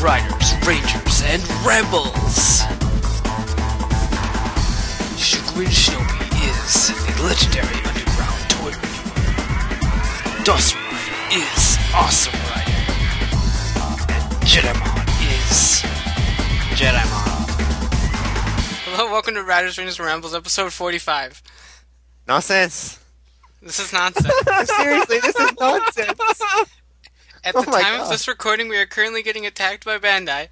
Riders, Rangers, and Rebels! Shukuin Shinobi is a legendary underground toy reviewer. Dawson Rider is Awesome Rider. And Jedimon is Jedimon. Hello, welcome to Riders, Rangers, and Rebels, episode 45. Nonsense. This is nonsense. Seriously, this is nonsense. At the time of this recording, we are currently getting attacked by Bandai.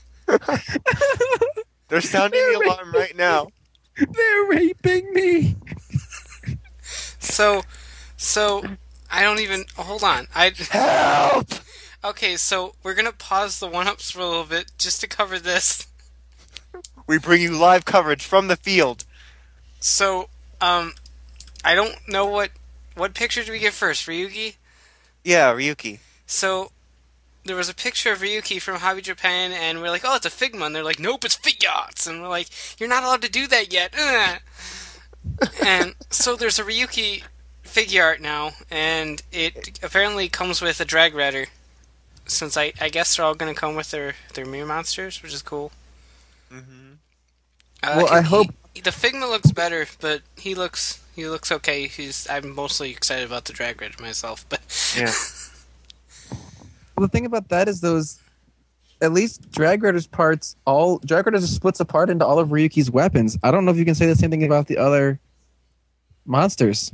They're sounding the alarm right now. They're raping me. So, I don't even... hold on. Help! Okay, so we're gonna pause the one-ups for a little bit, just to cover this. We bring you live coverage from the field. So, I don't know what picture do we get first, Ryuki? Yeah, Ryuki. So, there was a picture of Ryuki from Hobby Japan, and we're like, oh, it's a Figma, and they're like, nope, it's Figyachts, and we're like, you're not allowed to do that yet. And so there's a Ryuki figure art now, and it apparently comes with a drag rider, since I guess they're all going to come with their mirror monsters, which is cool. Mm-hmm. Well, I hope... The Figma looks better, but he looks okay. I'm mostly excited about the drag rider myself, but Yeah. Well, the thing about that is those, at least Drag Rider's parts, Drag Rider just splits apart into all of Ryuki's weapons. I don't know if you can say the same thing about the other monsters.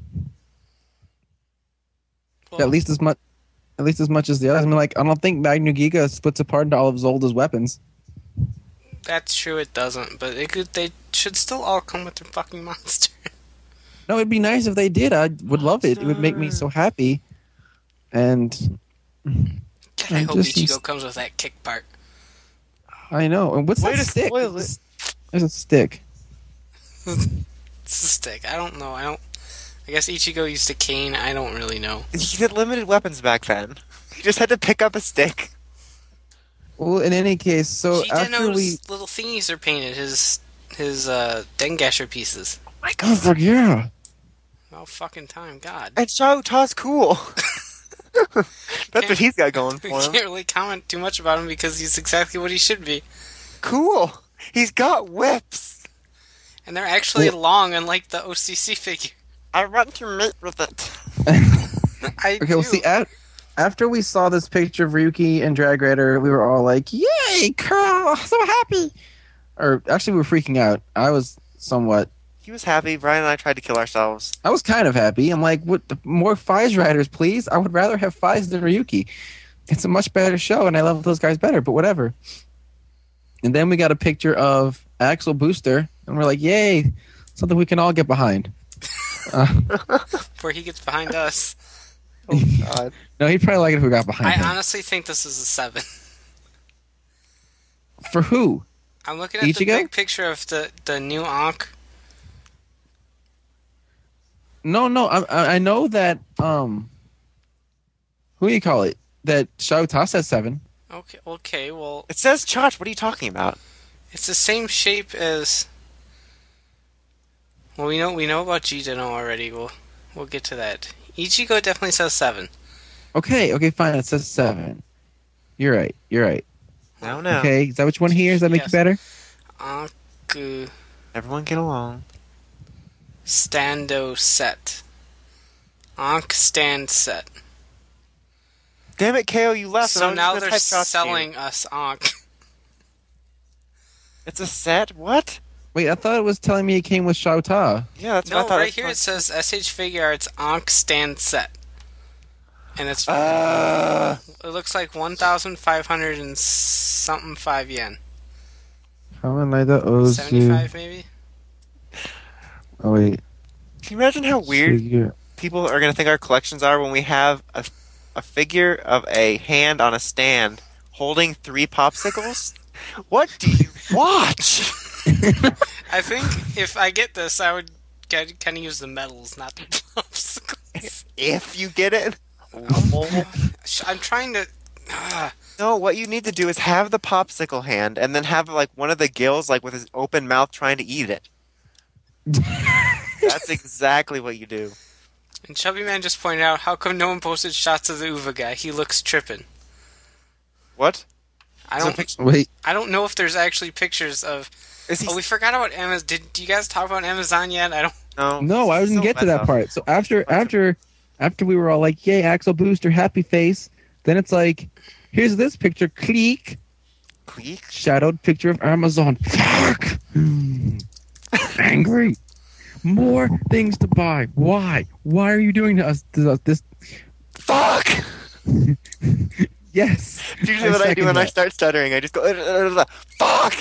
well, At least as much as the others. I mean, like, I don't think Magna Giga splits apart into all of Zolda's weapons. that's true. It doesn't, but they should still all come with their fucking monster. No, it'd be nice if they did. I would love it. It would make me so happy. And God, I hope just- Ichigo comes with that kick part. I know. And what's Way that to stick? spoil it. There's a stick. It's a stick. I don't know. I guess Ichigo used a cane. I don't really know. You had limited weapons back then. You just had to pick up a stick. Well, in any case, so after Shideno's we... little thingies are painted. His Dengasher pieces. My Oh, fuck yeah. Oh, fucking time. God. And Shao Ta's cool. That's what he's got going We for him. can't really comment too much about him because he's exactly what he should be. Cool. He's got whips. And they're actually long, unlike the OCC figure. I want to mate with it. I Okay, do. well, see, after we saw this picture of Ryuki and Drag Rider, we were all like, yay, cool, so happy. Or, actually, we were freaking out. I was somewhat... He was happy. Brian and I tried to kill ourselves. I was kind of happy. I'm like, what? More Fies Riders, please? I would rather have Fies than Ryuki. It's a much better show, and I love those guys better, but whatever. And then we got a picture of Axel Booster, and we're like, yay, something we can all get behind. Where he gets behind us. Oh, God. No, he'd probably like it if we got behind I him. honestly think this is a 7. For who? I'm looking at the Ichigo? big picture of the new Ankh. No, I know that, who do you call it? That Shao Ta says 7. Okay, well, It says Chach. What are you talking about? it's the same shape as... Well, we know about Jideno already. We'll get to that. Ichigo definitely says 7. Okay, fine, it says 7. You're right. No. Okay, is that which one here? Does that make Yes. you better? Anku Everyone get along. Stando set. Ankh stand set. Damn it, KO, you left. So and now I was they're gonna type Chach to you. selling us Ankh. It's a set? What? Wait, I thought it was telling me it came with Shao Ta. Yeah, that's what No, I thought. right here it says SH Figure Arts Ankh stand set. And it's... Uh, It looks like 1,500 and something 5 yen. Kamen Rider Ozu. 75 maybe? Oh, wait. can you imagine how weird Figure. people are going to think our collections are when we have a figure of a hand on a stand holding 3 popsicles? What do you watch? I think if I get this, I would kind of use the medals, not the popsicles. If you get it. I'm trying to... No, what you need to do is have the popsicle hand and then have like one of the gills like with his open mouth trying to eat it. That's exactly what you do. And Chubby Man just pointed out, how come no one posted shots of the Uva guy? He looks trippin'. What? Wait, I don't know if there's actually pictures of. Is he? Oh, we forgot about Amazon. Did you guys talk about Amazon yet? I don't. no, I didn't get to that part. So after we were all like, "Yay, Axel Booster, happy face," then it's like, "Here's this picture, click, Click. shadowed picture of Amazon." Fuck, angry. More things to buy. Why? Why are you doing to us this? Fuck. Yes. It's usually what I do when I start stuttering. I just go, fuck.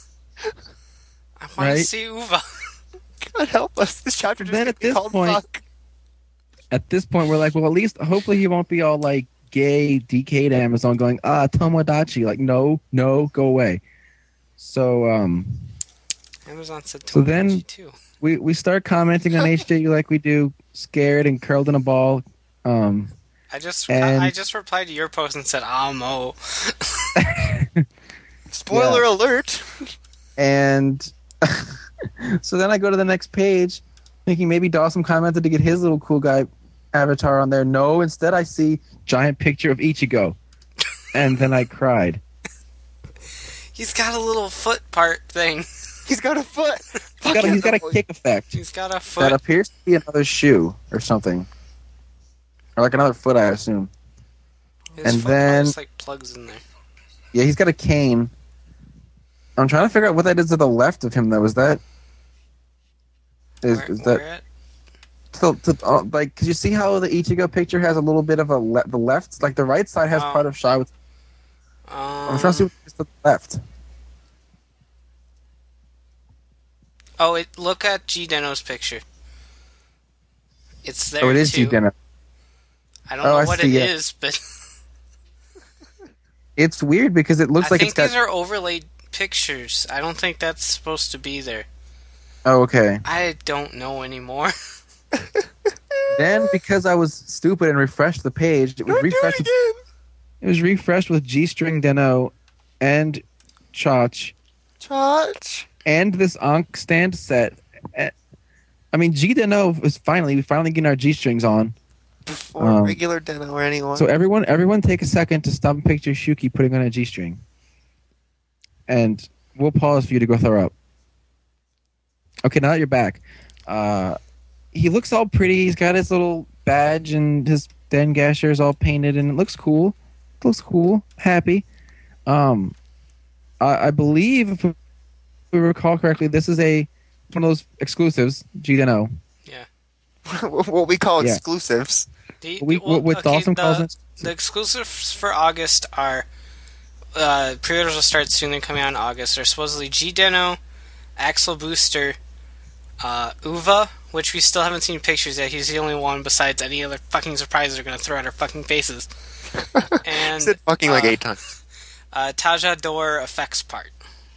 I want Right? to see Uva. God help us. This chapter just Then gonna at be this called point- fuck. At this point, we're like, well, at least hopefully he won't be all like gay, DK to Amazon, going Tomodachi. Like, no, go away. So Amazon said So then- Tomodachi too. we start commenting on HJU like we do, scared and curled in a ball. I just and- replied to your post and said Amo. Spoiler alert. And so then I go to the next page, thinking maybe Dawson commented to get his little cool guy avatar on there. No, instead I see giant picture of Ichigo. And then I cried. He's got a little foot part thing. He's got a foot. He's got a kick effect He's got a that foot. appears to be another shoe or something. Or like another foot, I assume. His and foot then- just like plugs in there. Yeah, he's got a cane. I'm trying to figure out what that is to the left of him, though. Is that... Is that... Where at? Like, cause you see how the Ichigo picture has a little bit of the left, like the right side has Oh. part of Shy with. I'm trying to see what's to the left. Oh, look at G Deno's picture. It's there Oh, it is too. Jidena. I don't Oh, know I what see, it yeah. is, but It's weird because it looks I like think it's got. these are overlaid pictures. I don't think that's supposed to be there. Oh, okay. I don't know anymore. Then because I was stupid and refreshed the page, it was Don't do refreshed. it again. It was refreshed with G-string Deno and Chach Chach. and this Ankh stand set. I mean, G Deno is we finally getting our G-strings on. Before regular Deno or anyone. So everyone take a second to stop and picture Shuki putting on a G-string. And we'll pause for you to go throw up. Okay, now that you're back. He looks all pretty. He's got his little badge and his Dengasher is all painted and it looks cool. It looks cool. Happy. I believe, if we recall correctly, this is one of those exclusives, G-Deno. what we call Yeah. exclusives. What Dawson calls it. The exclusives for August are pre-orders will start soon. They're coming out in August. They're supposedly G Deno, Axel Booster, Uva, which we still haven't seen pictures yet. He's the only one besides any other fucking surprises they're going to throw at our fucking faces. And Said fucking like 8 times. Taja Door effects part.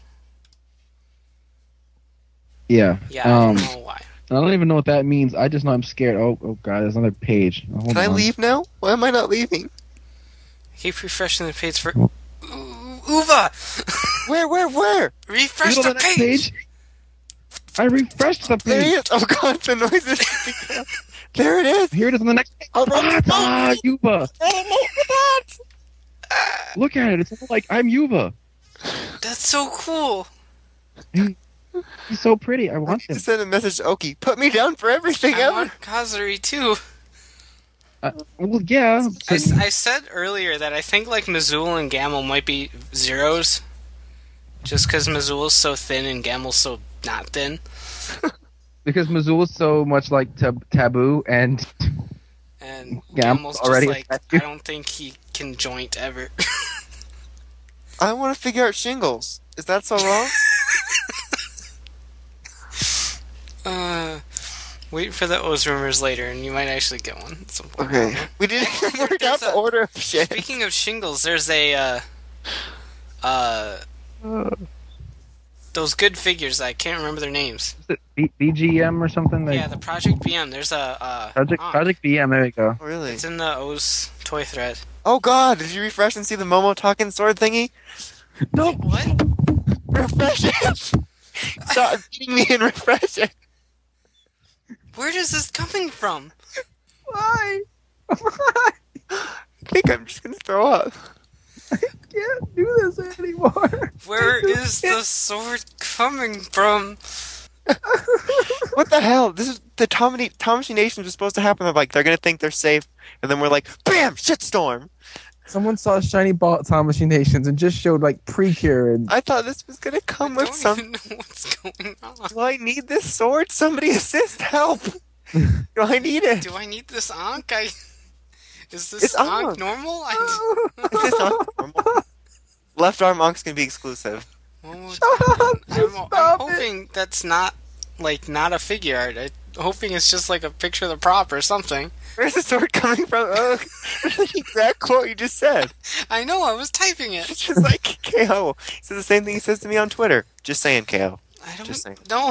Yeah. Yeah, I don't know why. I don't even know what that means. I just know I'm scared. Oh god, there's another page. Oh, hold Can I on. leave now? Why am I not leaving? Keep refreshing the page for Uva. Where? Refresh You know the next page. I refreshed the There he page. is. Oh god, the noise is there it is. Here it is on the next page. Oh, no. Yuba. Oh, Look at it. It's all like I'm Yuba. That's so cool. He's so pretty. I I want need to him. send a message to Oki. Put me down for everything I ever. want Kazuri too. Well, yeah. I said earlier that I think like Mazul and Gamel might be zeros, just because Mazul's so thin and Gamel's so not thin. Because Missoula is so much like Taboo and And Yeah, I'm Gamel's already just like, affected. I don't think he can joint ever. I want to figure out shingles. Is that so wrong? Wait for the O's rumors later, and you might actually get one at some point. Okay. We didn't even work out the order of shit. Speaking of shingles, there's those good figures. I can't remember their names. BGM or something. Like, Yeah, the Project BM. There's a Project BM. There you go. Oh, really? It's in the O's toy thread. Oh god, did you refresh and see the Momo talking sword thingy? No. What? Refresh it! Stop beating me and refresh it! Where is this coming from? Why? I think I'm just gonna throw up. can't do this anymore. Where is the sword coming from? What the hell? This is the Tamashii Nations was supposed to happen. They're like, they're gonna think they're safe, and then we're like, bam, shitstorm. Someone saw Shiny Ball at Tamashii Nations and just showed like Precure and I thought this was gonna come I with don't some. even know what's going on. Do I need this sword? Somebody assist! Help! Do I need it? Do I need this Ankh? Is this It's Ankh Ankh. normal? Is this normal? Left arm monks can be exclusive. One more Shut time. up, just I'm stop hoping that's not not a figure art. I'm hoping it's just like a picture of the prop or something. Where's the sword coming from? Oh, that's the exact quote you just said. I know, I was typing it. It's just like KO. He says the same thing he says to me on Twitter. Just saying, KO. I don't Just saying. know.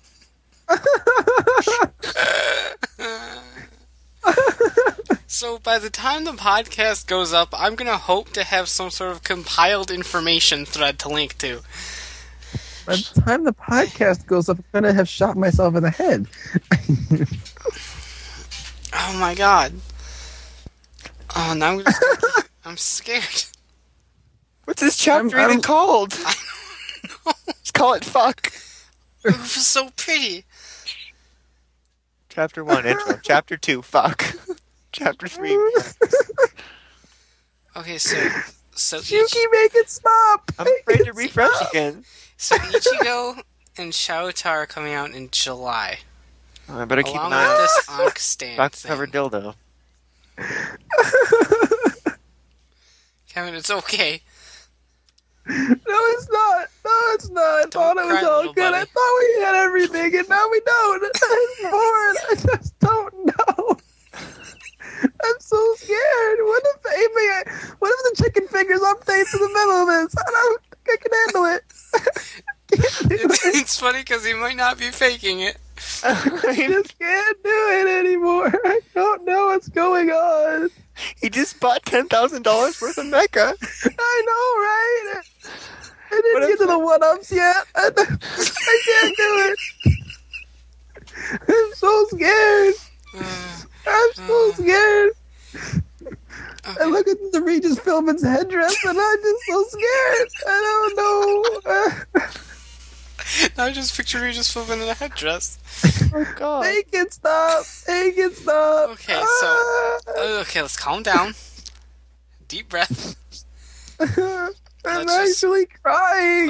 So by the time the podcast goes up, I'm gonna hope to have some sort of compiled information thread to link to. by the time the podcast goes up, I'm gonna have shot myself in the head. Oh my god. Oh, now I'm scared. What's this chapter I'm- even called? No, Let's call it fuck. it was so pretty. Chapter 1, intro. Chapter 2, fuck. Chapter 3. Okay, so Yuki, make it stop! I'm afraid to refresh again. So Ichigo and Shaotar are coming out in July, Oh, I better keep along an eye with on this Ankh stand Box thing. cover dildo. Kevin, it's okay. No, it's not. No, it's not. I thought it was cry, all little good. I buddy. thought we had everything, and now we don't. I'm bored. I just don't know. I'm so scared. What if the chicken fingers updates in the middle of this? I don't think I can handle it. Can't do it. It's funny because he might not be faking it. I just can't do it anymore. I don't know what's going on. He just bought $10,000 worth of mecha. I know, right? I didn't What get if- to the one-ups yet. I can't do it. I'm so scared. I'm so scared. I Okay. look at the Regis Philbin's headdress and I'm just so scared. I don't know. I just picture Regis Philbin in a headdress. Oh, God. Make it stop. Make it stop. Okay, so okay, let's calm down. Deep breath. I'm let's just- actually crying.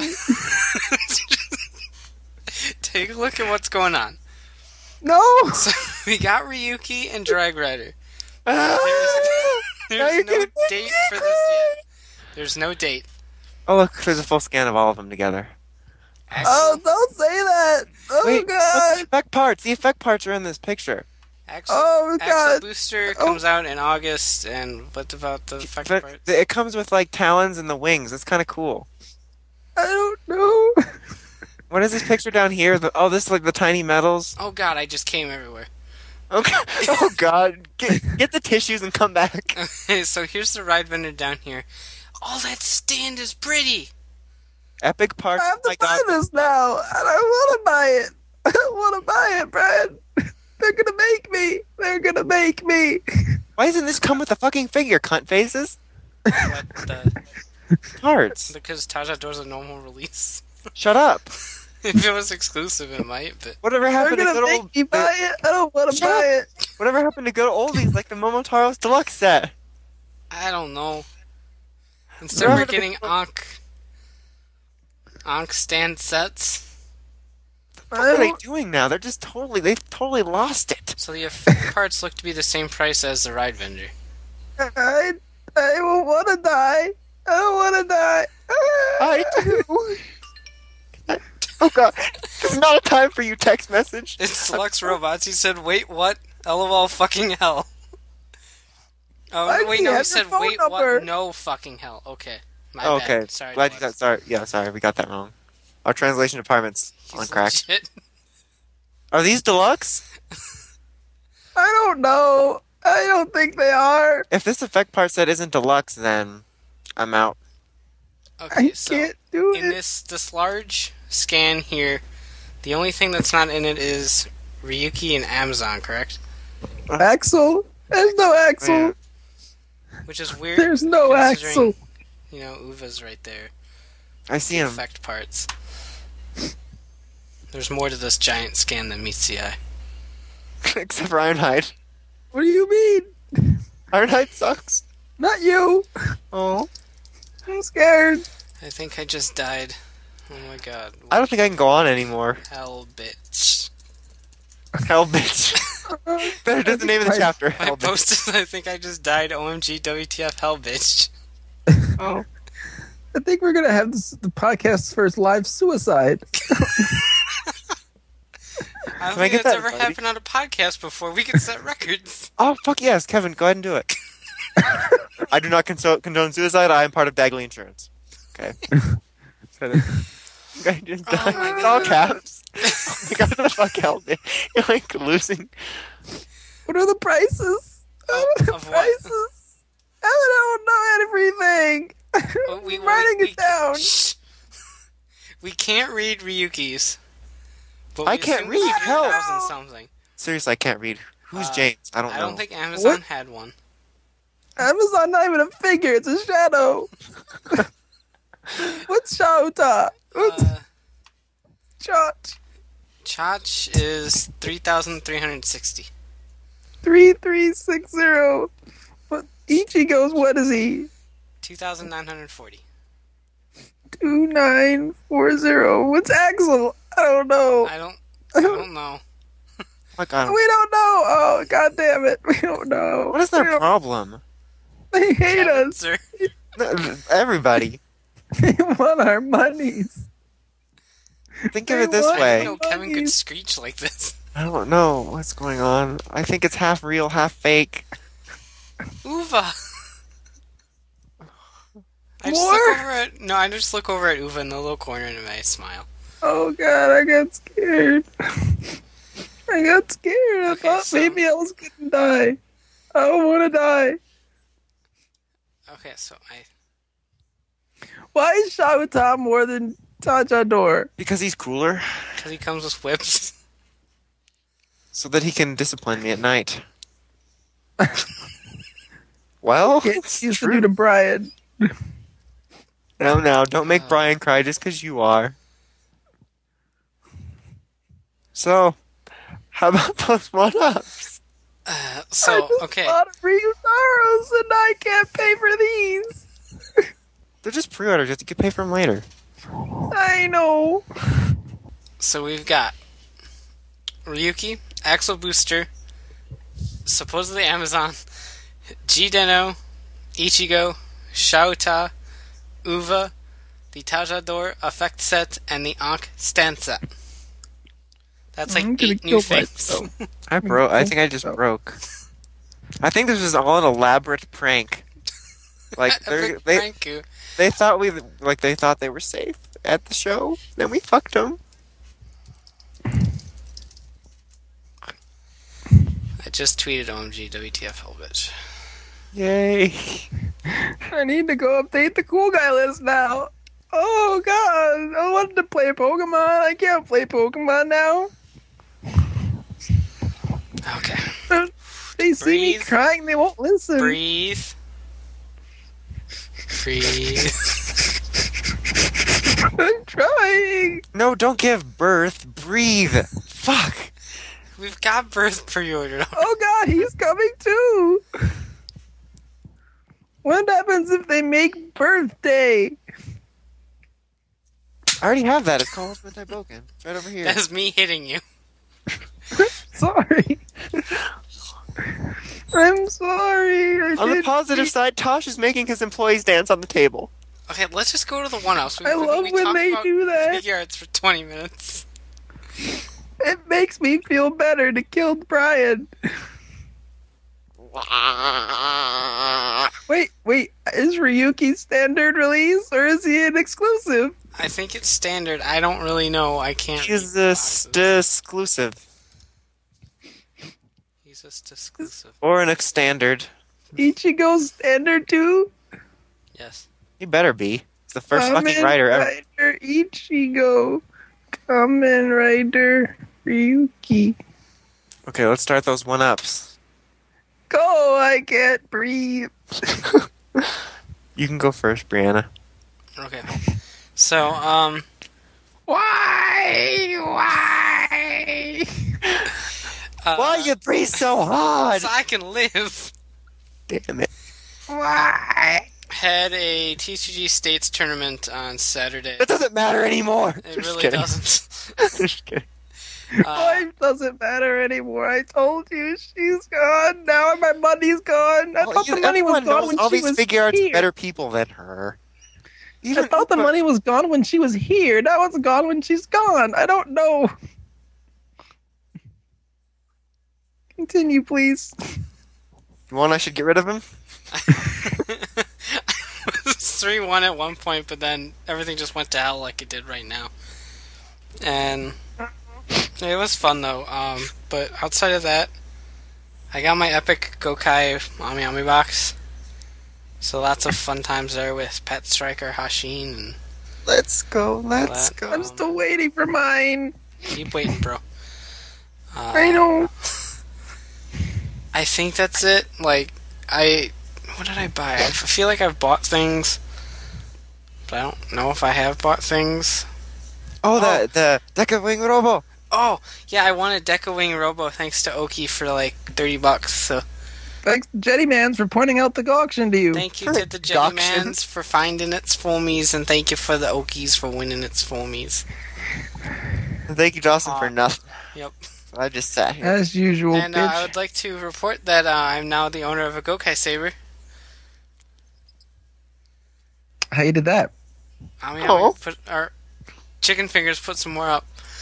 Take a look at what's going on. No. So we got Ryuki and Drag Rider. Now There's you're no gonna make date me for this cry. yet. There's no date. Oh, look, there's a full scan of all of them together. Oh, don't say that. Oh, Wait, look, the God. effect parts. The effect parts are in this picture. Axel, Oh, Axel God. Booster Oh. comes out in August, and what about the effect But parts? it comes with, like, talons and the wings. It's kind of cool. I don't know. What is this picture down here? Oh, this is, like, the tiny metals. Oh god, I just came everywhere. Okay. Oh, God. Get the tissues and come back. Okay, so here's the ride vendor down here. Oh, that stand is pretty! Epic parts. I have Oh, to my buy God. this now. I don't want to buy it. I don't want to buy it, Brad. They're gonna make me. They're gonna make me. Why doesn't this come with a fucking figure, cunt faces? What the... Parts. Because Tajador's a normal release. Shut up. If it was exclusive, it might, but... Whatever They're happened to gonna good make old... me buy it. I don't want to Shut buy it. Whatever happened to good oldies like the Momotaro's Deluxe set? I don't know. Instead, Whatever we're the- getting Ankh stand sets. What are they doing now? They've totally lost it. So the effect parts look to be the same price as the ride vendor. I don't want to die. I don't want to die. I do. Oh god, this is not a time for you text message. It's Lux Robots. He said, wait, what? LOL fucking hell. Oh, Why wait, do you no, he have your said, phone wait, number? what? No fucking hell. Okay. My Okay, bad. Sorry. glad you Deluxe. got. Sorry, we got that wrong. Our translation department's on He's crack. legit. Are these deluxe? I don't know. I don't think they are. If this effect part set isn't deluxe, then I'm out. Okay, I so can't do in it. this large scan here, the only thing that's not in it is Ryuki and Amazon, correct? Axel. There's no Axel. Yeah. Which is weird. There's no considering Axel. Uva's right there. I see The him. effect parts. There's more to this giant scan than meets the eye. Except for Ironhide. What do you mean? Ironhide sucks. Not you. Oh. I'm scared. I think I just died. Oh my god. I don't think I can go on anymore. Hell, bitch. Hell, bitch. Better does the name of the chapter. My Hell, bitch. post is I think I just died. OMG, WTF, hell, bitch. Oh. I think we're gonna have the podcast's first live suicide. I don't Can I think get that's that, ever buddy? happened on a podcast before. We could set records. Oh, fuck yes. Kevin, go ahead and do it. I do not condone suicide. I am part of Dagley Insurance. Okay. So guy just Oh died. my It's all God. caps. Oh my god, what the fuck help me? You're like losing. What are the prices? What are the Of what? prices? I don't know everything. Well, I'm writing it down. Shh. We can't read Ryuki's. But I we can't assume read, it's help. 3,000 something. Seriously, I can't read. Who's Uh, James? I don't know. I don't think Amazon What? had one. Amazon not even a figure. It's a shadow. What's Shauta? What's Chach? Chach is 3,360. 3360. What Ichigo's what is he? 2,940. 2940. What's Axel? I don't know. I don't know. Fuck, I don't. We don't know. Oh, god damn it. We don't know. What is We their don't- problem? They hate Kevin, us. sir. Everybody. They want our monies. Think of it this They I way. didn't know Kevin could Monkeys. screech like this. I don't know what's going on. I think it's half real, half fake. Uva. I just look over at Uva in the little corner and I smile. Oh god, I got scared. I got scared. I Okay, thought so- maybe I was gonna die. I don't want to die. Okay, so Why is Shauta more than Tajador? Because he's cooler, because he comes with whips. so that he can discipline me at night. Well, Can't it's used to true. do to Brian. No, don't make Brian cry just because you are. So, how about those one-ups? I So, just okay. bought Ryuzaros and I can't pay for these. They're just pre-orders. You have to pay for them later. I know. So we've got Ryuki, Axel Booster, supposedly Amazon, Jideno, Ichigo, Shauta, Uva, the Tajador effect set, and the Ankh stand set. That's like I'm gonna 8 new kill things. myself. I broke. I think I just broke. I think this was all an elaborate prank. Like Epic they prank. they thought they thought they were safe at the show. Then we fucked them. I just tweeted OMG WTF hell bitch. Yay! I need to go update the cool guy list now. Oh god, I wanted to play Pokemon. I can't play Pokemon now. Okay. They see me Breathe. crying, they won't listen. Breathe. Breathe. I'm trying. No, don't give birth. Breathe. Fuck. We've got birth pre-ordered. Oh god, he's coming too. What happens if they make birthday? I already have that. It's called Ultimate Tyboken. It's right over here. That is me hitting you. Sorry. I'm sorry. I On the didn't positive mean- side, Tosh is making his employees dance on the table. Okay, let's just go to the one-ups. I love when talked they about do that. figure arts for 20 minutes. It makes me feel better to kill Brian. Wait, is Ryuki standard release or is he an exclusive? I think it's standard. I don't really know. I can't. He's read a boxes. exclusive. He's just exclusive. Or an standard. Ichigo standard too? Yes. He better be. It's the first fucking Kamen writer ever. Rider Ichigo. Kamen Rider Ryuki. Okay, let's start those one-ups. Go, I can't breathe. You can go first, Brianna. Okay. So, Why? Why you breathe so hard? so I can live. Damn it. Why? Had a TCG States tournament on Saturday. That doesn't matter anymore. It Just really kidding. doesn't. Just kidding. Life doesn't matter anymore. I told you she's gone. Now my money's gone. I thought the money was Everyone gone knows when all she these was figure arts here. better people than her. I thought the money was gone when she was here. Now it's gone when she's gone. I don't know. Continue, please. You want I should get rid of him? It was 3-1 at one point, but then everything just went to hell like it did right now. And it was fun though. But outside of that, I got my epic Gokai Ami Ami box. So lots of fun times there with Pet Striker, Hashin, and Let's go. Let's go. I'm still waiting for mine. keep waiting, bro. I know. I think that's it. Like, what did I buy? I feel like I've bought things, but I don't know if I have bought things. Oh, the Deca Wing Robo. Oh, yeah, I won a Deca Wing Robo thanks to Oki for like $30. So Thanks to Jetty Mans for pointing out the auction to you. thank you to the Jetty Gawction. Mans for finding its foamies, and thank you for the Okies for winning its foamies. Thank you, Dawson, for nothing. Yep. I just sat here. As usual, And bitch. I would like to report that I'm now the owner of a Gokai Saber. How you did that? I mean, Oh. put our Chicken Fingers put some more up.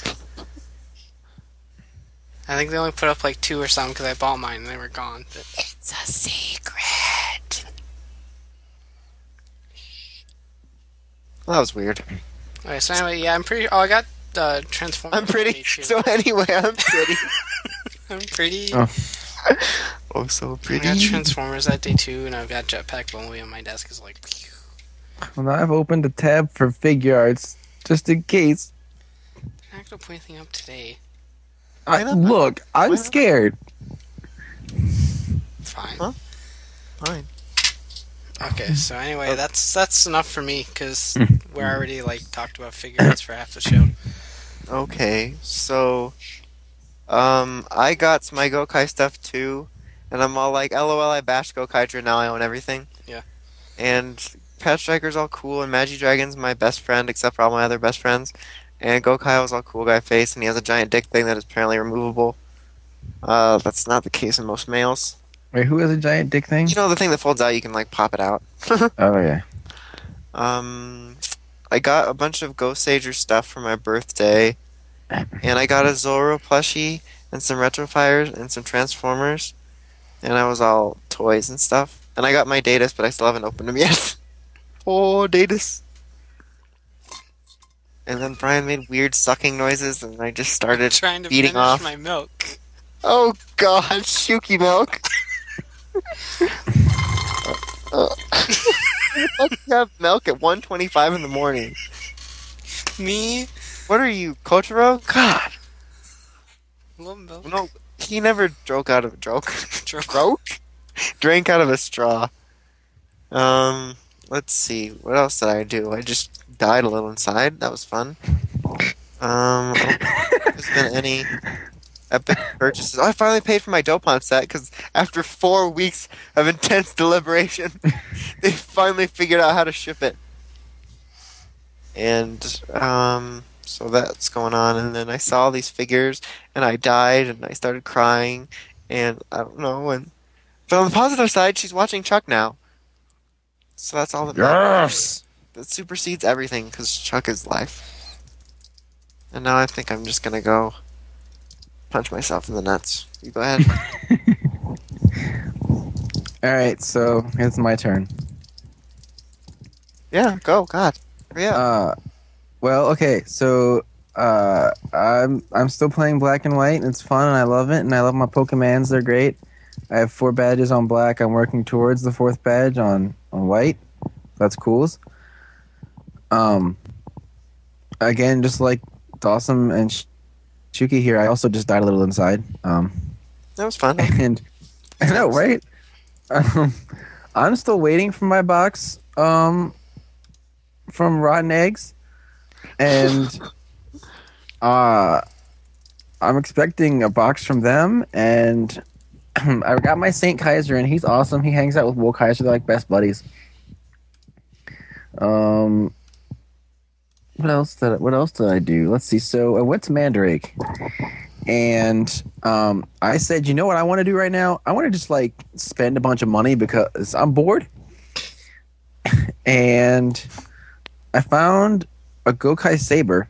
I think they only put up like 2 or something because I bought mine and they were gone. But It's a secret. That was weird. okay, so anyway, yeah, I'm pretty. Oh, I got Transformers. I'm pretty. Day 2. So anyway, I'm pretty. I'm pretty. Oh. Oh, so I pretty. got Transformers at day 2, and I've got Jetpack Bumblebee on my desk. Is like, phew. Well, now I've opened a tab for figure arts just in case. I'm not gonna put anything up today. Why not? Look, I'm Why not? scared. Fine. Huh? Fine. Okay, so anyway, Oh. that's enough for me because we already like talked about figure arts for half the show. Okay, so I got my Gokai stuff too, and I'm all like, LOL, I bashed Gokaidra, now I own everything. Yeah. And Pet Striker's all cool, and Magidragon's my best friend, except for all my other best friends. And Gokai was all cool guy face, and he has a giant dick thing that is apparently removable. That's not the case in most males. Wait, who has a giant dick thing? You know, the thing that folds out, you can like pop it out. Oh yeah. I got a bunch of Ghost Sager stuff for my birthday, and I got a Zoro plushie, and some Retrofires, and some Transformers, and I was all toys and stuff. And I got my Datus, but I still haven't opened them yet. Oh, Datus. And then Brian made weird sucking noises, and I just started Trying to beating finish off. my milk. Oh God, Shuki milk. Why do you have milk at 1:25 in the morning? Me, What are you, Kotaro? God, little milk. no, he never drank out of a Joke. drank out of a straw. Let's see, what else did I do? I just died a little inside. That was fun. There's been any epic purchases. I finally paid for my Dopant set because after 4 weeks of intense deliberation, they finally figured out how to ship it. And so that's going on. And then I saw these figures, and I died, and I started crying, and I don't know. But on the positive side, she's watching Chuck now, so that's all that matters. Yes. That supersedes everything because Chuck is life. And now I think I'm just gonna go punch myself in the nuts. You go ahead. All right, so it's my turn. Yeah, go. God. Hurry up. Well, okay, so I'm still playing Black and White, and it's fun, and I love it, and I love my Pokemons. They're great. I have 4 badges on Black. I'm working towards the 4th badge on White. That's cool. Again, just like Dawson and Shuki here, I also just died a little inside. That was fun. And I know, right? I'm still waiting for my box from Rotten Eggs, and I'm expecting a box from them, and I got my Saint Kaiser, and he's awesome. He hangs out with Will Kaiser; they're like best buddies. What else did I do? Let's see. So I went to Mandrake, and I said, you know what I want to do right now? I want to just like spend a bunch of money because I'm bored, and I found a Gokai saber.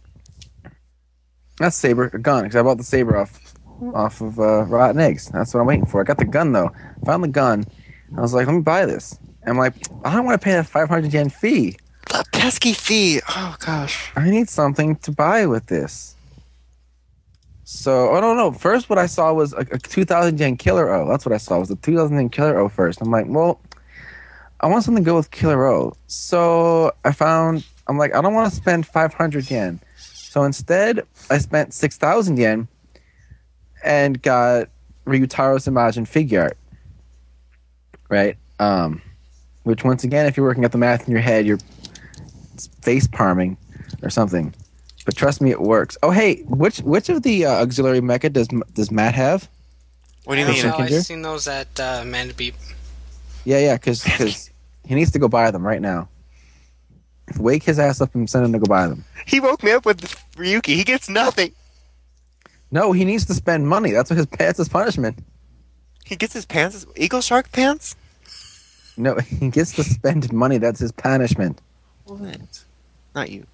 Not saber, a gun, because I bought the saber off of Rotten Eggs. That's what I'm waiting for. I got the gun though. Found the gun. I was like, let me buy this. And I'm like, I don't want to pay that 500 yen fee. The pesky fee. Oh gosh. I need something to buy with this. So, I don't know. First, what I saw was a 2,000 yen Killer O. That's what I saw, was a 2,000 yen Killer O first. I'm like, well, I want something to go with Killer O. So, I'm like, I don't want to spend 500 yen. So, instead, I spent 6,000 yen and got Ryutaro's Imagine figure art. Right? Which, once again, if you're working at the math in your head, you're face palming or something. But trust me, it works. Oh, hey, which of the auxiliary mecha does Matt have? What do you I mean? don't know. Shinkinger? I've seen those at Mandabeep. Yeah, because he needs to go buy them right now. Wake his ass up and send him to go buy them. He woke me up with Ryuki. He gets nothing. No, he needs to spend money. That's his punishment. He gets his pants. Eagle Shark pants? No, he gets to spend money. That's his punishment. What? Not you.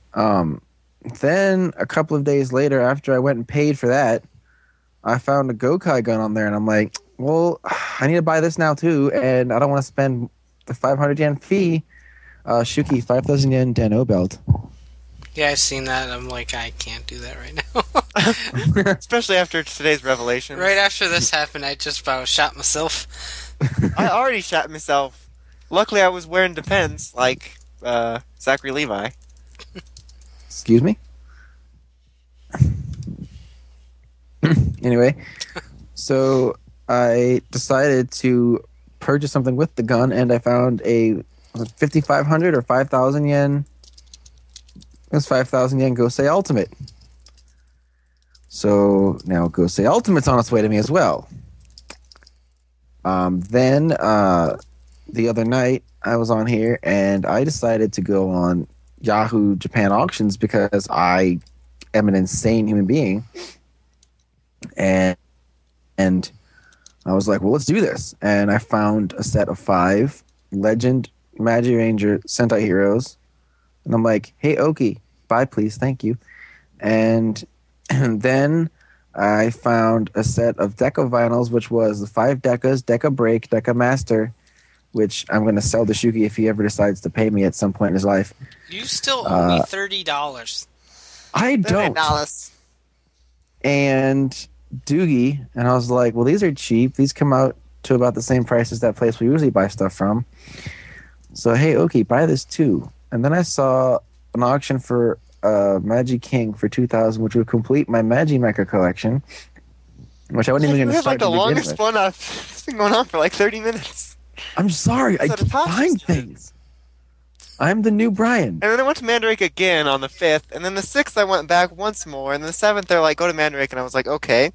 Then a couple of days later, after I went and paid for that, I found a Gokai gun on there, and I'm like, well, I need to buy this now too, and I don't want to spend the 500 yen fee. Shuki, 5,000 yen Den-O belt. Yeah, I've seen that. I'm like, I can't do that right now. Especially after today's revelation. Right after this happened, I just about shot myself. I already shot myself. Luckily, I was wearing Depends, like Zachary Levi. Excuse me? Anyway, so I decided to purchase something with the gun, and I found a 5,500 or 5,000 yen. It was 5,000 yen Gosei Ultimate. So now Gosei Ultimate's on its way to me as well. Then the other night I was on here and I decided to go on Yahoo Japan Auctions because I am an insane human being. And I was like, well, let's do this. And I found a set of 5 Legend Magi Ranger Sentai Heroes. And I'm like, hey, Oki, buy please, thank you. And then I found a set of Deca vinyls, which was the 5 Decas, Deca Break, Deca Master, which I'm going to sell to Shuki if he ever decides to pay me at some point in his life. You still owe me $30. I don't. $30. And Doogie, and I was like, well, these are cheap. These come out to about the same price as that place we usually buy stuff from. So, hey, Oki, buy this too. And then I saw an auction for Magi King for 2,000, which would complete my Magi Mecha collection, which I wasn't even going to We have start like the to begin longest with. one I've. It's been going on for like 30 minutes. I'm sorry, I So the keep top buying is- things. I'm the new Brian. And then I went to Mandrake again on the 5th, and then the 6th I went back once more, and the 7th they're like, go to Mandrake, and I was like, okay.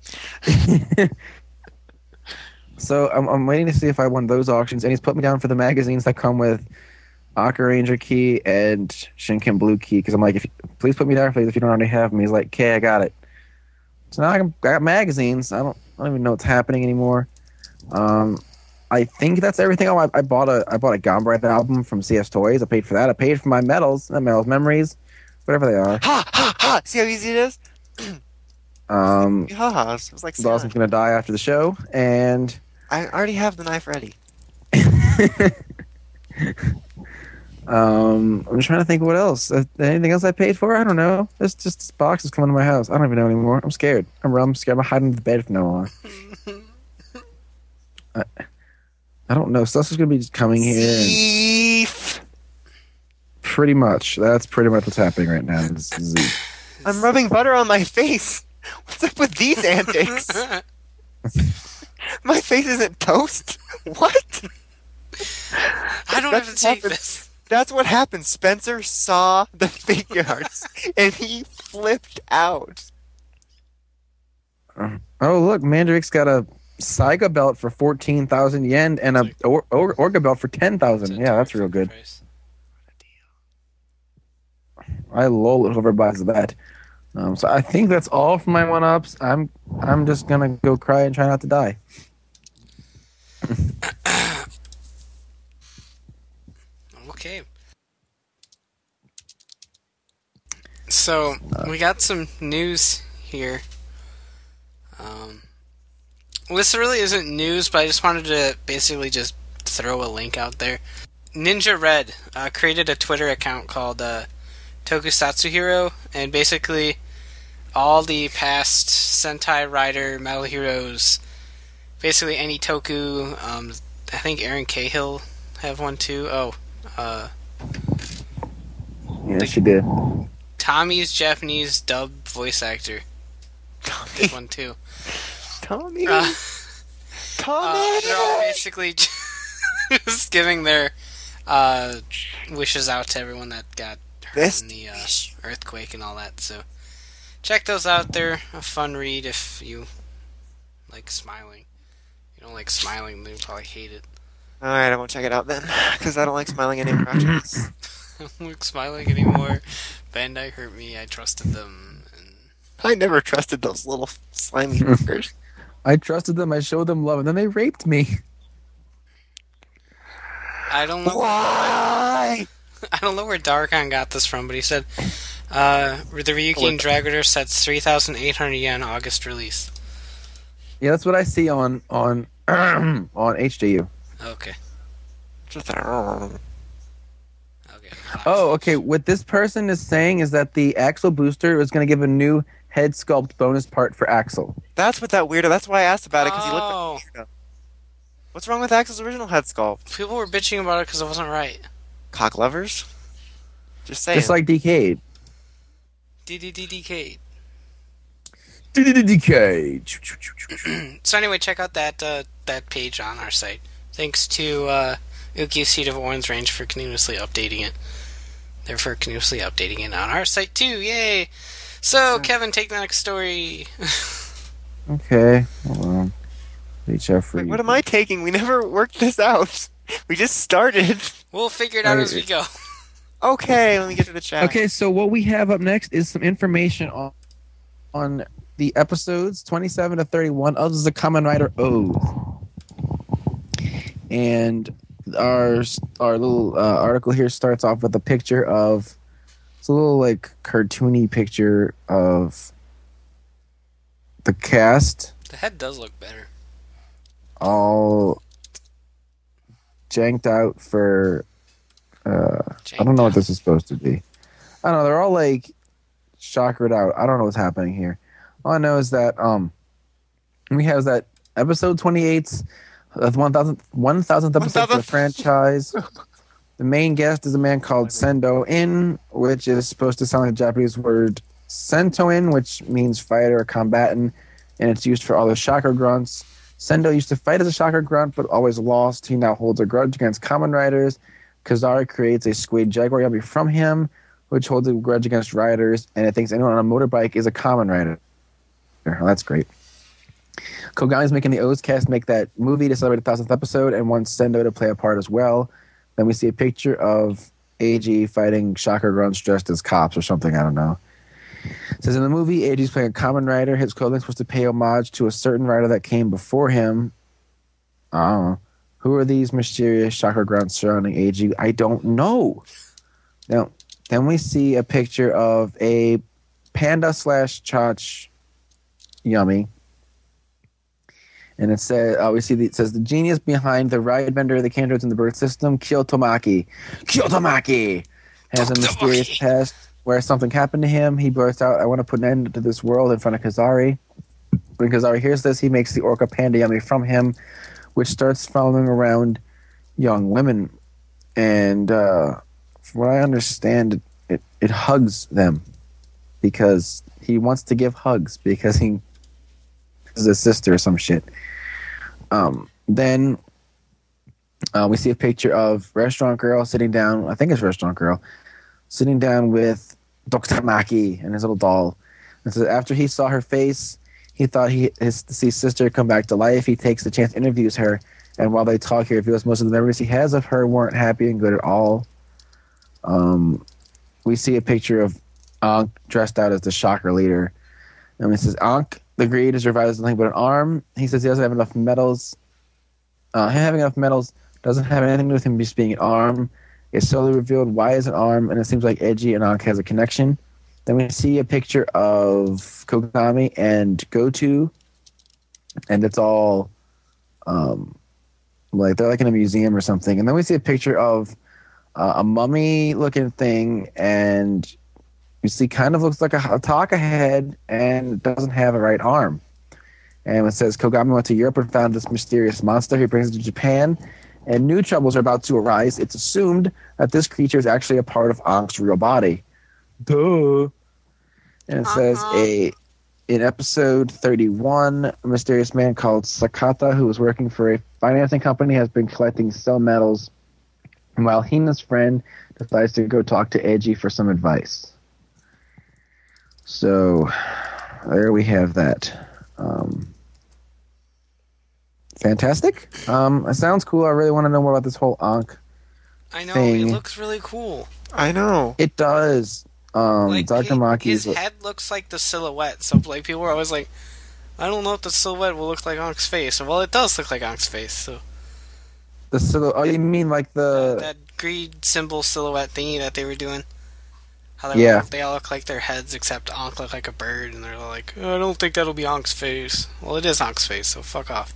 So I'm waiting to see if I won those auctions, and he's put me down for the magazines that come with Aka Ranger Key and Shinken Blue Key, because I'm like, please put me down for these if you don't already have them. He's like, okay, I got it. So now I got magazines. I don't even know what's happening anymore. I think that's everything. Oh, I bought a Gombrite album from CS Toys. I paid for that. I paid for my medals, medals memories, whatever they are. Ha ha ha! See how easy it is? Um, Ha! It was like Dawson's gonna die after the show, and I already have the knife ready. I'm just trying to think what else. Anything else I paid for? I don't know. It's just this box is coming to my house. I don't even know anymore. I'm scared. I'm scared. I'm hiding in the bed from now on. I don't know. Stuff's just gonna be just coming here. And Thief! pretty much. That's pretty much what's happening right now. I'm rubbing butter on my face. What's up with these antics? My face isn't toast? What? I don't have to take this. That's what happened. Spencer saw the figure arts and he flipped out. Oh, look, Mandrake's got a Saiga belt for 14,000 yen and a Orga belt for 10,000. Yeah, that's real good. Price. I lol whoever buys that. So I think that's all for my one-ups. I'm just gonna go cry and try not to die. Okay. So we got some news here. This really isn't news, but I just wanted to basically just throw a link out there. Ninja Red created a Twitter account called Tokusatsu Hero, and basically all the past Sentai Rider Metal Heroes, basically any Toku. I think Aaron Cahill have one too. Yeah, she did. Tommy's Japanese dub voice actor did one too. Tommy. They're Tommy. all basically just giving their wishes out to everyone that got hurt in the earthquake and all that. So check those out. They're a fun read if you like smiling. If you don't like smiling, then you probably hate it. Alright, I won't check it out then, because I don't like smiling anymore. I don't like smiling anymore. Bandai hurt me. I trusted them. And I never trusted those little slimy fuckers. I trusted them. I showed them love, and then they raped me. I don't know. Why? I don't know where Darkon got this from, but he said the Ryuki and Dragster sets 3,800 yen August release. Yeah, that's what I see on on HJU. Okay. Oh. Okay. Oh, okay. What this person is saying is that the Axel booster is going to give a new head sculpt bonus part for Axel. That's what that weirdo. That's why I asked about it, because he looked Oh. like a weirdo. What's wrong with Axel's original head sculpt? People were bitching about it because it wasn't right. Cock lovers? Just saying. Just like Decade. DDDDK. Decade. So anyway, check out that page on our site. Thanks to Uki's Seed of Orange Range for continuously updating it. They're for continuously updating it on our site too. Yay! So Kevin, take the next story. Okay. Hold on. Reach out for Wait, you. what am I taking? We never worked this out. We just started. We'll figure it out as we go. Okay, let me get to the chat. Okay, so what we have up next is some information on the episodes 27 to 31 of the Kamen Rider Oath. And our little article here starts off with a picture of, it's a little like cartoony picture of the cast The head does look better. all janked out for I don't know what this is supposed to be. I don't know, they're all like chakred out. I don't know what's happening here. All I know is that we have that episode 28's 1000th episode for the franchise. The main guest is a man called Sendo In, which is supposed to sound like the Japanese word Sentoin, which means fighter or combatant, and it's used for all the chakra grunts. Sendo used to fight as a chakra grunt, but always lost. He now holds a grudge against Kamen Riders. Kazari creates a Squid Jaguar Yummy from him, which holds a grudge against riders, and it thinks anyone on a motorbike is a Kamen Rider. Well, that's great. Kogami's making the Ozcast make that movie to celebrate the 1000th episode and wants Sendo to play a part as well. Then we see a picture of AG fighting chakra grunts dressed as cops or something, I don't know. It says in the movie, AG's playing a Kamen Rider. His clothing is supposed to pay homage to a certain rider that came before him. I don't know. Who are these mysterious chakra grunts surrounding AG? I don't know. Now, then we see a picture of a panda / chach yummy. And it says, it says the genius behind the ride bender of the Kanjos in the birth system, Kyotomaki. Kyotomaki has a mysterious past where something happened to him. He bursts out, I want to put an end to this world in front of Kazari. When Kazari hears this, he makes the Orca Panda Yummy from him, which starts following around young women. And from what I understand, it hugs them because he wants to give hugs because he is a sister or some shit. Then We see a picture of Restaurant Girl sitting down. I think it's Restaurant Girl sitting down with Dr. Maki and his little doll. And so after he saw her face, he thought his deceased sister come back to life. He takes the chance, interviews her, and while they talk, he reveals most of the memories he has of her weren't happy and good at all. We see a picture of Ankh dressed out as the Shocker leader. And it says, Ankh, the greed is revived as nothing but an arm. He says he doesn't have enough metals. Having enough metals doesn't have anything to do with him just being an arm. It's slowly revealed why is an arm, and it seems like Edgy and Ankh has a connection. Then we see a picture of Kogami and Goto, and it's all like they're like in a museum or something. And then we see a picture of a mummy-looking thing, and you see kind of looks like a Hataka head and doesn't have a right arm. And it says Kogami went to Europe and found this mysterious monster. He brings it to Japan, and new troubles are about to arise. It's assumed that this creature is actually a part of Ankh's real body. Duh. And it says in episode 31, a mysterious man called Sakata, who was working for a financing company, has been collecting cell metals, while Hina's friend decides to go talk to Edgy for some advice. So there we have that. Fantastic. It sounds cool. I really want to know more about this whole Ankh I know, thing. it looks really cool. I know. It does. Like, Dr. Maki's his head looks like the silhouette, so like people are always like, I don't know if the silhouette will look like Ankh's face. Well, it does look like Ankh's face, so the silhouette. Oh, you mean like the that greed symbol silhouette thingy that they were doing? How they all look like their heads, except Ankh look like a bird, and they're like, oh, I don't think that'll be Ankh's face. Well, it is Ankh's face, so fuck off.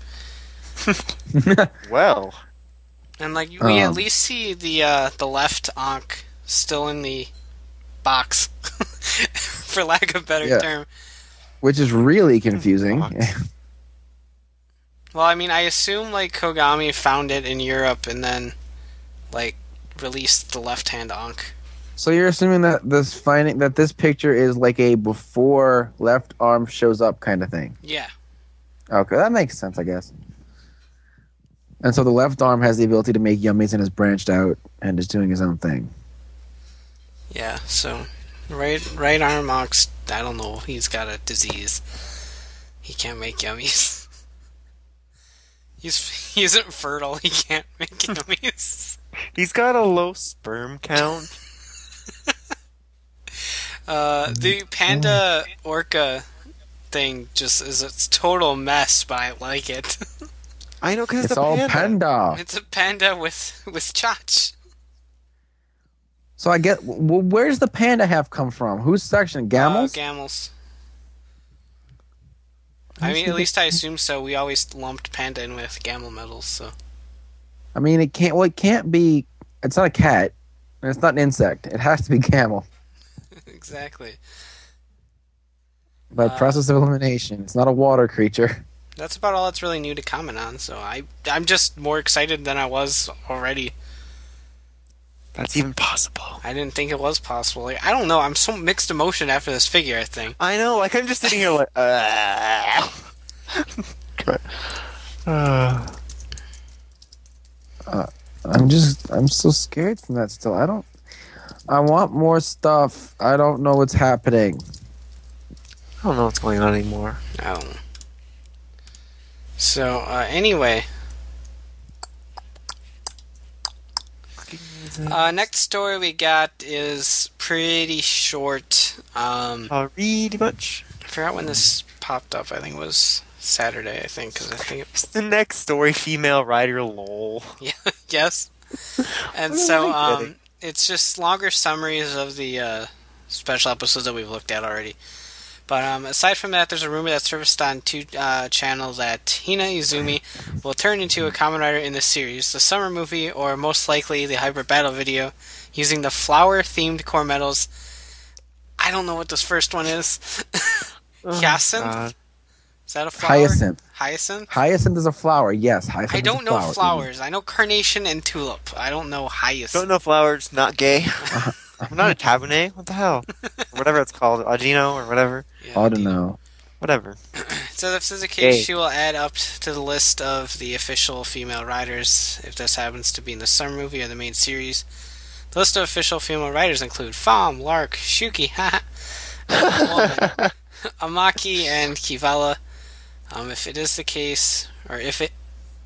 Well, And like we at least see the left Ankh still in the box, for lack of a better term. which is really confusing. Well, I mean, I assume like Kogami found it in Europe and then like released the left-hand Ankh. So you're assuming that this picture is like a before left arm shows up kind of thing. Yeah. Okay, that makes sense, I guess. And so the left arm has the ability to make yummies and is branched out and is doing his own thing. Yeah, so right arm Ankh's, I don't know, he's got a disease. He can't make yummies. He isn't fertile, he can't make yummies. he's got a low sperm count. The panda orca thing just is a total mess, but I like it. I know, because It's all panda. It's a panda with chach. So I get, well, where's the panda have come from? Whose section? Gamels? Gamels. I mean, at least I assume so. We always lumped panda in with gamel metals, so. I mean, it can't be, it's not a cat, and it's not an insect. It has to be camel. Exactly. By process of elimination. It's not a water creature. That's about all that's really new to comment on, so I'm just more excited than I was already. That's even possible. I didn't think it was possible. Like, I don't know, I'm so mixed emotion after this figure, I think. I know, like, I'm just sitting here like, I'm so scared from that still. I want more stuff. I don't know what's happening. I don't know what's going on anymore. I don't know. So, anyway. Next story we got is pretty short. Really much. I forgot when this popped up. I think it was Saturday, I think, because I think It's the next story, female writer, lol. Yeah, yes. And What am so, I getting? it's just longer summaries of the special episodes that we've looked at already. But aside from that, there's a rumor that surfaced on two channels that Hina Izumi will turn into a Kamen Rider in the series, the summer movie, or most likely the Hyper Battle video, using the flower-themed core metals. I don't know what this first one is. Hyacinth? God. Is that a flower? Hyacinth. Hyacinth? Hyacinth is a flower. Yes, hyacinth I is don't a know flower. flowers. I know carnation and tulip. I don't know hyacinth. Don't know flowers, not gay. I'm not a Tabunet. What the hell? Or whatever it's called, Audino or whatever. Yeah, I don't know. Whatever. So if this is the case, Yay. she will add up to the list of the official female writers if this happens to be in the summer movie or the main series. The list of official female writers include Fam, Lark, Shuki, Woman, Amaki, and Kivala. If it is the case, or if it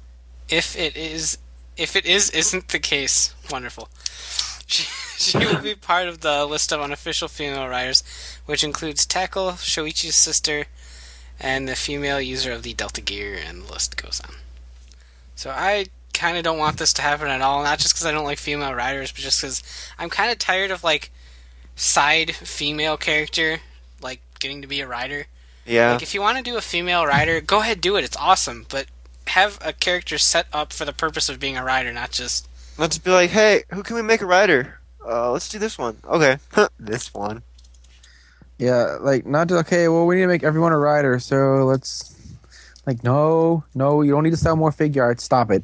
isn't the case, wonderful. She will be part of the list of unofficial female writers, which includes Tackle, Shoichi's sister, and the female user of the Delta Gear, and the list goes on. So I kind of don't want this to happen at all, not just because I don't like female writers, but just because I'm kind of tired of, like, side female character, like, getting to be a writer. Yeah. Like, if you want to do a female writer, go ahead, do it, it's awesome, but have a character set up for the purpose of being a writer, not just... Let's be like, hey, who can we make a writer? Let's do this one. Okay. This one. Yeah, like not just okay. Well, we need to make everyone a writer, so let's. Like, no, you don't need to sell more figure arts. Stop it.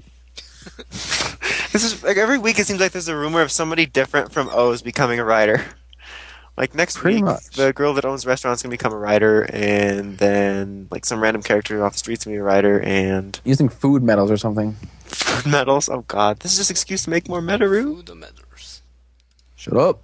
This is like every week. It seems like there's a rumor of somebody different from O's becoming a writer. Like next Pretty week, much. the girl that owns the restaurant's gonna become a writer, and then like some random character off the street's gonna be a writer, and Using food metals or something. food medals. Oh God, this is just an excuse to make more Metaru. Food medals. Shut up.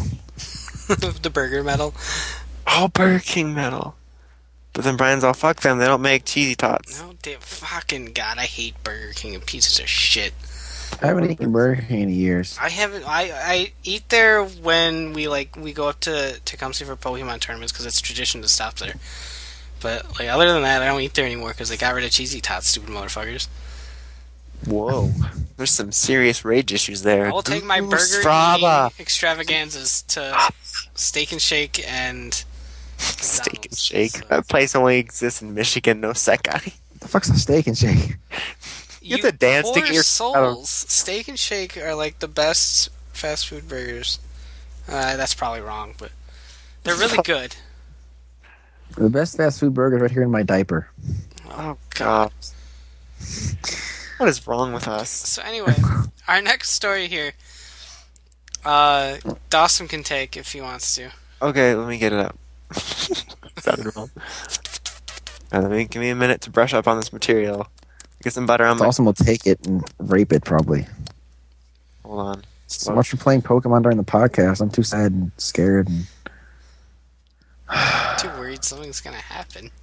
The burger medal. Oh, Burger King medal. But then Brian's all, fuck them. They don't make cheesy tots. No, damn, fucking God, I hate Burger King and pieces of shit. I haven't eaten Burger King in years. I haven't. I eat there when we go up to Tecumseh for Pokemon tournaments because it's tradition to stop there. But like other than that, I don't eat there anymore because they got rid of cheesy tots, stupid motherfuckers. Whoa. There's some serious rage issues there. I will take my Ooh, burger Strava. eating extravaganzas to Steak and Shake and Steak and McDonald's. Shake. So- That place only exists in Michigan, no Sekai. The fuck's a Steak and Shake? You have to dance, poor stick your- souls. Steak and Shake are like the best fast food burgers. That's probably wrong, but they're really good. The best fast food burger is right here in my diaper. Oh, God. What is wrong with us? So anyway, our next story here, Dawson can take if he wants to. Okay, let me get it up. Sounded wrong. Give me a minute to brush up on this material. Get some butter on my... Dawson will take it and rape it probably. Hold on. So much for playing Pokemon during the podcast. I'm too sad and scared. And... Too worried something's gonna happen.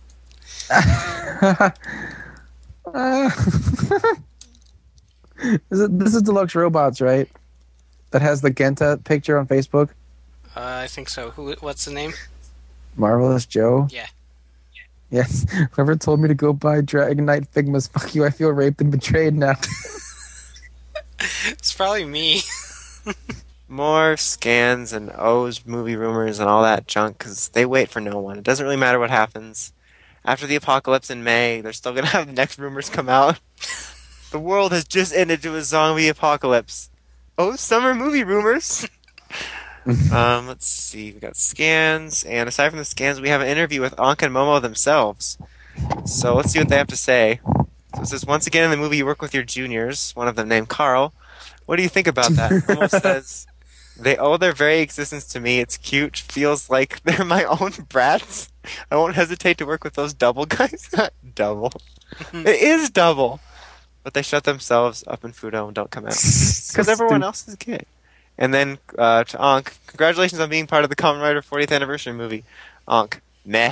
This is Deluxe Robots, right? That has the Genta picture on Facebook. I think so. What's the name? Marvelous Joe. Yeah. Yes. Whoever told me to go buy Dragonite Figmas, fuck you. I feel raped and betrayed now. It's probably me. More scans and O's movie rumors and all that junk because they wait for no one. It doesn't really matter what happens. After the apocalypse in May, they're still going to have the next rumors come out. The world has just ended to a zombie apocalypse. Oh, summer movie rumors. Let's see. We got scans, and aside from the scans, we have an interview with Ankh and Momo themselves. So let's see what they have to say. So it says, once again in the movie you work with your juniors, one of them named Carl. What do you think about that? Momo says, they owe their very existence to me. It's cute. Feels like they're my own brats. I won't hesitate to work with those double guys. Double. It is double. But they shut themselves up in Fudo and don't come out. Because everyone else is gay. And then to Ankh, congratulations on being part of the Kamen Rider 40th anniversary movie. Ankh, meh.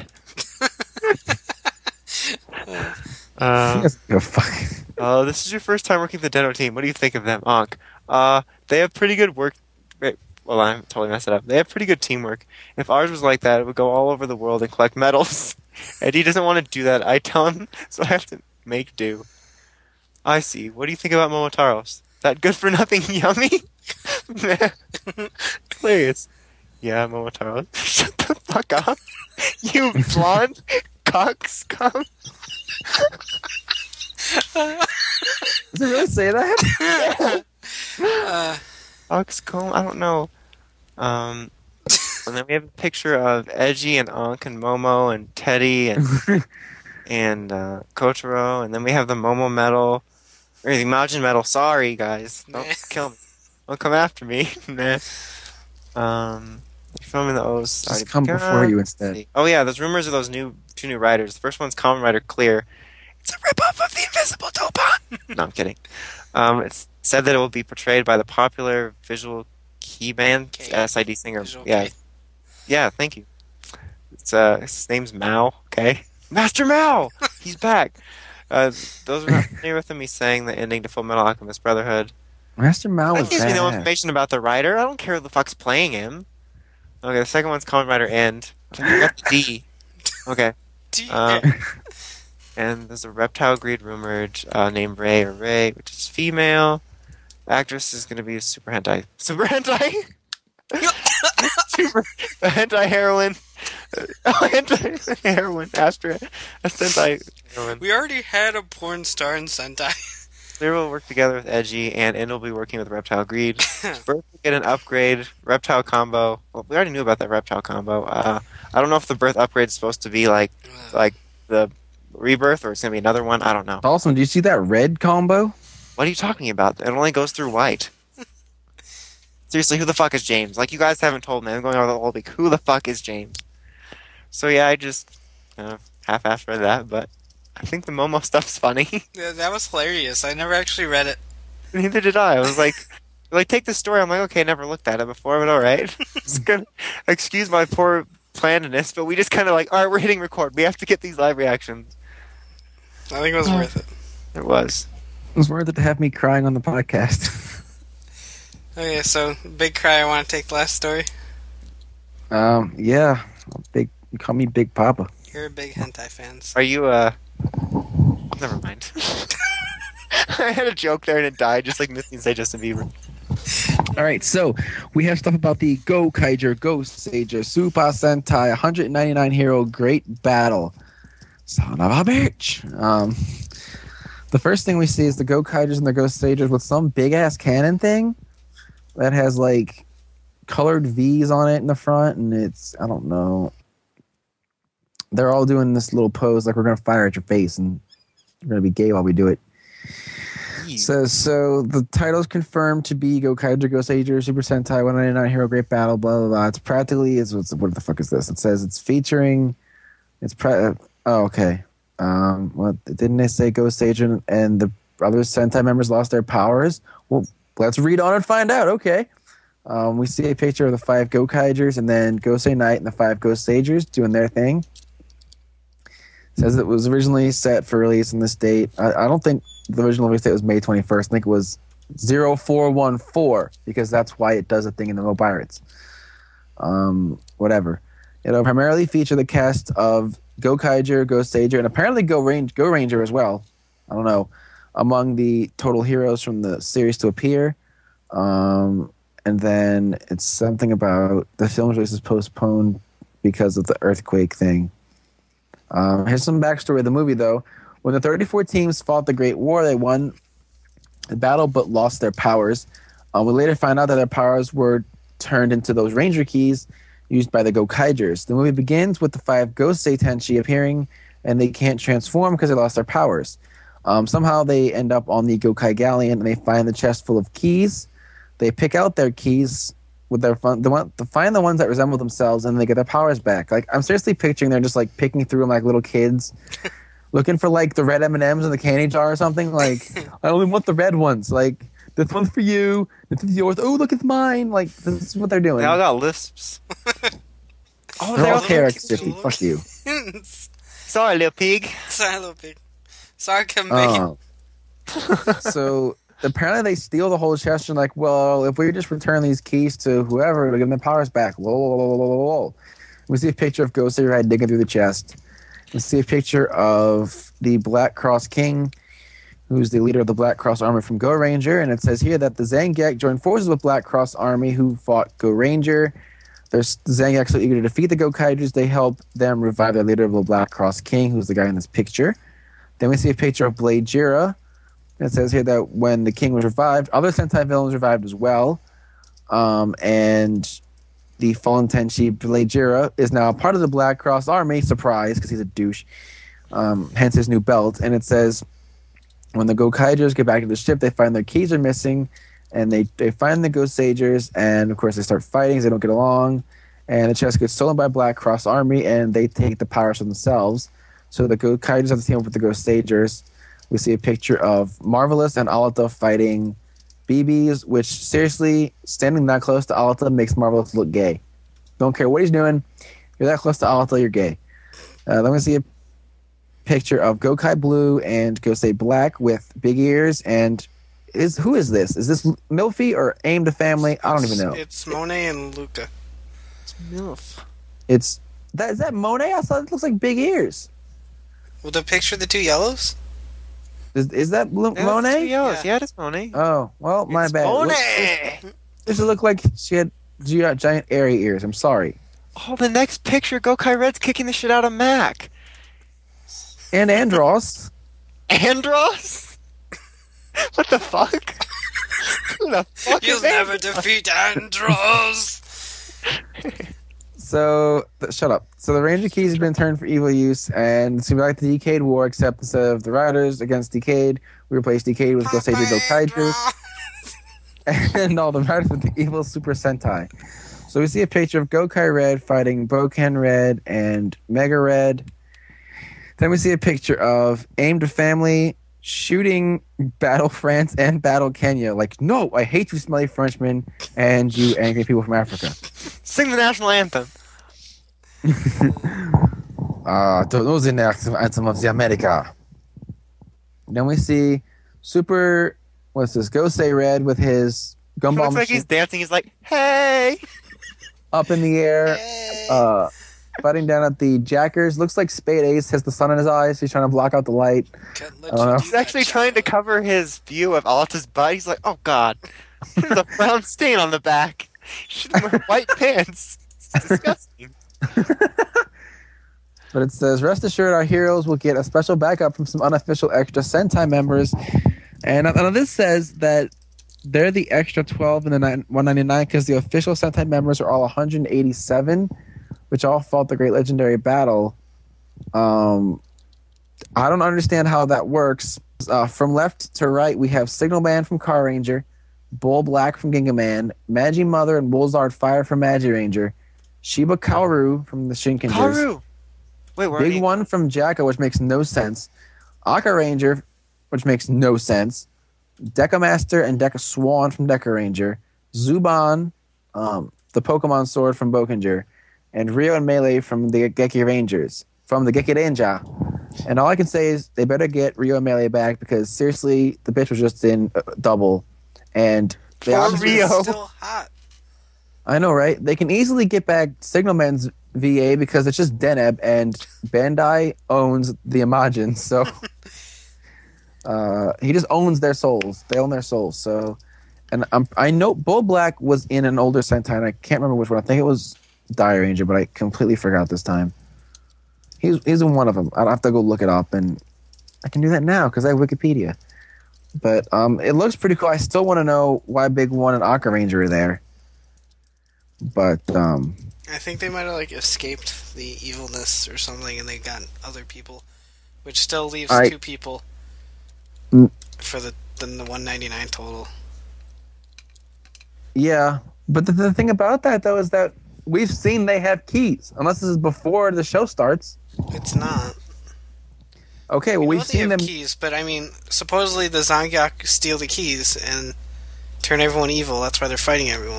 Go fuck. This is your first time working with the Deno team. What do you think of them, Ankh? They have pretty good work. Wait, well, I totally messed it up. They have pretty good teamwork. If ours was like that, it would go all over the world and collect medals. Eddie doesn't want to do that. I tell him, so I have to make do. I see. What do you think about Momotaros? That good for nothing yummy? Hilarious. Yeah, Momotaro. Shut the fuck up. You blonde coxcomb. Does it really say that? Coxcomb? I don't know. And then we have a picture of Edgy and Ankh and Momo and Teddy and Kotaro. And then we have the Momo medal. Or the Majin medal. Sorry, guys. Don't kill me. Don't come after me. Nah. Filming the O's. Just come before you instead. Oh yeah, there's rumors of those new two new riders. The first one's Kamen Rider Clear. It's a ripoff of the Invisible Topon! No, I'm kidding. It's said that it will be portrayed by the popular visual kei band SID singer. Visual Yeah, kei. yeah. Thank you. It's his name's Mao. Okay, Master Mao. He's back. Those are not familiar with him. He's saying the ending to Full Metal Alchemist Brotherhood. Master Mao was That gives me no badass. information about the writer. I don't care who the fuck's playing him. Okay, the second one's Kamen Rider End. I forgot the D. Okay. And there's a reptile greed rumored named Ray or Ray, which is female. The actress is going to be a super hentai. Super hentai? Super hentai heroine. Hentai heroine. Astra. A sentai heroine. We already had a porn star in Sentai. They will work together with Edgy, and End will be working with Reptile Greed. Birth will get an upgrade. Reptile combo. Well, we already knew about that Reptile combo. I don't know if the Birth upgrade is supposed to be like the Rebirth, or it's going to be another one. I don't know. Awesome. Do you see that red combo? What are you talking about? It only goes through white. Seriously, who the fuck is James? Like, you guys haven't told me. I'm going over the whole week. Who the fuck is James? So yeah, I just half-assed read that, but I think the Momo stuff's funny. Yeah, that was hilarious. I never actually read it. Neither did I. I was like, take the story. I'm like, okay, never looked at it before, but all right. Just gonna excuse my poor plannedness, but we just kind of like, all right, we're hitting record. We have to get these live reactions. I think it was worth it. It was. It was worth it to have me crying on the podcast. Okay, so big cry. I want to take the last story. Yeah. Big. You call me Big Papa. You're a big hentai fan. So. Are you, never mind. I had a joke there and it died, just like missing say Justin Bieber. All right, so we have stuff about the Go Kaiger Ghost Sager Super Sentai 199 Hero Great Battle. Son of a bitch. The first thing we see is the Go Kaigers and the Ghost Sagers with some big ass cannon thing that has like colored V's on it in the front, and it's, I don't know. They're all doing this little pose like we're gonna fire at your face, and we're gonna be gay while we do it. So the title's confirmed to be Go Kaiger Ghost Sager Super Sentai 199 Hero Great Battle, blah blah blah. It's practically what the fuck is this? It says it's featuring oh okay. What didn't they say Ghost Sager and the other Sentai members lost their powers? Well, let's read on and find out. Okay. We see a picture of the 5 Go Kaigers and then Gosei Knight and the 5 Ghost Sagers doing their thing. It says it was originally set for release in this date. I don't think the original release date was May 21st. I think it was 0414 because that's why it does a thing in the Mo Pirates. Whatever. It'll primarily feature the cast of Go Kaiger, Ghost Sager, and apparently Go Ranger as well. I don't know. Among the total heroes from the series to appear. And then it's something about the film's release is postponed because of the earthquake thing. Here's some backstory of the movie, though. When the 34 teams fought the Great War, they won the battle but lost their powers. We later find out that their powers were turned into those Ranger keys used by the Go Kaigers. The movie begins with the 5 Ghost Seitenshi appearing, and they can't transform because they lost their powers. Somehow they end up on the Gokai Galleon, and they find the chest full of keys. They pick out their keys with their find the ones that resemble themselves, and they get their powers back. Like, I'm seriously picturing they're just like picking through them like little kids, looking for like the red M&Ms in the candy jar or something. Like, I only want the red ones. Like, this one's for you. This is yours. Oh, look, it's mine. Like, this is what they're doing. They all got lisps. They're all characters. Fuck you. Sorry, little pig. Sorry, little pig. Sorry, Kevin Bacon. So apparently they steal the whole chest and like, well, if we just return these keys to whoever, it'll give them their powers back. Whoa. We see a picture of Ghost Sager digging through the chest. We see a picture of the Black Cross King, who's the leader of the Black Cross Army from Go Ranger, and it says here that the Zangief joined forces with Black Cross Army who fought Go Ranger. There's the Zangief so eager to defeat the Go Kaigers, they help them revive their leader of the Black Cross King, who's the guy in this picture. Then we see a picture of Blade Jira. It says here that when the king was revived, other Sentai villains revived as well. And the fallen Tenchi, Blade Jira, is now a part of the Black Cross Army. Surprise, because he's a douche. Hence his new belt. And it says, when the Go Kaigers get back to the ship, they find their keys are missing. And they find the Ghost Sagers. And, of course, they start fighting because they don't get along. and the chest gets stolen by Black Cross Army, and they take the powers for themselves. So the Kaijus have to team up with the Ghost Sagers. We see a picture of Marvelous and Alita fighting BBs, which seriously, standing that close to Alita makes Marvelous look gay. Don't care what he's doing. You're that close to Alita, you're gay. Then we see a picture of Gokai Blue and Gosei Black with big ears. And who is this? Is this Milfy or Aim to Family? I don't even know. It's Monet and Luca. It's MILF. Is that Monet? I thought it looks like big ears. Well, the picture of the two yellows? Is that Yeah, Monet? Yeah, it is Monet. Oh, well, my It's bad. Monet! Does it look like she had giant airy ears? I'm sorry. Oh, the next picture, Gokai Red's kicking the shit out of Mac. And Andros. Andros? What the fuck? Who the fuck You'll is never Andros? defeat Andros! So, shut up. So the Ranger Keys have been turned for evil use, and it's going to be like the Decade War, except instead of the Riders against Decade, we replace Decade with Gosei Kaiju, and all the Riders with the evil Super Sentai. So we see a picture of Gokai Red fighting Boken Red and Mega Red. Then we see a picture of Aim to Family shooting Battle France and Battle Kenya. Like, no, I hate you, smelly Frenchmen, and you angry people from Africa. Sing the national anthem. Don't know the national anthem of the America. Then we see Gosei Red with his He gumball looks like machine he's dancing. He's like, hey! up in the air, Hey. fighting down at the Jackers. Looks like Spade Ace has the sun in his eyes. He's trying to block out the light. Can't let I don't you know. do He's that, actually trying to Jacko. cover his view of Alita's butt. He's like, oh god, there's a brown stain on the back. You should wear white pants. It's disgusting. But it says, rest assured our heroes will get a special backup from some unofficial extra Sentai members. And now this says that they're the extra 12 and the 199 because the official Sentai members are all 187, which all fought the Great Legendary Battle. I don't understand how that works. From left to right, we have Signal Man from Car Ranger, Bull Black from Ginga Man, Magi Mother and Bullzard Fire from Magi Ranger, Shiba Kaoru from the Shinkinders, Karu! Wait, where are Big you? One from Jacko, which makes no sense, Aka Ranger, which makes no sense, Deca Master and Deca Swan from Deca Ranger, Zuban, the Pokemon Sword from Bokenger, and Rio and Melee from the Geki Rangers, from the Geki Ranger. And all I can say is they better get Rio and Melee back because seriously, the bitch was just in double. And they For obviously, Rio. It's still hot. I know, right? They can easily get back Signalman's VA because it's just Deneb, and Bandai owns the Imagine, so he just owns their souls. They own their souls. So, and I know Bull Black was in an older Sentai, and I can't remember which one. I think it was Dire Ranger, but I completely forgot this time. He's in one of them. I'll have to go look it up, and I can do that now because I have Wikipedia. But it looks pretty cool. I still want to know why Big One and Aka Ranger are there. But I think they might have like escaped the evilness or something, and they got other people, which still leaves two people for the 199 total. Yeah, but the thing about that though is that we've seen they have keys, unless this is before the show starts. It's not. Okay, well We know we've they seen have them. keys, but I mean, supposedly the Zangyok steal the keys and turn everyone evil. That's why they're fighting everyone.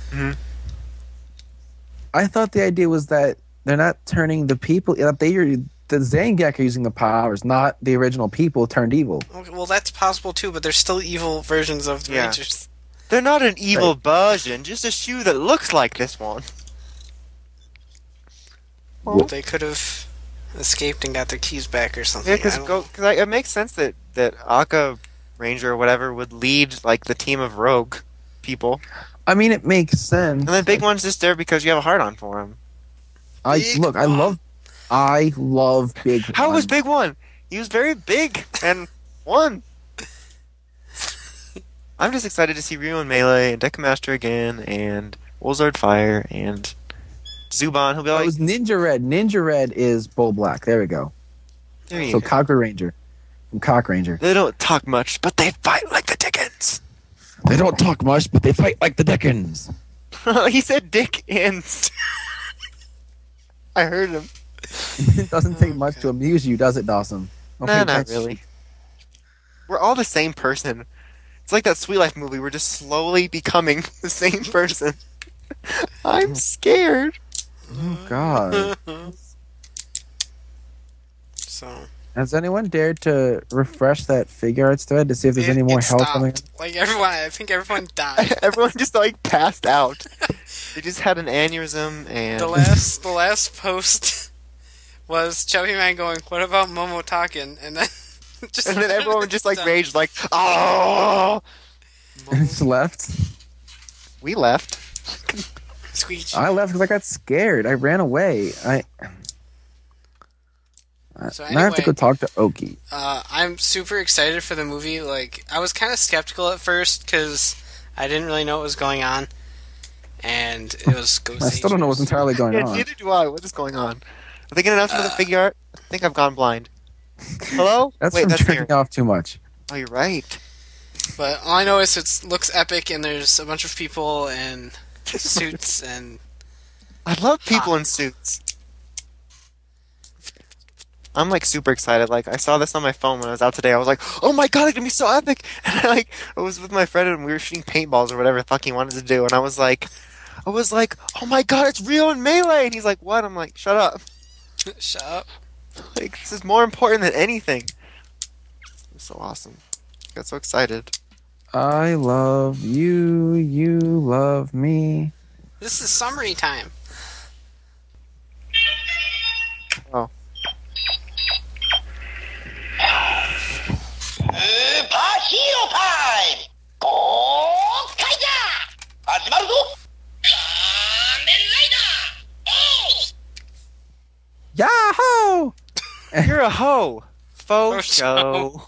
I thought the idea was that they're not turning the people. The Zangief are using the powers, not the original people turned evil. Okay, well, that's possible too, but they're still evil versions of the Yeah. Rangers. They're not an evil version, just a shoe that looks like this one. Well, they could have escaped and got their keys back or something. Yeah, I don't know. because it makes sense that Aka Ranger or whatever would lead like the team of rogue people, I mean, it makes sense. and then Big One's just there because you have a hard on for him. Big I love Big One. How was Big One? He was very big and won. I'm just excited to see Ryu and Melee and Deca Master again and Wolzard Fire and Zuban. He'll be Oh, like, it was Ninja Red. Ninja Red is Bull Black. There we go. there you So go. Cocker Ranger. From Cock Ranger. They don't talk much, but they fight like the Dickens. They don't talk much, but they fight like the Dickens. He said Dickens. I heard him. It doesn't take much Okay. to amuse you, does it, Dawson? Don't Nah, pay not attention. really. We're all the same person. It's like that Sweet Life movie. We're just slowly becoming the same person. I'm scared. Oh, God. So Has anyone dared to refresh that figure arts thread to see if there's any more it hell coming? stopped. Like everyone, I think everyone died. Everyone just like passed out. They just had an aneurysm and The last post was Chubby Man going, "What about Momotaken?" And then just and then everyone just like done. raged like, oh. And just left. We left. Squeech. I left because I got scared. I ran away. So Now I have to anyway, go talk to Oki. I'm super excited for the movie. Like, I was kind of skeptical at first because I didn't really know what was going on, and it was Ghost I still don't know what's Agers. entirely going Yeah, on. neither do I. What is going on? Are they gonna announce for the figure art? I think I've gone blind. Hello? That's Wait, from that's jerking here. off too much. Oh, you're right. But all I know is it looks epic, and there's a bunch of people and suits, and I love people in suits. I'm like super excited. Like I saw this on my phone when I was out today. I was like, "Oh my god, it's gonna be so epic!" And I was with my friend and we were shooting paintballs or whatever the fuck he wanted to do. And I was like, "Oh my god, it's real in Melee!" And he's like, "What?" I'm like, "Shut up! shut up. Like this is more important than anything." It was so awesome. I got so excited. I love you. You love me. This is summary time. Oh, スーパーヒーロータイムゴースカイザー始まるぞ仮面ライダー Yahoo! you're a hoe. Faux Faux show.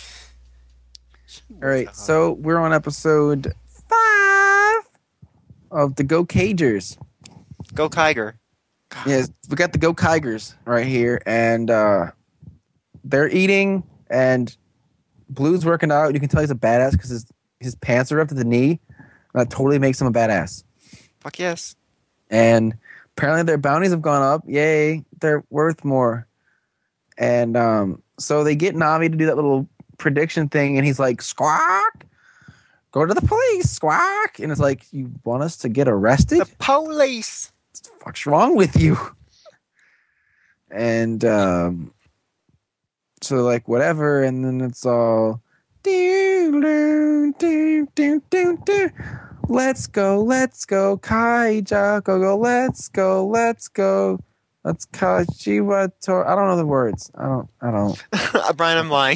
All right, so we're on episode 5 of the Go Cagers. Go Kiger. Yes, we got the Go Kigers right here, and they're eating, and Blue's working out. You can tell he's a badass because his pants are up to the knee. That totally makes him a badass. Fuck yes. And apparently their bounties have gone up. Yay, they're worth more. And so they get Navi to do that little prediction thing, and he's like, "Squawk! Go to the police, squawk!" And it's like, "You want us to get arrested? The police. What the fuck's wrong with you?" And so like whatever, and then it's all let's go, Kaija, go, let's go, let's Kajiwa Tor. I don't know the words. I don't Brian, I'm lying.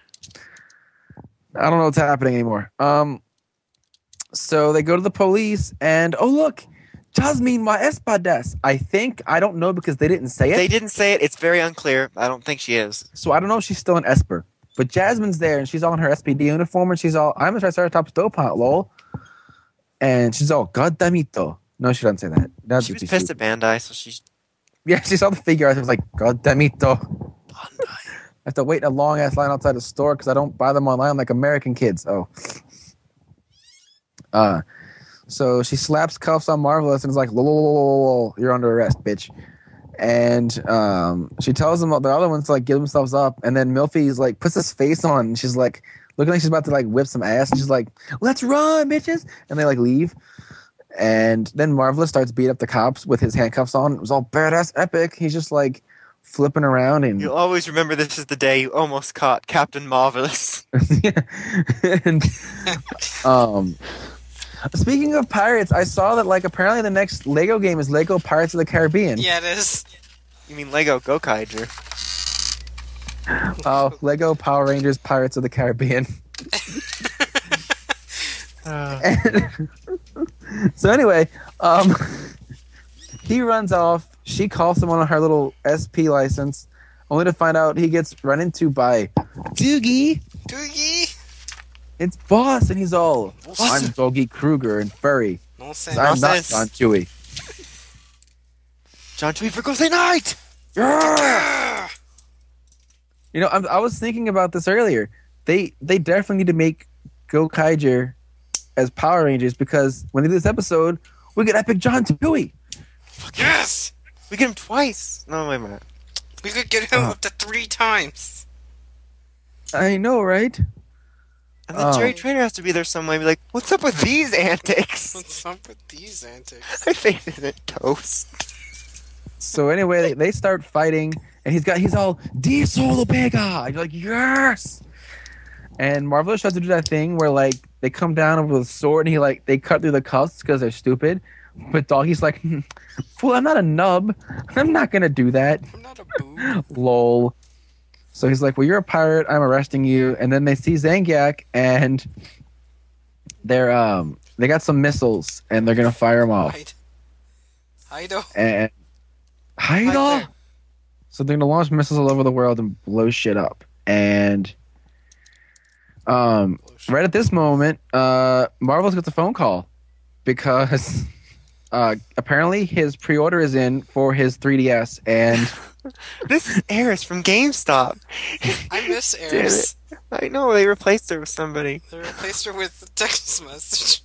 know what's happening anymore. So they go to the police, and oh look, Jasmine wa espadas. I don't know because they didn't say it. They didn't say it. It's very unclear. I don't think she is. So I don't know if she's still an Esper. But Jasmine's there, and she's all in her SPD uniform, and she's all, I'm a Triceratops Dopant, lol. And she's all, God damn it, though. No, she doesn't say that. That'd She be was pissed stupid. at Bandai, so she's Yeah, she saw the figure art and was like, God damn it, though. I have to wait in a long-ass line outside the store because I don't buy them online like American kids. Oh. So she slaps cuffs on Marvelous and is like, lol, you're under arrest, bitch. And she tells them the other ones to like give themselves up, and then Milfy's like puts his face on, and she's like looking like she's about to like whip some ass, and she's like, "Let's run, bitches!" And they like leave, and then Marvelous starts beating up the cops with his handcuffs on. It was all badass, epic. He's just like flipping around, and You'll always remember this is the day you almost caught Captain Marvelous. and speaking of pirates, I saw that like apparently the next Lego game is Lego Pirates of the Caribbean. Yeah, it is. You mean Lego Gokaiger? Oh, Lego Power Rangers Pirates of the Caribbean. So anyway, he runs off. She calls someone on her little SP license, only to find out he gets run into by Doogie. Doogie. It's Boss, and he's all, I'm Doggy Kruger and furry. Nonsense. I'm not Nonsense. John Chewy. John Tweed for Gosei Night! You know, I was thinking about this earlier. They definitely need to make Go Kaiger as Power Rangers because when they do this episode, we get epic John Chewy. Yes. We get him twice. No, wait a minute. We could get him up to 3 times. I know, right? And then Oh. Jerry Trainer has to be there some way. Be like, what's up with these antics? What's up with these antics? My face isn't toast. So anyway, they start fighting, and he's all "Die Solo Pega." And you're like, yes. And Marvelous tries to do that thing where like they come down with a sword, and they cut through the cuffs because they're stupid. But Doggy's like, fool, I'm not a nub. I'm not gonna do that. I'm not a boob. Lol. So he's like, well, you're a pirate. I'm arresting you. And then they see Zangiak, and they got some missiles, and they're gonna fire them off. Heido. And Right Heido. there. So they're gonna launch missiles all over the world and blow shit up. And right at this moment, Marvel's gets a phone call because apparently his pre-order is in for his 3DS, and This is Eris from GameStop. I miss Damn Eris. it. I know, they replaced her with somebody. They replaced her with a text message.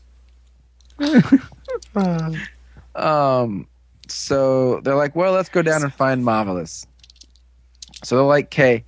So they're like, well, let's go down and find Marvelous. So they're like, okay.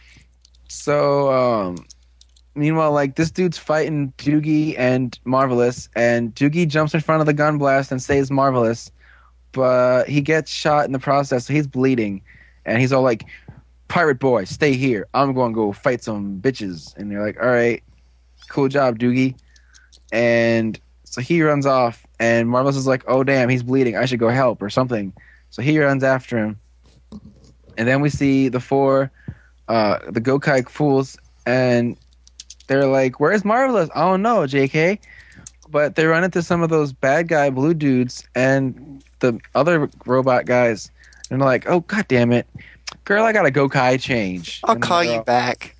So meanwhile, like, this dude's fighting Doogie and Marvelous, and Doogie jumps in front of the gun blast and saves Marvelous, but he gets shot in the process, so he's bleeding, and he's all like, pirate boy, stay here. I'm going to go fight some bitches. And they're like, all right, cool job, Doogie. And so he runs off, and Marvelous is like, oh, damn, he's bleeding. I should go help or something. So he runs after him. And then we see the four, the Gokai fools, and they're like, where's Marvelous? I don't know, JK. But they run into some of those bad guy blue dudes and the other robot guys. And they're like, oh, god damn it. Girl, I got a Gokai change. I'll And call they're you all- back.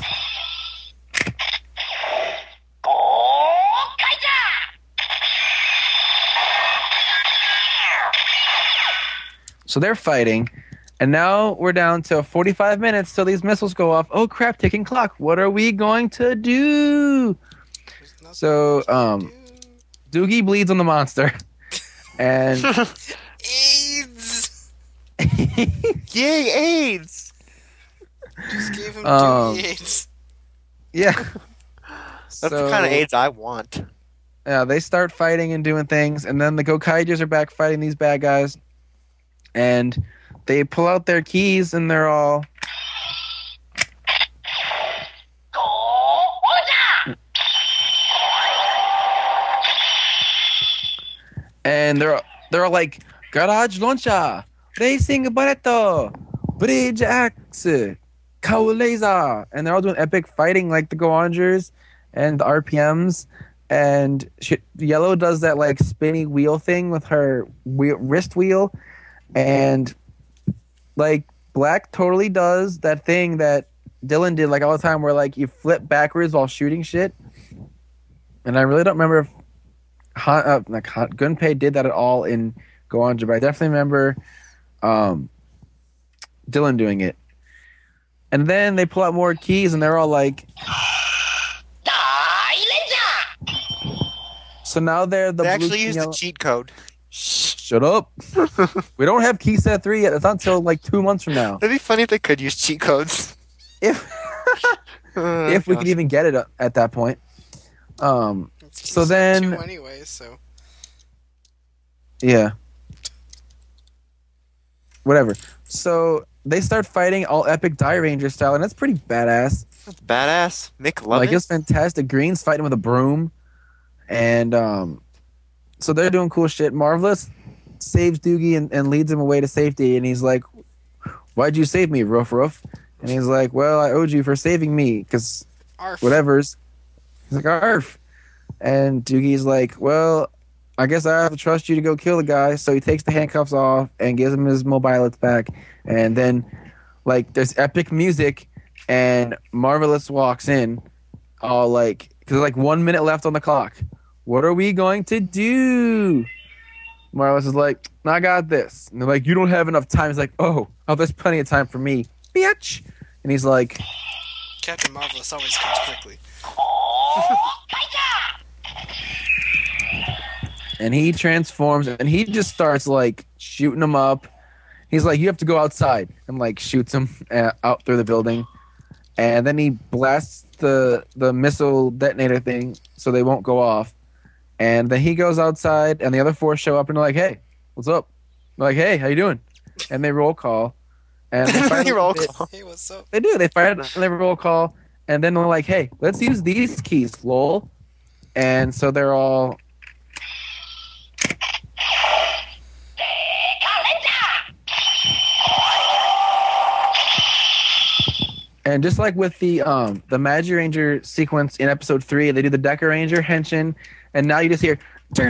So they're fighting. And now we're down to 45 minutes till these missiles go off. Oh, crap, ticking clock. What are we going to do? There's nothing So, to do. Doogie bleeds on the monster. And AIDS! Yay, AIDS! Just gave him Um, Doogie AIDS. yeah. That's the kind of AIDS I want. Yeah, they start fighting and doing things, and then the Gokaijus are back fighting these bad guys, and they pull out their keys, and they're all, and they're all like, Garage Launcher, Racing Barretto, Bridge Axe, Cow Laser, and they're all doing epic fighting like the Goangers and the RPMs. And Yellow does that like spinny wheel thing with her wrist wheel, and like Black totally does that thing that Dylan did like all the time, where like you flip backwards while shooting shit. And I really don't remember if Gunpei did that at all in Goanja, but I definitely remember Dylan doing it. And then they pull out more keys, and they're all like, so now they're the They blue, actually used the yellow- cheat code. Shut up. We don't have key set 3 yet. It's not until like 2 months from now. That'd be funny if they could use cheat codes. If Oh, if we gosh. could even get it at that point. It's So Keystone then- 2 anyway, so Yeah. Whatever. So they start fighting all epic Die Ranger style, and that's pretty badass. That's badass. Mick love Like it. it's fantastic. Green's fighting with a broom, and so they're doing cool shit. Marvelous saves Doogie and leads him away to safety, and he's like, "Why'd you save me, Roof Roof?" And he's like, "Well, I owed you for saving me, because Arf. whatever's." He's like, "Arf," and Doogie's like, "Well, I guess I have to trust you to go kill the guy." So he takes the handcuffs off and gives him his mobilets back, and then like there's epic music, and Marvelous walks in, all like, because there's like 1 minute left on the clock. What are we going to do? Marvelous is like, I got this. And they're like, you don't have enough time. He's like, oh, there's plenty of time for me, bitch. And he's like, Captain Marvelous always comes quickly. and he transforms, and he just starts like shooting them up, He's like, you have to go outside, and like shoots him out through the building, and then he blasts the missile detonator thing so they won't go off, and then he goes outside, and the other four show up and they're like, hey, what's up? They're like, hey, how you doing? And they roll call, and they fight a Roll little bit. call. Hey, what's up? They do. They fight and they roll call, and then they're like, "Hey, let's use these keys, lol." And so they're all. And just like with the Magi Ranger sequence in episode 3, they do the Deca Ranger henshin, and now you just hear. Like,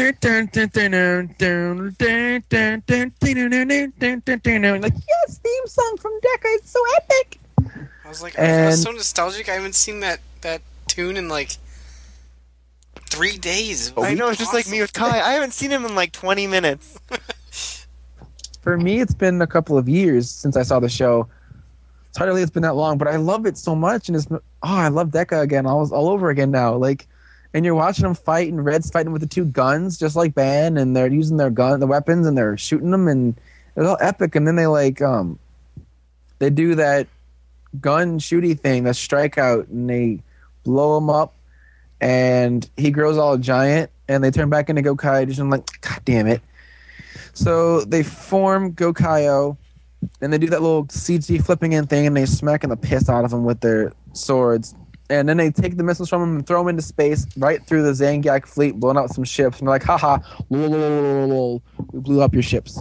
yes, theme song from Deca. It's so epic. I was like, I was And- so nostalgic. I haven't seen that tune in like 3 days. I know, it's just like me with Kai. I haven't seen him in like 20 minutes. For me, it's been a couple of years since I saw the show. It's hard to believe it's been that long, but I love it so much, and I love Deca again, all over again now. Like, and you're watching them fight, and Red's fighting with the two guns, just like Ban, and they're using the weapons, and they're shooting them, and it's all epic. And then they they do that gun shooty thing, that strikeout, and they blow him up, and he grows all giant, and they turn back into Gokai. Just I'm like, God damn it! So they form Gokaio, and they do that little CG flipping in thing, and they smacking the piss out of him with their swords. And then they take the missiles from him and throw them into space, right through the Zangiak fleet, blowing up some ships. And they're like, haha, lol, lol, lol, lol, we blew up your ships.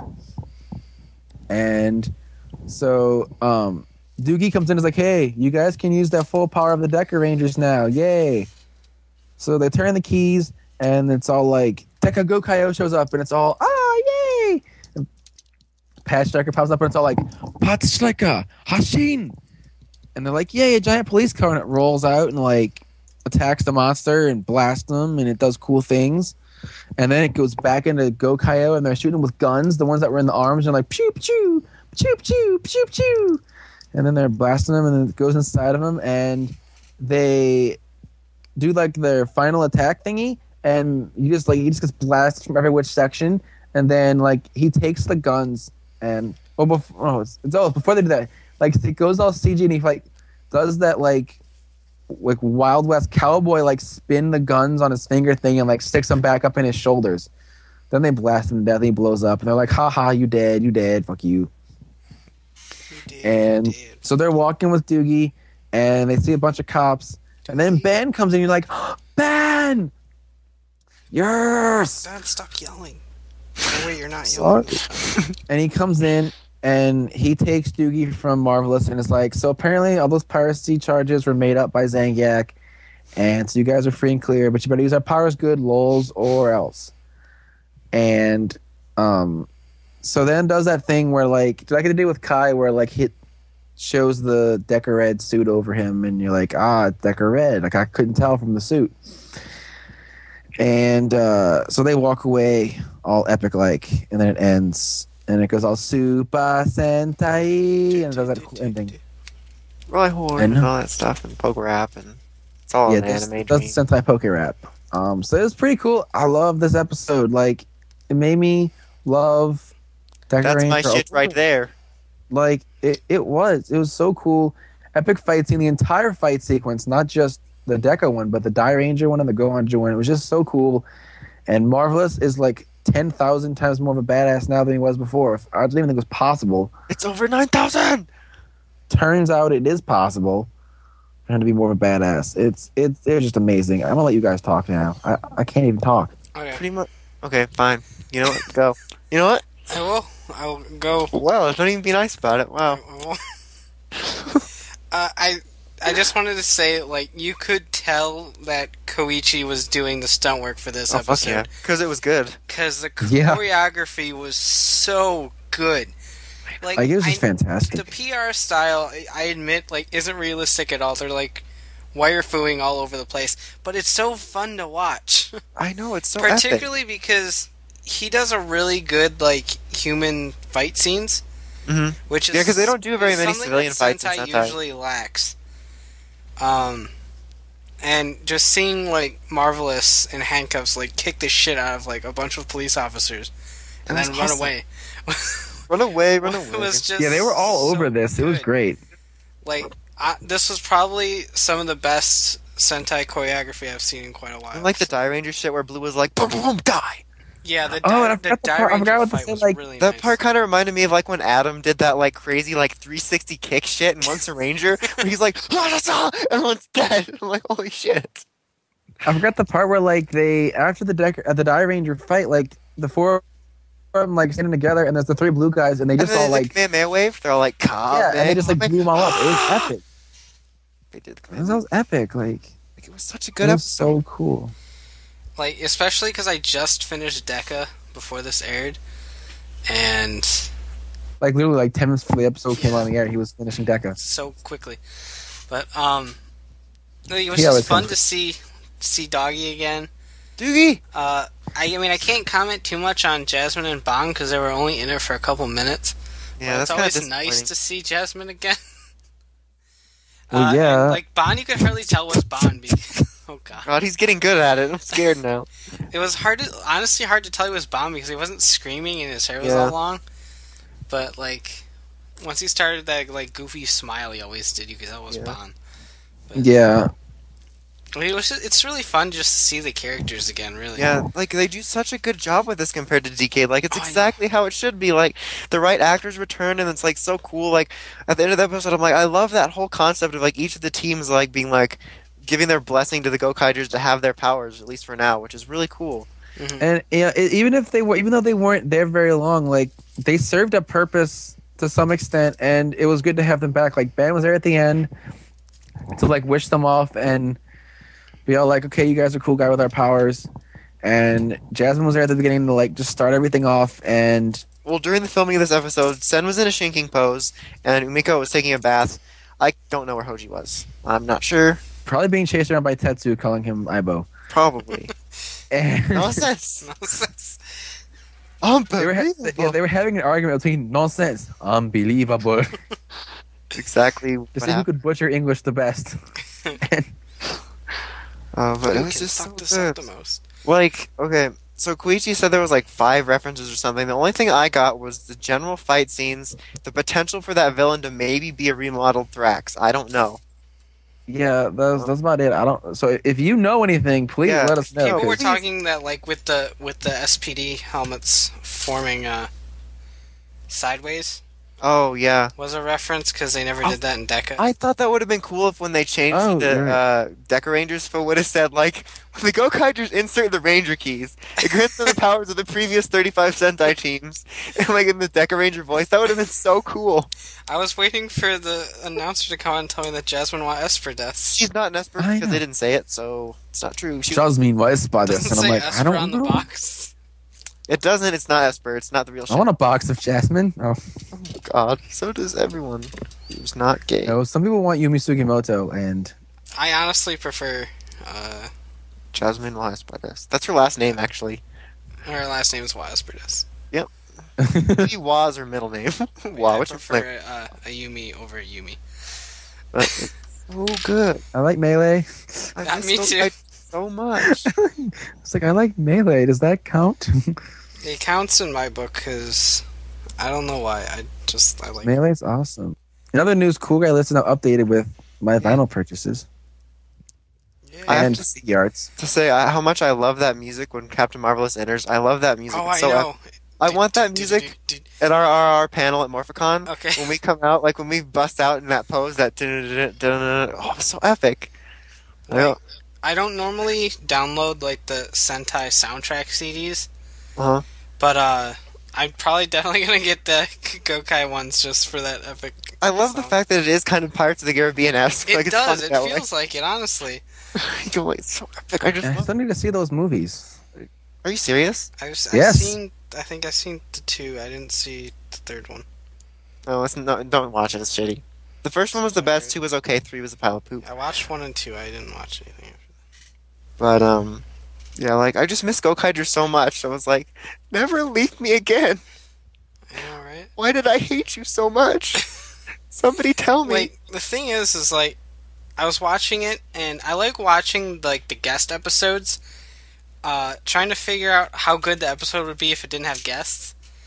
And so Doogie comes in and is like, hey, you guys can use that full power of the Deca Rangers now. Yay. So they turn the keys, and it's all like, Deca Gokaio shows up, and it's all, yay. And Patch Striker pops up, and it's all like, Patch Striker, Hashin. And they're like, yay, a giant police car, and it rolls out and like attacks the monster and blasts them, and it does cool things. And then it goes back into Gokaio, and they're shooting them with guns, the ones that were in the arms, and like, pew, pew, pew, pew, pew, pew. And then they're blasting them, and then it goes inside of them, and they do like their final attack thingy, and he just gets blasted from every which section, and then like he takes the guns and before they do that, like it goes all CG, and he like does that like Wild West cowboy like spin the guns on his finger thing and like sticks them back up in his shoulders. Then they blast him to death, and he blows up, and they're like, haha, you dead, fuck you. And so they're walking with Doogie, and they see a bunch of cops, and then Ben comes in, and you're like, Ben! Yes! Dad, stop yelling. Oh, wait, you're not yelling. And he comes in, and he takes Doogie from Marvelous, and is like, so apparently all those piracy charges were made up by Zangiak, and so you guys are free and clear, but you better use our powers good, lols, or else. And so then does that thing where like, did I get to do with Kai where like he shows the Deca Red suit over him, and you're like, it's Deca Red, like I couldn't tell from the suit. And so they walk away all epic like, and then it ends, and it goes all Super Sentai, and it does that cool ending. Roy Horn and all that stuff, and Poke Rap, and it's all in that's anime. the Sentai Poke Rap. So it was pretty cool. I love this episode. Like, it made me love Deca That's my Ranger. shit right there. Like, it was so cool. Epic fight scene, the entire fight sequence, not just the Deca one, but the Die Ranger one and the Gohan one. It was just so cool. And Marvelous is like 10,000 times more of a badass now than he was before. I didn't even think it was possible. It's over 9,000! Turns out it is possible for him to be more of a badass. It was just amazing. I'm gonna let you guys talk now. I can't even talk. Okay. Pretty much. Okay, fine. You know what? Go. You know what? I will. I will go. Well, don't even be nice about it. Wow. I will. I just wanted to say, like, you could tell that Koichi was doing the stunt work for this Oh, fuck yeah. episode. Because it was good. Because the Yeah. choreography was so good. Like, It was just fantastic. The PR style, I admit, like, isn't realistic at all. They're, like, wire-fooing all over the place. But it's so fun to watch. I know, it's so epic. Particularly because he does a really good, like, human fight scenes. Mhm. Which is Yeah, 'cause they don't do very many something civilian that fights in Sentai Sentai. usually lacks. And just seeing like Marvelous in handcuffs like kick the shit out of like a bunch of police officers and That then was run awesome. away Run away, run It away. was just Yeah, they were all so over this. It was good. great. Like, this was probably some of the best Sentai choreography I've seen in quite a while. And like the Die Ranger shit where Blue was like, boom, boom, boom, die. Yeah, the Oh, and I the forgot the Die part- I Ranger forgot what to fight say, was like, really That nice. part kind of reminded me of like when Adam did that like crazy like 360 kick shit in Once a Ranger, where he's like, everyone's dead. I'm like, holy shit. I forgot the part where like they after the Die Ranger fight, like the four of them like standing together, and there's the three blue guys, and they And just then all the like Kamehameha wave, they're all like, yeah, and they just like blew them all up. It was epic. They did the That Kamehameha. was epic. Like It was such a it good was episode. so cool. Like, especially because I just finished Deca before this aired, and Like literally, like 10 minutes before the episode came on the air, he was finishing Deca. so quickly. But like, it was He just always fun comes to see Doggy again. Doogie! I mean, I can't comment too much on Jasmine and Bong because they were only in it for a couple minutes. Yeah, But that's it's kind of always nice to see Jasmine again. Well, yeah. and, like, Bond, you could hardly tell was Bond. Oh god, God, he's getting good at it. I'm scared now. it was honestly hard to tell he was Bond because he wasn't screaming and his hair was Yeah. all long. But like, once he started that like goofy smile he always did, you could tell it was Yeah. Bond. Yeah, I mean, it's really fun just to see the characters again. Really, Yeah, like they do such a good job with this compared to DK. Like it's Oh, I know. exactly how it should be. Like the right actors return, and it's like so cool. Like at the end of the episode, I'm like, I love that whole concept of like each of the teams like being like giving their blessing to the Gokaigers to have their powers at least for now, which is really cool. and yeah, even though they weren't there very long, like they served a purpose to some extent, and it was good to have them back. Like Ben was there at the end to like wish them off and be all like, okay, you guys are cool guy with our powers, and Jasmine was there at the beginning to like just start everything off. And Well, during the filming of this episode, Sen was in a shinking pose, and Umiko was taking a bath. I don't know where Hoji was. I'm not sure. probably being chased around by Tetsu, calling him Aibo. Probably. And Nonsense. Nonsense. they were Unbelievable. they were having an argument between nonsense, unbelievable. Exactly. to What see who happened. could butcher English the best. But it Who was can just so fuck this up good. the most? Like, okay, so Koichi said there was like 5 references or something. The only thing I got was the general fight scenes, the potential for that villain to maybe be a remodeled Thrax. I don't know. Yeah, that's about it. I don't. So if you know anything, please Yeah. let us know. People were 'cause- talking that like with the SPD helmets forming sideways Oh, yeah. was a reference because they never Oh, did that in Deca. I thought that would have been cool if when they changed Oh, the you're Deca Rangers for would have said, like, when the Gokaigers insert the Ranger keys, it grants them the powers of the previous 35 Sentai teams. And, like, in the Deca Ranger voice, that would have been so cool. I was waiting for the announcer to come on and tell me that Jasmine want Esper deaths. She's not an Esper I because know. they didn't say it, so it's not true. She, Jasmine, what is about this? Doesn't And I'm say like, I Esper don't on the know. box. it doesn't, it's not Esper, it's not the real I shit. want a box of Jasmine. Oh God, so does everyone who's not gay. no, some people want Yumi Sugimoto, and I honestly prefer. Jasmine Waspadas. That's her last name, actually. Her last name is Wasperdas. Maybe Wa is her middle name. Wa, I what's her name? prefer a Yumi over a Yumi. But it's so good. I like Melee. I Yeah, miss me those too. guys so much. It's like I like Melee. Does that count? It counts in my book because I don't know why. I like. Melee's awesome. In other news, Cool Guy Listen updated with my vinyl purchases Yeah. I have and to see- the arts. To say how much I love that music when Captain Marvelous enters. I love that music. Oh, It's I so know. I want that music at our RR panel at Morphicon. Okay. When we come out, like when we bust out in that pose, that oh, it's so epic. Like, I don't normally download like the Sentai soundtrack CDs, Uh-huh. but I'm probably definitely gonna get the Gokai ones just for that epic. I love the sound. fact that it is kind of Pirates of the Caribbean-esque. It like, it's does. fun It that way. feels like it, honestly. You go, like, it's so epic. I just I love still need to see those movies. Are you serious? I've Yes. seen. I think I've seen the 2. I didn't see the 3rd one. No, don't watch it. It's shitty. The first one was the best. 2 was okay. 3 was a pile of poop. I watched 1 and 2. I didn't watch anything. But yeah, like I just miss Gokaiger so much. I was like, never leave me again. I know, right? Why did I hate you so much? Somebody tell me. Like the thing is like I was watching it and I like watching like the guest episodes, trying to figure out how good the episode would be if it didn't have guests.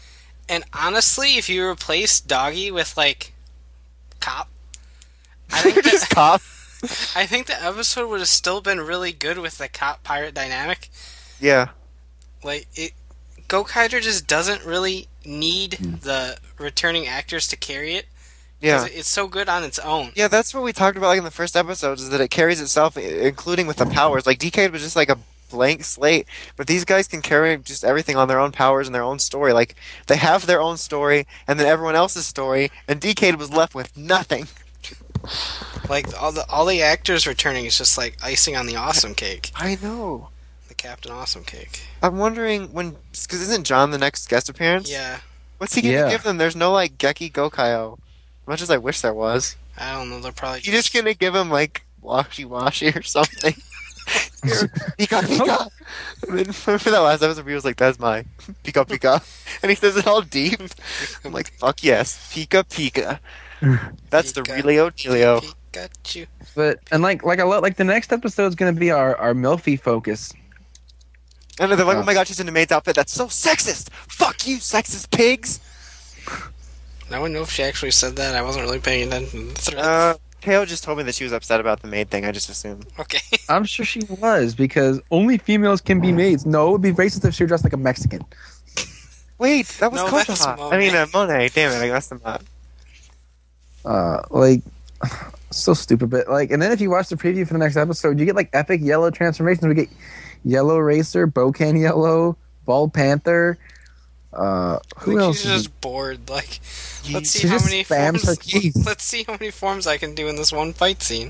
And honestly, if you replace Doggy with like Cop, I think Just that cop. I think the episode would have still been really good with the cop pirate dynamic. Yeah. Like Gokaider just doesn't really need the returning actors to carry it. Yeah. It's so good on its own. Yeah, that's what we talked about like in the first episode, is that it carries itself, including with the powers. Like, Decade was just like a blank slate, but these guys can carry just everything on their own powers and their own story. Like, they have their own story, and then everyone else's story, and Decade was left with nothing. Like all the actors returning is just like icing on the awesome cake. I know. The Captain Awesome cake. I'm wondering because isn't John the next guest appearance? Yeah. What's he gonna Yeah. give them? There's no like Geki Gokaio. As much as I wish there was. I don't know. They're probably You just gonna give him like washy washy or something. Here, Pika Pika. And then remember that last episode where he was like, "That's my Pika Pika," and he says it all deep. I'm like, "Fuck yes, Pika Pika." That's the Pika, Relio Delio. Pikachu. But and like I love like the next episode's gonna be our Milfy focus. And they're like, "Oh my god, she's in a maid's outfit. That's so sexist. Fuck you, sexist pigs." I wouldn't know if she actually said that. I wasn't really paying attention to the thread. Teo just told me that she was upset about the maid thing. I just assumed. Okay. I'm sure she was, because only females can be maids. No, it would be racist if she were dressed like a Mexican. Wait, that was No, Kokoha. that's I mean, Monet. Damn it, I messed them up. Like, so stupid. But like, and then if you watch the preview for the next episode, you get like epic yellow transformations. We get Yellow Racer, Bokan Yellow, Bald Panther. Who else? She's just bored. Like, let's see She how just many spams forms. her keys. Let's see how many forms I can do in this one fight scene.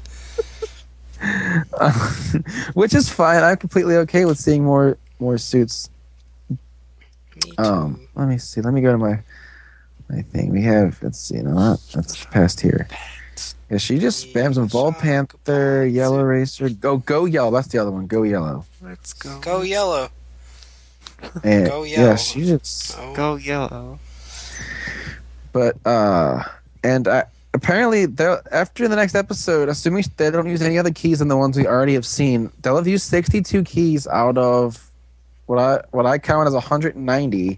Which is fine. I'm completely okay with seeing more suits. Me too. Let me see. Let me go to my thing. We have. Let's see. No, that's past here. Yeah, she just spams them. Bald Panther, Yellow Racer. Go Yellow. That's the other one. Go Yellow. Let's go. Go yellow. And, Go Yellow. Yeah, she just. Oh. Go yellow. But and apparently after the next episode, assuming they don't use any other keys than the ones we already have seen, they'll have used 62 keys out of what I count as 190.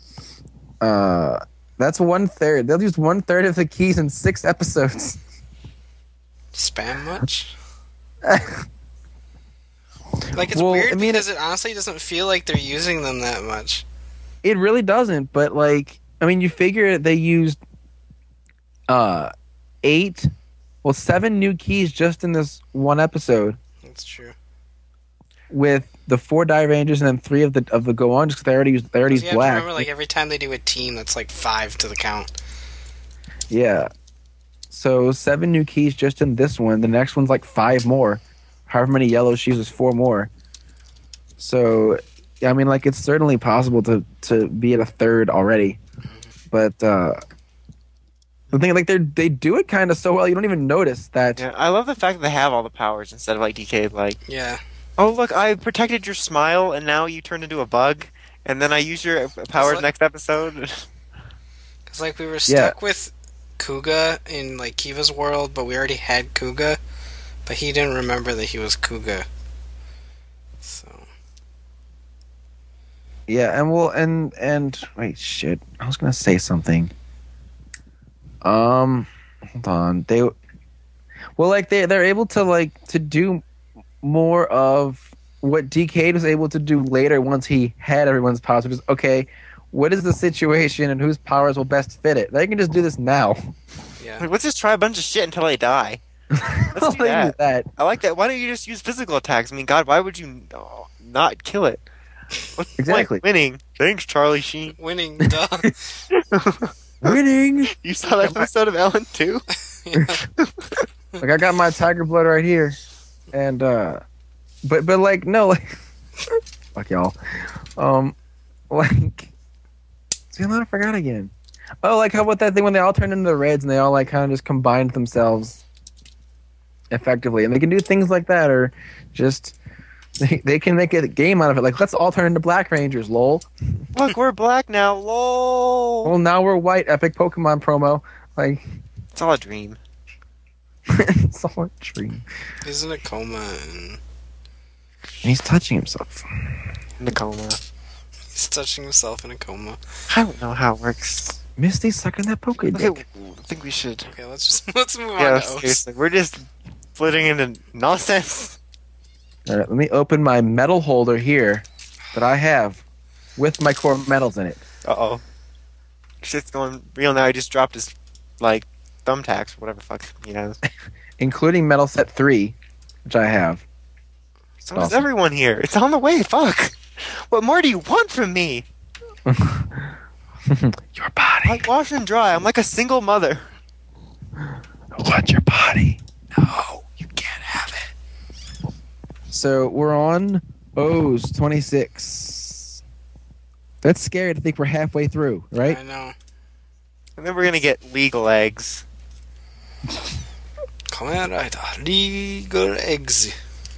That's 1/3. They'll use 1/3 of the keys in 6 episodes. Spam much? Like, it's Well, weird I mean, because it honestly doesn't feel like they're using them that much. It really doesn't, but like, I mean, you figure they used 7 new keys just in this one episode, That's true. with the 4 Die Rangers and then 3 of the Go On, just because they already used You have to black. remember, like, every time they do a team, that's like 5 to the count. Yeah. So 7 new keys just in this one. The next one's like 5 more. However many yellow she uses, 4 more. So, I mean, like, it's certainly possible to be at a third already. But the thing, like, they do it kind of so well, you don't even notice that. Yeah, I love the fact that they have all the powers instead of like DK. Like, Yeah. oh look, I protected your smile, and now you turned into a bug, and then I use your powers like- next episode. Because, like, we were stuck with Kuga in, like, Kiva's world, but we already had Kuga. But he didn't remember that he was Kuga. So. Yeah, and well, and wait, shit. I was gonna say something. Hold on. They're able to to do more of what DK was able to do later once he had everyone's powers. Which is, okay, what is the situation and whose powers will best fit it? They can just do this now. Yeah. Like, let's just try a bunch of shit until they die. Let's do They can that. I like that. Why don't you just use physical attacks? I mean, God, why would you not kill it? What's the Exactly. point? Winning. Thanks, Charlie Sheen. Winning, duh. Winning. You saw that episode of Ellen too? Yeah. Like, I got my tiger blood right here, and but like, no, like, fuck y'all. Like, see, I forgot again. Oh, like, how about that thing when they all turned into the Reds and they all like kind of just combined themselves effectively, and they can do things like that, or just they can make a game out of it. Like, let's all turn into Black Rangers, lol. Look, we're black now. Lol. Well, now we're white. Epic Pokemon promo. Like, It's all a dream. it's all a dream. He's in a coma and And he's touching himself. In the coma. he's He's touching himself in a coma. I don't know how it works. Misty sucking that poke Okay, dick. I think we should. Okay, let's move on Yeah, to O's. seriously, we're just splitting into nonsense. All right, let me open my metal holder here that I have with my core metals in it, Uh-oh. Shit's going real now. He just dropped his, like, thumbtacks or whatever the fuck he has. including metal set 3, which I have. So does Awesome. everyone here. It's on the way, fuck. What more do you want from me? Your body. I wash and dry. I'm like a single mother. I want your body. No, you can't have it. So we're on O's 26. That's scary to think we're halfway through, right? I know. And then we're gonna get legal eggs. Kamen Rider, legal eggs.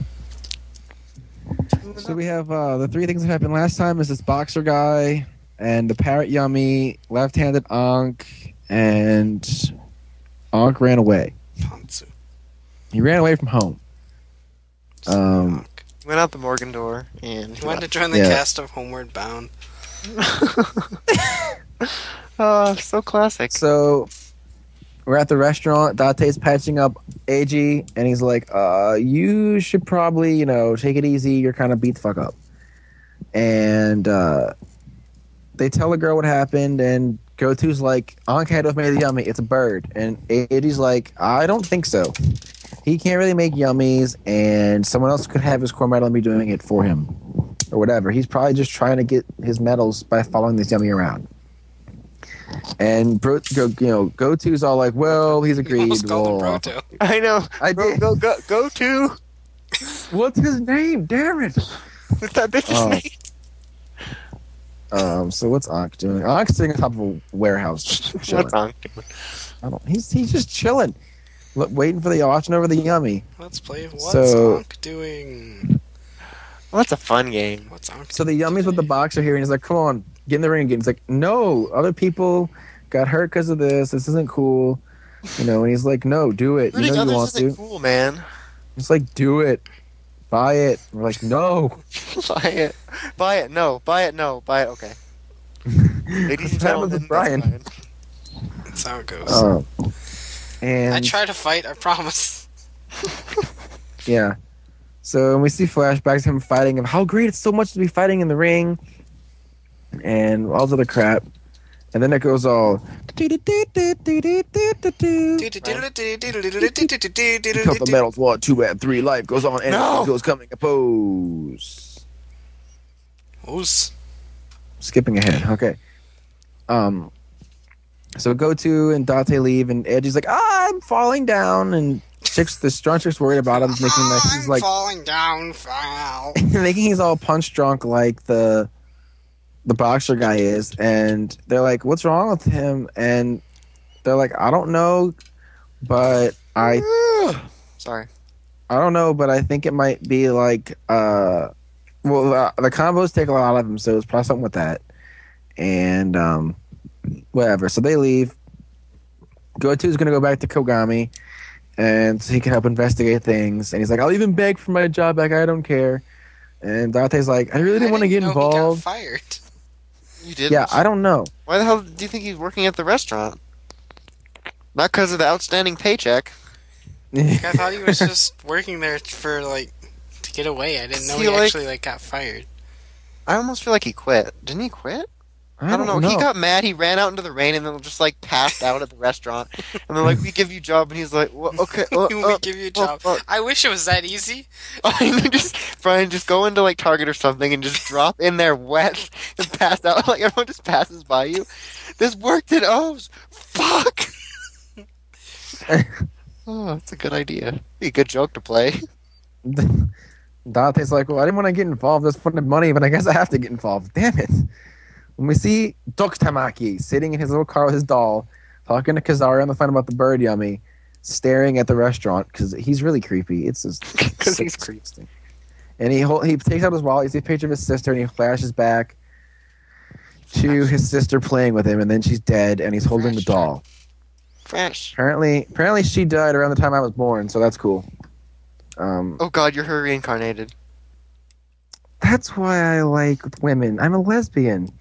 So we have the 3 things that happened last time is this boxer guy and the parrot yummy, left-handed Ankh, and Ankh ran away. Pantsu. He ran away from home. He went out the Morgan door and He wanted to join the Yeah. cast of Homeward Bound. so classic. So we're at the restaurant. Date's patching up AG, and he's like, you should probably, take it easy. You're kind of beat the fuck up. And they tell the girl what happened, and Gotu's like, Ankh had to have made a yummy. It's a bird. And AG's like, I don't think so. He can't really make yummies, and someone else could have his core metal and be doing it for him. Or whatever. He's probably just trying to get his medals by following this yummy around. And Gotu's all like, well, he's You agreed. almost called him Well, Broto. I know. I did. Go to. What's his name? Damn it. What's that bitch's Oh. name? So what's Ankh doing? Ankh's sitting on top of a warehouse. Chilling. What's on? He's just chilling. Waiting for watching over the yummy. Let's play What's So- Ankh doing? Well, that's a fun game. What's Ankh So the doing yummy's with the today? boxer here, and he's like, come on, get in the ring again. He's like, no, other people got hurt because of this. This isn't cool. And he's like, no, do it. You Hurting know you others want isn't to. cool, man. It's like, do it. Buy it. We're like, no. Buy it. Buy it. No. Buy it. No. Buy it. Okay. Ladies and That was gentlemen, with Brian. that's That's how it goes. And I try to fight, I promise. yeah. So we see flashbacks of him fighting, of how great it's so much to be fighting in the ring, and all this other crap. And then it goes all. Count the medals. 1, 2, and 3. Life goes on, and No. it goes coming. A pose. O's. Skipping ahead. Okay. So Goto and Date leave, and Edgy's like, I'm falling down, and the strong chick's worried about him, making like he's I'm like falling down, foul. making he's all punch drunk like the boxer guy is, and they're like, what's wrong with him? And they're like, I don't know, but Sorry. I don't know, but I think it might be like the combos take a lot of him, so it's probably something with that. And whatever. So they leave. Goto's gonna go back to Kogami, and so he can help investigate things. And he's like, I'll even beg for my job back. I don't care. And Date's like, I really didn't want to get know involved. He got fired. You did. Yeah, I don't know. Why the hell do you think he's working at the restaurant? Not because of the outstanding paycheck. I thought he was just working there for to get away. I didn't know See, he like- actually got fired. I almost feel like he quit. Didn't he quit? I don't know. He got mad. He ran out into the rain and then just passed out at the restaurant. And they're like, "We give you a job," and he's like, well, "Okay, we give you a job. I wish it was that easy. Brian, just go into Target or something and just drop in there wet and pass out. Like everyone just passes by you. This worked at O's. Fuck. Oh, that's a good idea. Be a good joke to play. Dante's like, well, I didn't want to get involved. That's funded money, but I guess I have to get involved. Damn it. When we see Tamaki sitting in his little car with his doll, talking to Kazari on the phone about the bird yummy, staring at the restaurant, because he's really creepy. It's just... Because he's creepy. And he takes out his wallet, he sees a picture of his sister, and he flashes back to his sister playing with him, and then she's dead, and he's holding the doll. Fresh. Apparently she died around the time I was born, so that's cool. Oh God, you're her reincarnated. That's why I like women. I'm a lesbian.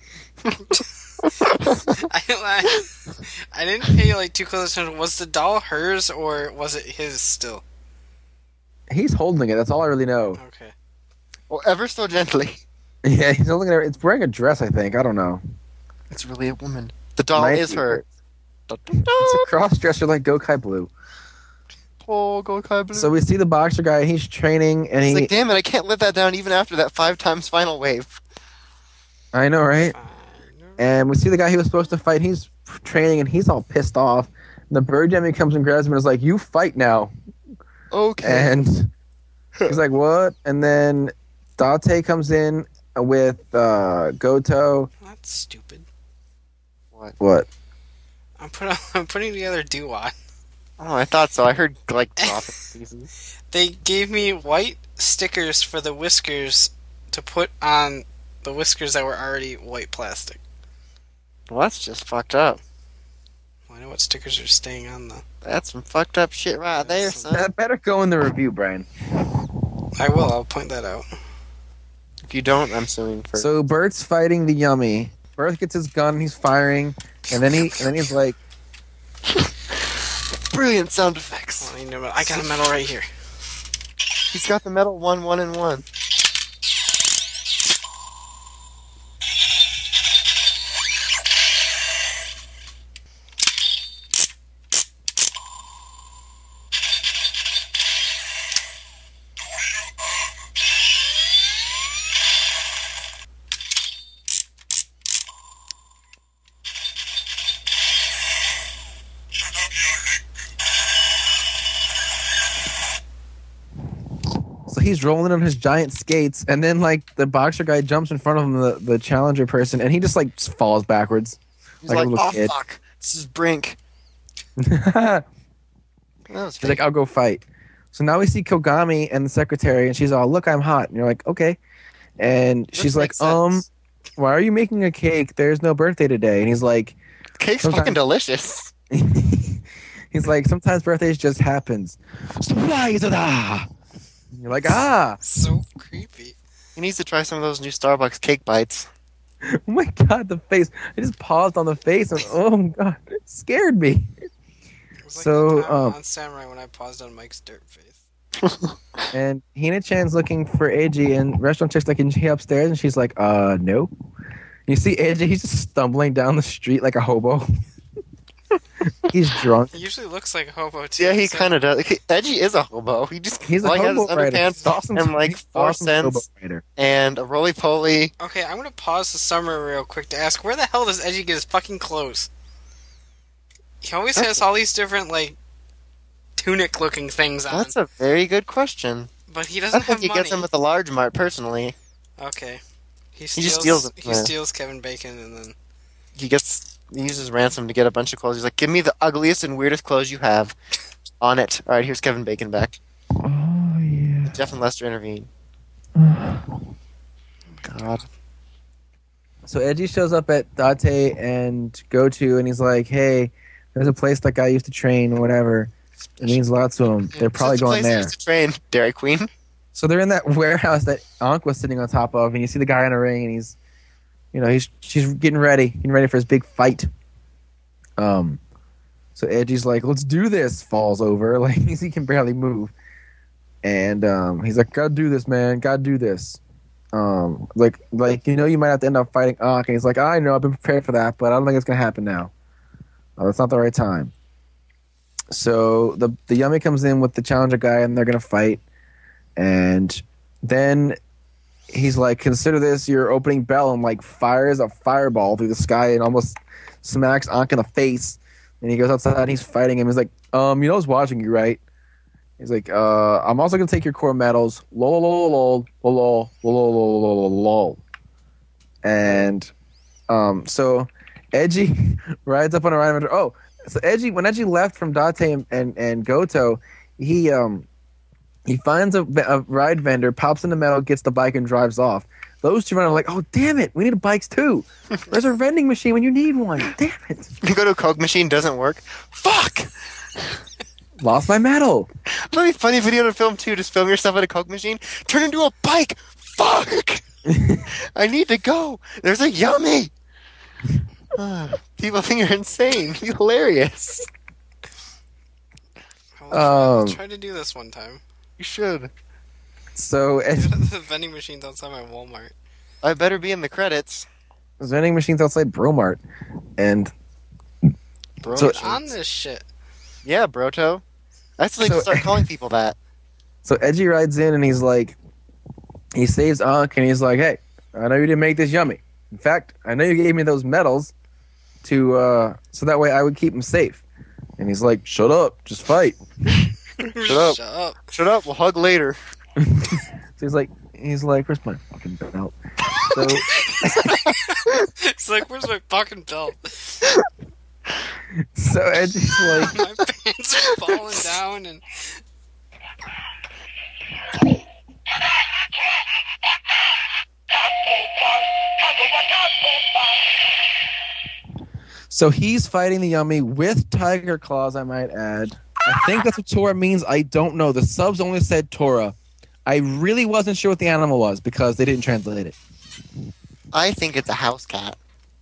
I didn't pay like too close attention. Was the doll hers or was it his still? He's holding it. That's all I really know. Okay. Well, ever so gently. Yeah, he's holding it. It's wearing a dress, I think. I don't know. It's really a woman. The doll Might is be. her. It's a cross-dresser like Gokai Blue. Oh, go Kai Blue. So we see the boxer guy. He's training, and He's he. like, damn it, I can't live that down even after that 5 times final wave. I know, right? Fine. And we see the guy he was supposed to fight. He's training, and he's all pissed off. And the bird dummy comes and grabs him and is like, "You fight now." Okay. And he's like, "What?" And then Date comes in with Goto. That's stupid. What? I'm putting together Doo-Wah. Oh, I thought so. I heard, like, dropping pieces. They gave me white stickers for the whiskers to put on the whiskers that were already white plastic. Well, that's just fucked up. I know what stickers are staying on the... That's some fucked up shit right there, son. That better go in the review, Brian. I will, I'll point that out. If you don't, I'm suing for... So Bert's fighting the Yummy. Bert gets his gun, he's firing, and then he's like, Brilliant sound effects. I got a medal right here. He's got the medal 1, 1, and 1. so he's rolling on his giant skates, and then like the boxer guy jumps in front of him, the challenger person, and he just like falls backwards. He's Like a like, little oh, kid. fuck. This is Brink. He's That was fake. like, I'll go fight. So now we see Kogami and the secretary, and she's all, "Look, I'm hot." And you're like, "Okay." And This she's like, makes sense. "Why are you making a cake? There's no birthday today." And he's like, Cake's Sometimes- fucking delicious. he's like, "Sometimes birthdays just happens." Surprise! You're like, ah. So creepy. He needs to try some of those new Starbucks cake bites. Oh my god, the face. I just paused on the face and oh my god, it scared me. It was like So, that time on Samurai when I paused on Mike's dirt face. And Hina-chan's looking for Eiji, and restaurant chick's like, "Is he upstairs?" And she's like, no. You see Eiji, he's just stumbling down the street like a hobo. He's drunk. He usually looks like a hobo too. Yeah, he so- kind of does. Edgy is a hobo. He just He's a all he has hobo is rider. underpants Dawson's- and like he's 4 Dawson's hobo cents rider. and a roly-poly. Okay, I'm gonna pause the summer real quick to ask, where the hell does Edgy get his fucking clothes? He always has all these different, like, tunic-looking things on, That's a very good question. but he I doesn't think have he money. gets them at the large mart personally. Okay. He just steals them, He yeah. steals Kevin Bacon and then... He uses ransom to get a bunch of clothes. He's like, give me the ugliest and weirdest clothes you have on it. All right, here's Kevin Bacon back. Oh, yeah. Jeff and Lester intervene. God. So Eiji shows up at Date and Goto, and he's like, "Hey, there's a place that guy used to train, or whatever. It means a lot to him. They're probably Such a going place I there." used to train Dairy Queen. So they're in that warehouse that Ankh was sitting on top of, and you see the guy in a ring, and she's getting ready for his big fight. So Edgy's like, "Let's do this." Falls over, like he can barely move, and he's like, "Gotta do this, man. Gotta do this." You might have to end up fighting Ankh, and he's like, "I know, I've been prepared for that, but I don't think it's gonna happen now. It's not the right time." So the Yummy comes in with the challenger guy, and they're gonna fight. And then he's like, "Consider this your opening bell," and like fires a fireball through the sky and almost smacks Ankh in the face. And he goes outside and he's fighting him. He's like, I was watching you, right?" He's like, "I'm also gonna take your core medals." Lol, lol, lol, lol, lol, lol, lol, lol. And so Edgy rides up on a ride vendor. Oh, so when Edgy left from Date and Goto, he finds a ride vendor, pops in the metal, gets the bike, and drives off. Those two run like, "Oh, damn it, we need bikes too. There's a vending machine when you need one. Damn it. You go to a Coke machine, doesn't work. Fuck! Lost my medal." That'd be a funny video to film too. Just film yourself at a Coke machine, turn into a bike. Fuck! I need to go. There's a yummy. People think you're insane. You're hilarious. I'll try to do this one time. You should. So The vending machine's outside my Walmart. I better be in the credits. there's vending machines outside Bromart, and Bro, So- On this shit. yeah, Broto. That's like So- start calling people that. so Edgy rides in and he's like, he saves Ankh and he's like, hey, I know you didn't make this yummy. In fact, I know you gave me those medals to so that way I would keep them safe. And he's like, shut up, just fight. Shut up. Shut up. Shut up. We'll hug later. So he's like, where's my fucking belt? So It's like, where's my fucking belt? so Edgy's like, My pants are falling down and so he's fighting the yummy with tiger claws, I might add. I think that's what Tora means. I don't know. The subs only said Tora. I really wasn't sure what the animal was because they didn't translate it. I think it's a house cat.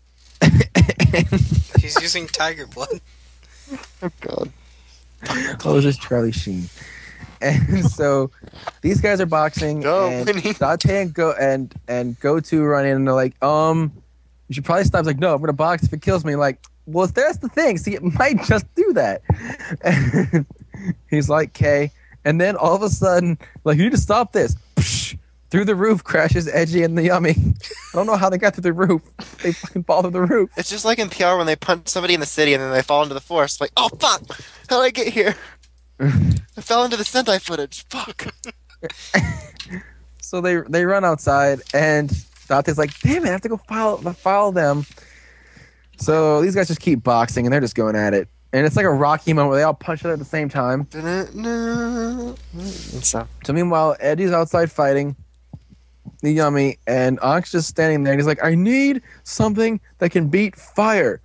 he's using tiger blood. Oh, God. Oh, this is Charlie Sheen. And so these guys are boxing, Go, and Winnie. Dante and Goku run in, and they're like, you should probably stop. He's like, no, I'm gonna box if it kills me. Like, well, that's the thing. See, it might just do that. And he's like, okay. And then all of a sudden, like, you need to stop this. Psh, through the roof crashes Edgy and the Yummy. I don't know how they got through the roof. They fucking fall through the roof. It's just like in PR when they punch somebody in the city and then they fall into the forest. Like, oh, fuck! How'd I get here? I fell into the Sentai footage. Fuck. So they run outside, and Dante's like, damn it, I have to go follow them. So these guys just keep boxing, and they're just going at it. And it's like a Rocky moment where they all punch each other at the same time. And stuff. So meanwhile, Eddie's outside fighting the Yummy, and Ankh's just standing there, and he's like, I need something that can beat fire.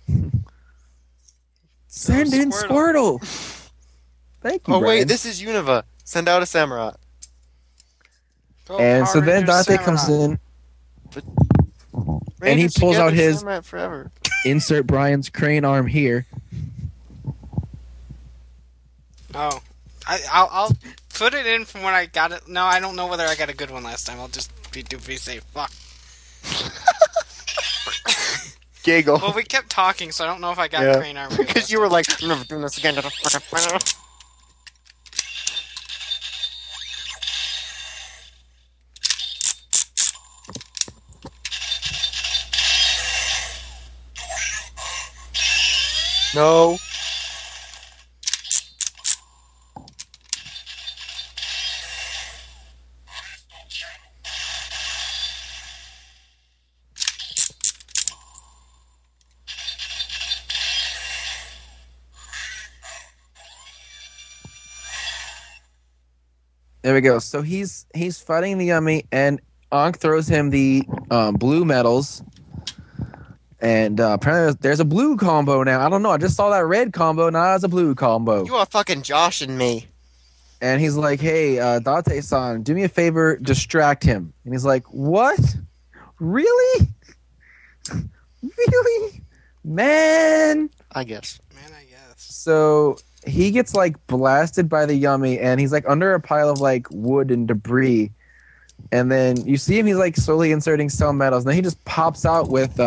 Send in Squirtle. Squirtle. Thank you, Oh, Brian. wait, this is Unova. Send out a Samurai. Go And so Power then Rangers Dante comes Samurai. in, And he Rangers pulls out together, his- Samurai forever. insert Brian's crane arm here. Oh, I'll put it in from when I got it. No, I don't know whether I got a good one last time. I'll just be safe. Fuck. Giggle. Well, we kept talking, so I don't know if I got Yeah. crane armor. Because you were like, I'm never doing this again. No. There we go. So he's fighting the Yummy, and Ankh throws him the blue medals. And apparently there's a blue combo now. I don't know. I just saw that red combo. Now it's a blue combo. You are fucking Josh and me. And he's like, hey, Dante-san, do me a favor, distract him. And he's like, what? Really? Really? Man. I guess. Man, I guess. So he gets like blasted by the Yummy, and he's like under a pile of like wood and debris. And then you see him, he's like slowly inserting some metals. And then he just pops out with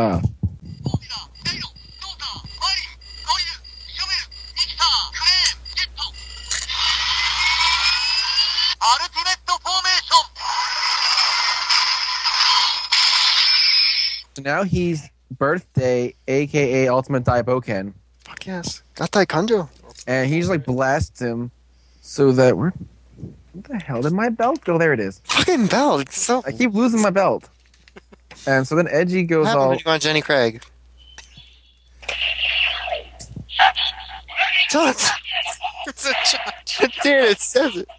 so now he's Birthday, aka Ultimate Daiboken. Fuck yes. Gatai Kanjo. And he just like blasts him so that what the hell did my belt go? There it is. Fucking bell. It's so. I keep losing my belt. And so then Edgy What goes happened all when you go on Jenny Craig? Tons. It's a giant. Dude, it says it.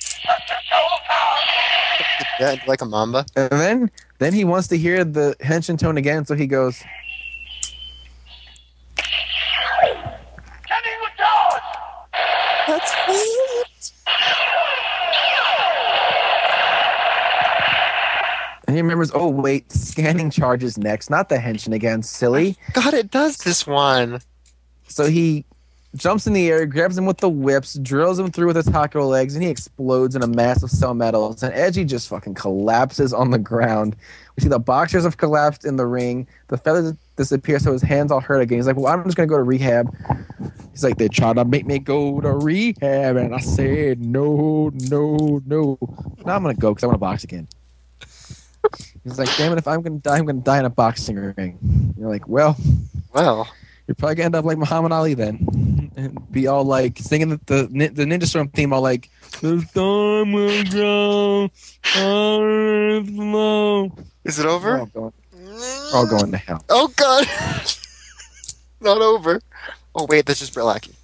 Yeah, like a mamba. and then he wants to hear the Henshin tone again, so he goes That's sweet. And he remembers, oh, wait, scanning charges next, not the henshin again, silly. God, it does this one. So he jumps in the air, grabs him with the whips, drills him through with his Hakuro legs, and he explodes in a mass of cell metals. And Edgy just fucking collapses on the ground. We see the boxers have collapsed in the ring. The feathers disappear, so his hands all hurt again. He's like, well, I'm just going to go to rehab. He's like, they tried to make me go to rehab, and I said, no. Now I'm going to go because I want to box again. He's like, damn it, if I'm going to die in a boxing ring. You're like, well, you're probably gonna end up like Muhammad Ali then, and be all like singing the Ninja Storm theme, all like the storm will grow, Is it over? We're all going to hell. Oh God! Not over. Oh wait, that's just Brillaki.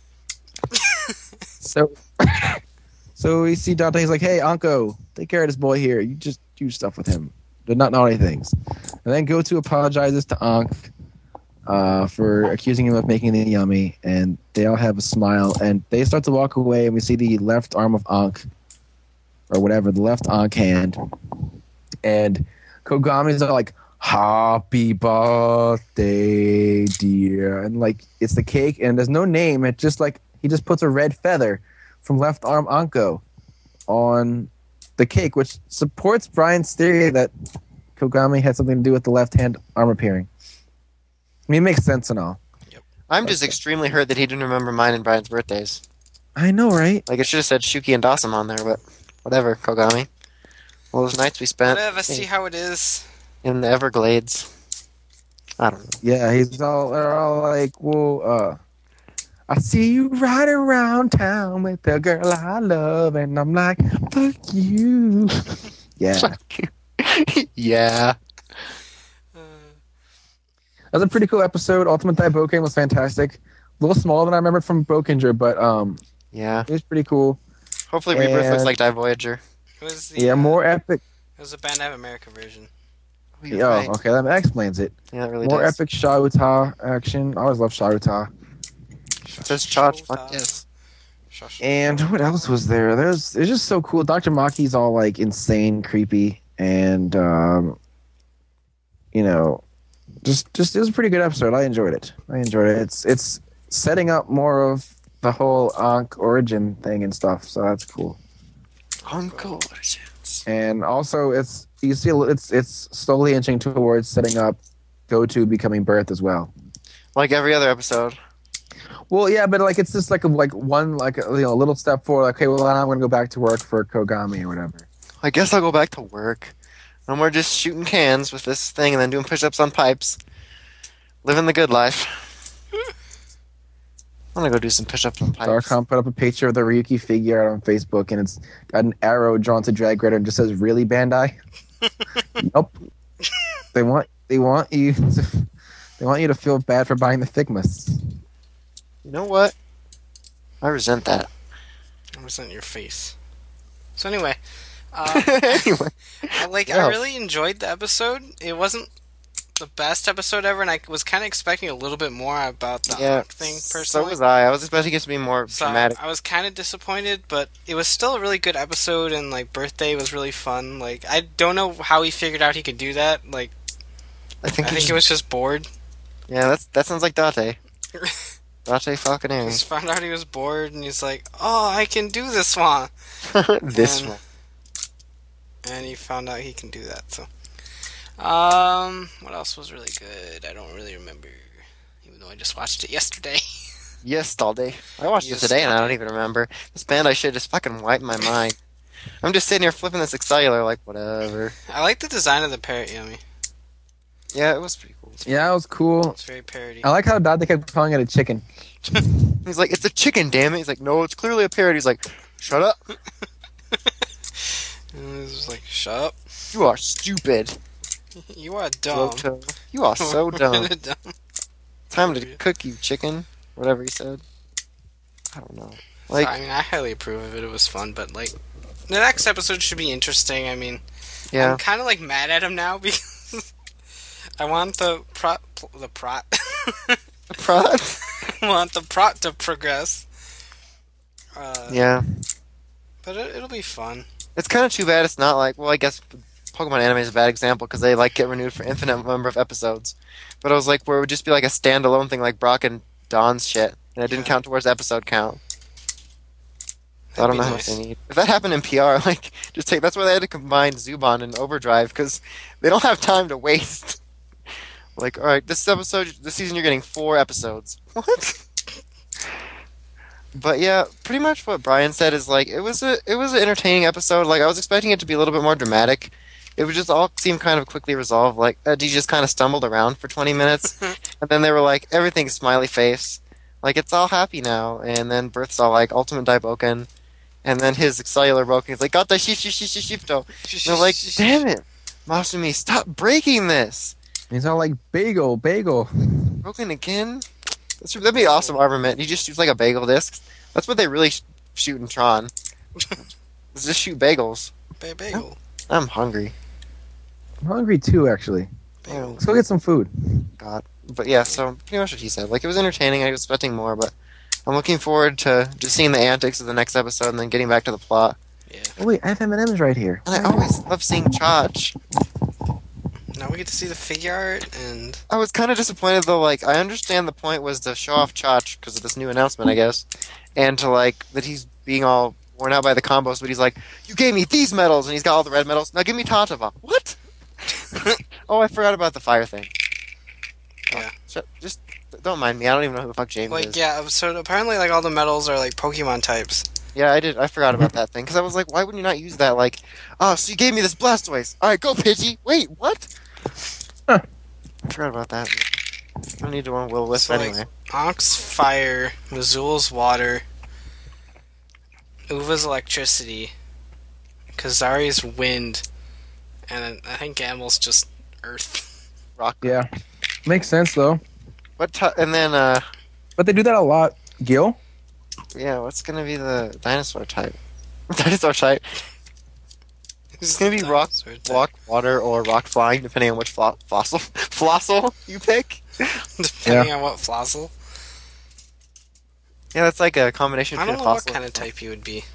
So we see Dante. He's like, "Hey, Anko, take care of this boy here. You just do stuff with him. Do not naughty things." And then Goto apologizes to Ankh for accusing him of making the yummy, and they all have a smile, and they start to walk away, and we see the left arm of Ankh, or whatever, the left Ankh hand, and Kogami's all like, happy birthday, dear, and like, it's the cake, and there's no name, it just like, he just puts a red feather from left arm Anko on the cake, which supports Brian's theory that Kogami had something to do with the left hand arm appearing. I mean, it makes sense and all. Yep. I'm just extremely hurt that he didn't remember mine and Brian's birthdays. I know, right? Like, it should have said Shuki and Dawson on there, but whatever, Kogami. All those nights we spent Whatever, see how it is. in the Everglades. I don't know. Yeah, they're all like, well, I see you riding around town with the girl I love, and I'm like, fuck you. Yeah. Yeah. That was a pretty cool episode. Ultimate Daiboken was fantastic. A little smaller than I remembered from Bokenger, but Yeah. it was pretty cool. Hopefully Rebirth And- looks like Die Voyager. It was the, Yeah, more epic. It was the Bandai America version. Oh, you're Yeah, right. okay, that explains it. Yeah, it really More does. epic Shauta action. I always love Shauta. Says charge, fuck yes. And what else was there? It's just so cool. Dr. Maki's all like insane, creepy, and you know, just it was a pretty good episode. I enjoyed it. It's setting up more of the whole Ankh origin thing and stuff. So that's cool. Uncle Origins. And also, it's slowly inching towards setting up Goto becoming Birth as well. Like every other episode. Well, yeah, but like it's just like one little step forward. Like, okay, well, now I'm gonna go back to work for Kogami or whatever. I guess I'll go back to work. No more just shooting cans with this thing and then doing push-ups on pipes. Living the good life. I'm gonna go do some push-ups on pipes. Darkon put up a picture of the Ryuki figure out on Facebook, and it's got an arrow drawn to Drag Raider and just says, "Really, Bandai?" Nope. They want you to feel bad for buying the Figmas. You know what? I resent that. I resent your face. So anyway, Anyway. I really enjoyed the episode. It wasn't the best episode ever, and I was kind of expecting a little bit more about the Ankh thing, personally. So was I. I was expecting it to be more So dramatic. I was kind of disappointed, but it was still a really good episode, and like Birthday was really fun. Like, I don't know how he figured out he could do that. Like, I think he was just bored. Yeah, that sounds like Date. Date Falconeri. Just found out he was bored, and he's like, "Oh, I can do this one." This And- one. And he found out he can do that. So, what else was really good? I don't really remember, even though I just watched it yesterday. Yes, Dalde. I watched Yes, it today and I don't Dalde. even remember. This band I should just fucking wipe my mind. I'm just sitting here flipping this Excellular like, whatever. I like the design of the parrot, Yummy. Yeah, it was pretty cool. Yeah, it was cool. It's very parody. I like how Dad kept calling it a chicken. He's like, it's a chicken, damn it. He's like, no, it's clearly a parrot. He's like, shut up. And it was like, shut up. You are stupid. You are dumb. Roto. You are so dumb. Dumb. Time to cook you, chicken. Whatever he said. I don't know. Like, So, I mean, I highly approve of it. It was fun, but like, the next episode should be interesting. I mean, yeah. I'm kind of like mad at him now because I want the prot. Prod? I want the prot to progress. Yeah. But it'll be fun. It's kind of too bad it's not like, well, I guess Pokemon anime is a bad example because they like get renewed for infinite number of episodes. But I was like, where it would just be like a standalone thing, like Brock and Dawn's shit, and it didn't count towards episode count. So I don't know how much they need. If that happened in PR, like, just take. That's why they had to combine Zubon and Overdrive because they don't have time to waste. Like, all right, this season, you're getting 4 episodes. What? But yeah, pretty much what Brian said is like it was an entertaining episode. Like I was expecting it to be a little bit more dramatic. It would just all seem kind of quickly resolved. Like Eddie just kind of stumbled around for 20 minutes, and then they were like everything's smiley face, like it's all happy now. And then Berth's all like Ultimate Daiboken, and then his cellular broken. He's like got the shifto. They're like, damn it, Masumi, stop breaking this. He's all like bagel. Broken again. That'd be awesome armament. He just shoots like a bagel disc. That's what they really shoot in Tron. Just shoot bagels. Bagel. I'm hungry. I'm hungry too, actually. Bagel. Let's go get some food. God. But yeah, so pretty much what he said. Like, it was entertaining. I was expecting more, but I'm looking forward to just seeing the antics of the next episode and then getting back to the plot. Yeah. Oh wait, I have M&M's right here. And I always love seeing Chach. Now we get to see the figure art, and I was kind of disappointed, though. Like, I understand the point was to show off Chach because of this new announcement, I guess. And to, like, that he's being all worn out by the combos, but he's like, you gave me these medals, and he's got all the red medals. Now give me Tatava. What? Oh, I forgot about the fire thing. Yeah. Just don't mind me. I don't even know who the fuck James like is. yeah. So apparently, like all the medals are like Pokemon types. Yeah, I did. I forgot about that thing because I was like, why wouldn't you not use that? Like, oh, so you gave me this Blastoise. All right, go Pidgey. Wait, what? I forgot about that. I don't need to want Will Wisp So, anyway. like, Onk's fire, Mazul's water, Uva's electricity, Kazari's wind, and I think Gamel's just earth. Rock. Yeah, makes sense though. And then, But they do that a lot. Gil? yeah, what's gonna be the dinosaur type? Dinosaur type. It's gonna be rock, water, or rock flying, depending on which fossil you pick. Depending on what fossil. Yeah, that's like a combination I between don't a know what fossil. kind of type he would be.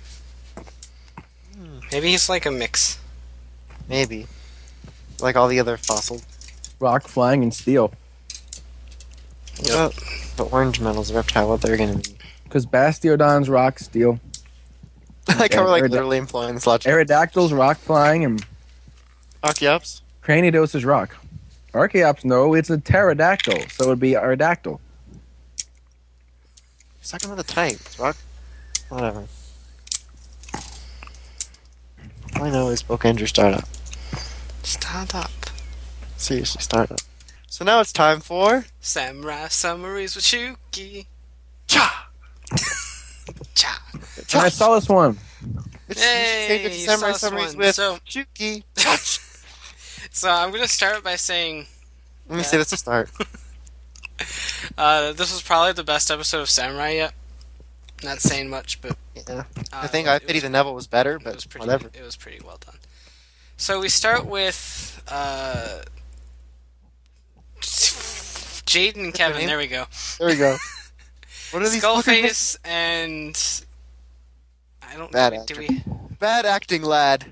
Maybe he's like a mix. Maybe. Like all the other fossils. Rock, flying, and steel. What about the orange metals, reptile, what they're gonna be? Because Bastiodon's rock, steel. Like how we're like Aerodactyl. literally employing this logic. Aerodactyl's rock, flying, and Archeops? Cranidos is rock. Archeops, no, it's a pterodactyl, so it would be Aerodactyl. He's talking about the type. It's rock. Whatever. All I know is Bokanger Startup. Stand up. Seriously, Startup. So now it's time for Samurai Summaries with Shuki. Cha! Cha. And I saw this one. It's Hey, it's you Samurai saw Summaries this one. with So- Shuki. So I'm gonna start by saying Let me say this to start. this was probably the best episode of Samurai yet. Not saying much, but Yeah. I think I Pity the Neville was better, but it was pretty. whatever. It was pretty well done. So we start with Jaden and Kevin. name? There we go. There we go. What are these fucking Skullface and I don't Bad know. actor. Do we bad acting, lad?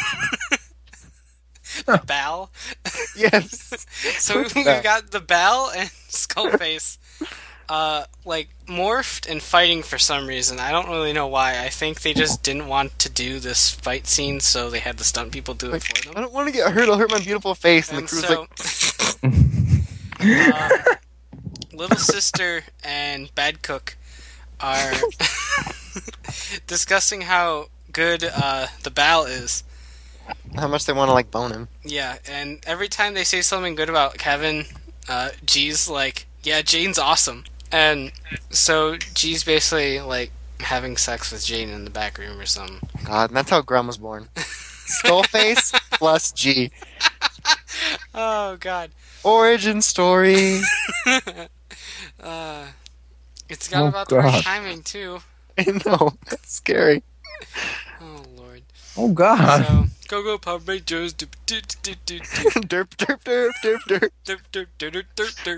Bal? Yes. So we've got the Bal and Skullface, like morphed and fighting for some reason. I don't really know why. I think they just didn't want to do this fight scene, so they had the stunt people do it for I them. don't want to get hurt. I'll hurt my beautiful face. And the And crew's so, like, Little Sister and Bad Cook are discussing how good the Bal is. how much they want to like bone him. Yeah, and every time they say something good about Kevin, G's like, yeah, Jane's awesome. And so G's basically like having sex with Jane in the back room or something. God, and that's how Grum was born. Skullface plus G. Oh, God. Origin story. It's got Oh, about the right God. timing, too. I know. That's scary. Oh, Lord. Oh, God. So, go, Power Rangers. Derp, Derp, derp, derp, derp, derp. derp,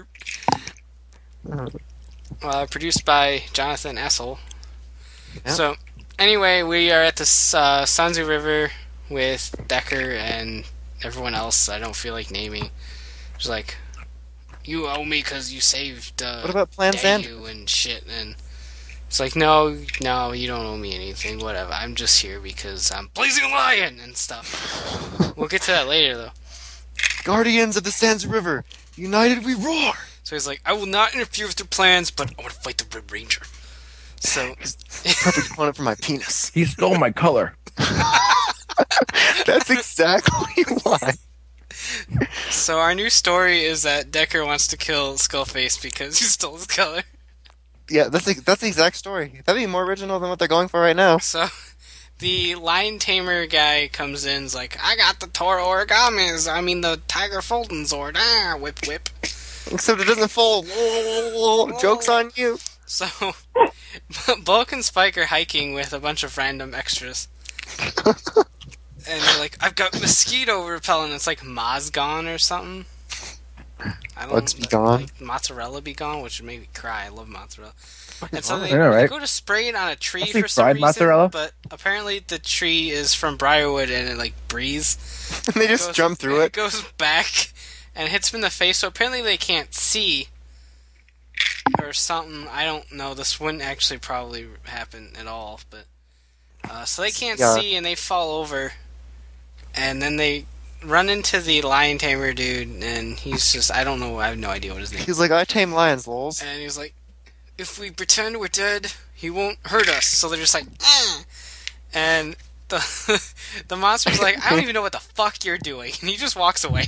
derp. Produced by Jonathan Essel. Yep. So, anyway, we are at the Sanzu River with Decker and everyone else I don't feel like naming. She's like, you owe me because you saved What about Plan Xander? Dayu and shit. And it's like, no, you don't owe me anything. Whatever. I'm just here because I'm Blazing Lion and stuff. We'll get to that later, though. Guardians of the Sands River, united we roar! So he's like, I will not interfere with their plans, but I want to fight the Red Ranger. So Perfect opponent for my penis. He stole my color. That's exactly why. So our new story is that Decker wants to kill Skullface because he stole his color. Yeah, that's the exact story. That'd be more original than what they're going for right now. So the Lion Tamer guy comes in, is like, I got the Toro Origamis. I mean the Tiger Folding Zord. Ah, whip whip. Except it doesn't fold. Joke's on you. So Bulk and Spike are hiking with a bunch of random extras. And they're like, I've got mosquito repellent. It's like Mozgone or something. Bugs be gone. Like mozzarella be gone, which would make me cry. I love mozzarella. And so wrong they, with that? they go to spray it on a tree I think for some fried reason, mozzarella. but apparently the tree is from Briarwood and it like breathes. And they just jump through It it. goes back and hits them in the face. So apparently they can't see or something. I don't know. This wouldn't actually probably happen at all, but so they can't Yeah. see and they fall over, and then they run into the Lion Tamer dude, and he's just, I don't know, I have no idea what his name is. He's like, I tame lions, lols. And he's like, if we pretend we're dead, he won't hurt us. So they're just like, eh. And the monster's like, I don't even know what the fuck you're doing. And he just walks away.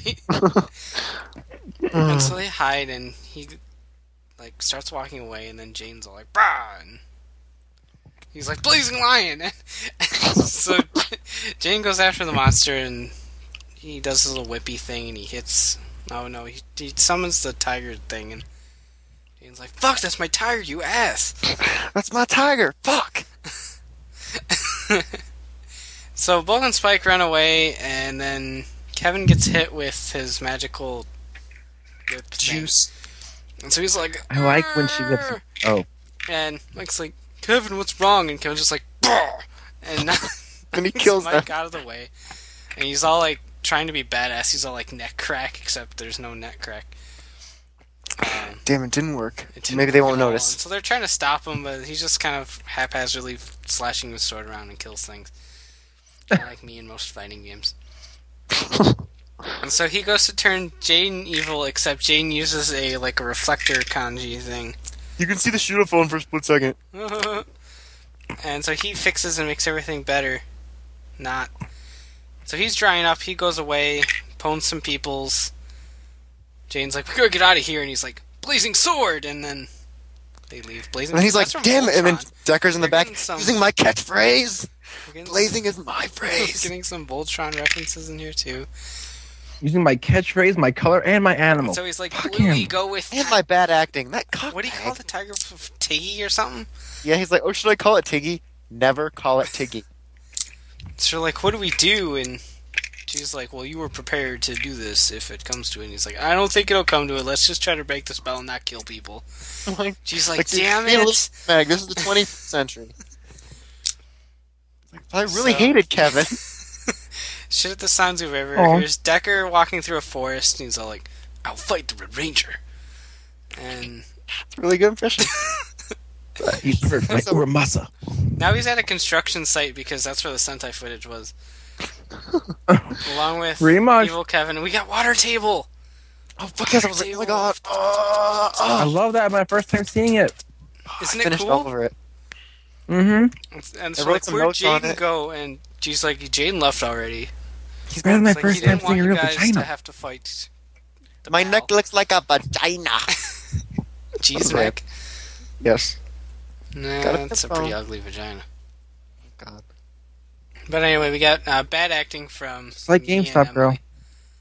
And so they hide, and he like starts walking away, and then Jane's all like, brah! And he's like, Blazing Lion! And so Jane goes after the monster, and he does his little whippy thing, and he hits... Oh no, he summons the tiger thing, and Jane's like, fuck, that's my tiger, you ass! That's my tiger. Fuck. So Bulk and Spike run away, and then Kevin gets hit with his magical whip thing. Juice. And so he's like, I like when she whips. "Arr!" Oh, And Mike's like, Kevin, what's wrong? And Kevin's just like, "Brr!" And And he kills Mike them. out of the way. And he's all like trying to be badass. He's all like neck crack, except there's no neck crack. Damn, it didn't work. It didn't Maybe they work won't at all. notice. And so they're trying to stop him, but he's just kind of haphazardly slashing his sword around and kills things. Kinda like me in most fighting games. And so he goes to turn Jane evil, except Jane uses a reflector kanji thing. You can see the shooter phone for a split second. And so he fixes and makes everything better. Not. So he's drying up, he goes away, pwns some peoples. Jane's like, we gotta get out of here, and he's like, Blazing Sword! And then they leave. Blazing And he's like, That's from damn it. And then Voltron. Decker's in the They're back getting some- using my catchphrase. We're getting Blazing is my some, phrase. getting some Voltron references in here, too. using my catchphrase, my color, and my animal. And so he's like, Fuck Bluey, him. go with... And my bad acting. That cock What do you bag. call the tiger? Tiggy or something? Yeah, he's like, oh, should I call it Tiggy? Never call it Tiggy. So like, what do we do? And she's like, well, you were prepared to do this if it comes to it. And he's like, I don't think it'll come to it. Let's just try to break the spell and not kill people. I'm like, She's like, you're damn being a it. little Mag, this is the 20th century. Like, I really So- hated Kevin. Shit at the Sanzu River. Aw. Here's Decker walking through a forest, and he's all like, I'll fight the Red Ranger. And It's a really good impression. He's perfect, like So- Uramasa. now he's at a construction site because that's where the Sentai footage was. Along with Pretty much. Evil Kevin. And we got Water Table. Oh, fuck yes, I was like, oh my god. I love that. My first time seeing it. Isn't I it finished cool? all over it. Mm-hmm. And I so wrote like, some where'd notes on Jaden it. go? And she's like, Jaden left already. He's better than my It's like, first he time didn't want seeing a you real guys to vagina. have to fight. The My battle. neck looks like a vagina. Cheese Okay. neck. Yes. Nah, Got a that's a pimple. pretty ugly vagina. God. But anyway, we got bad acting from. It's like me and GameStop, girl. Emily.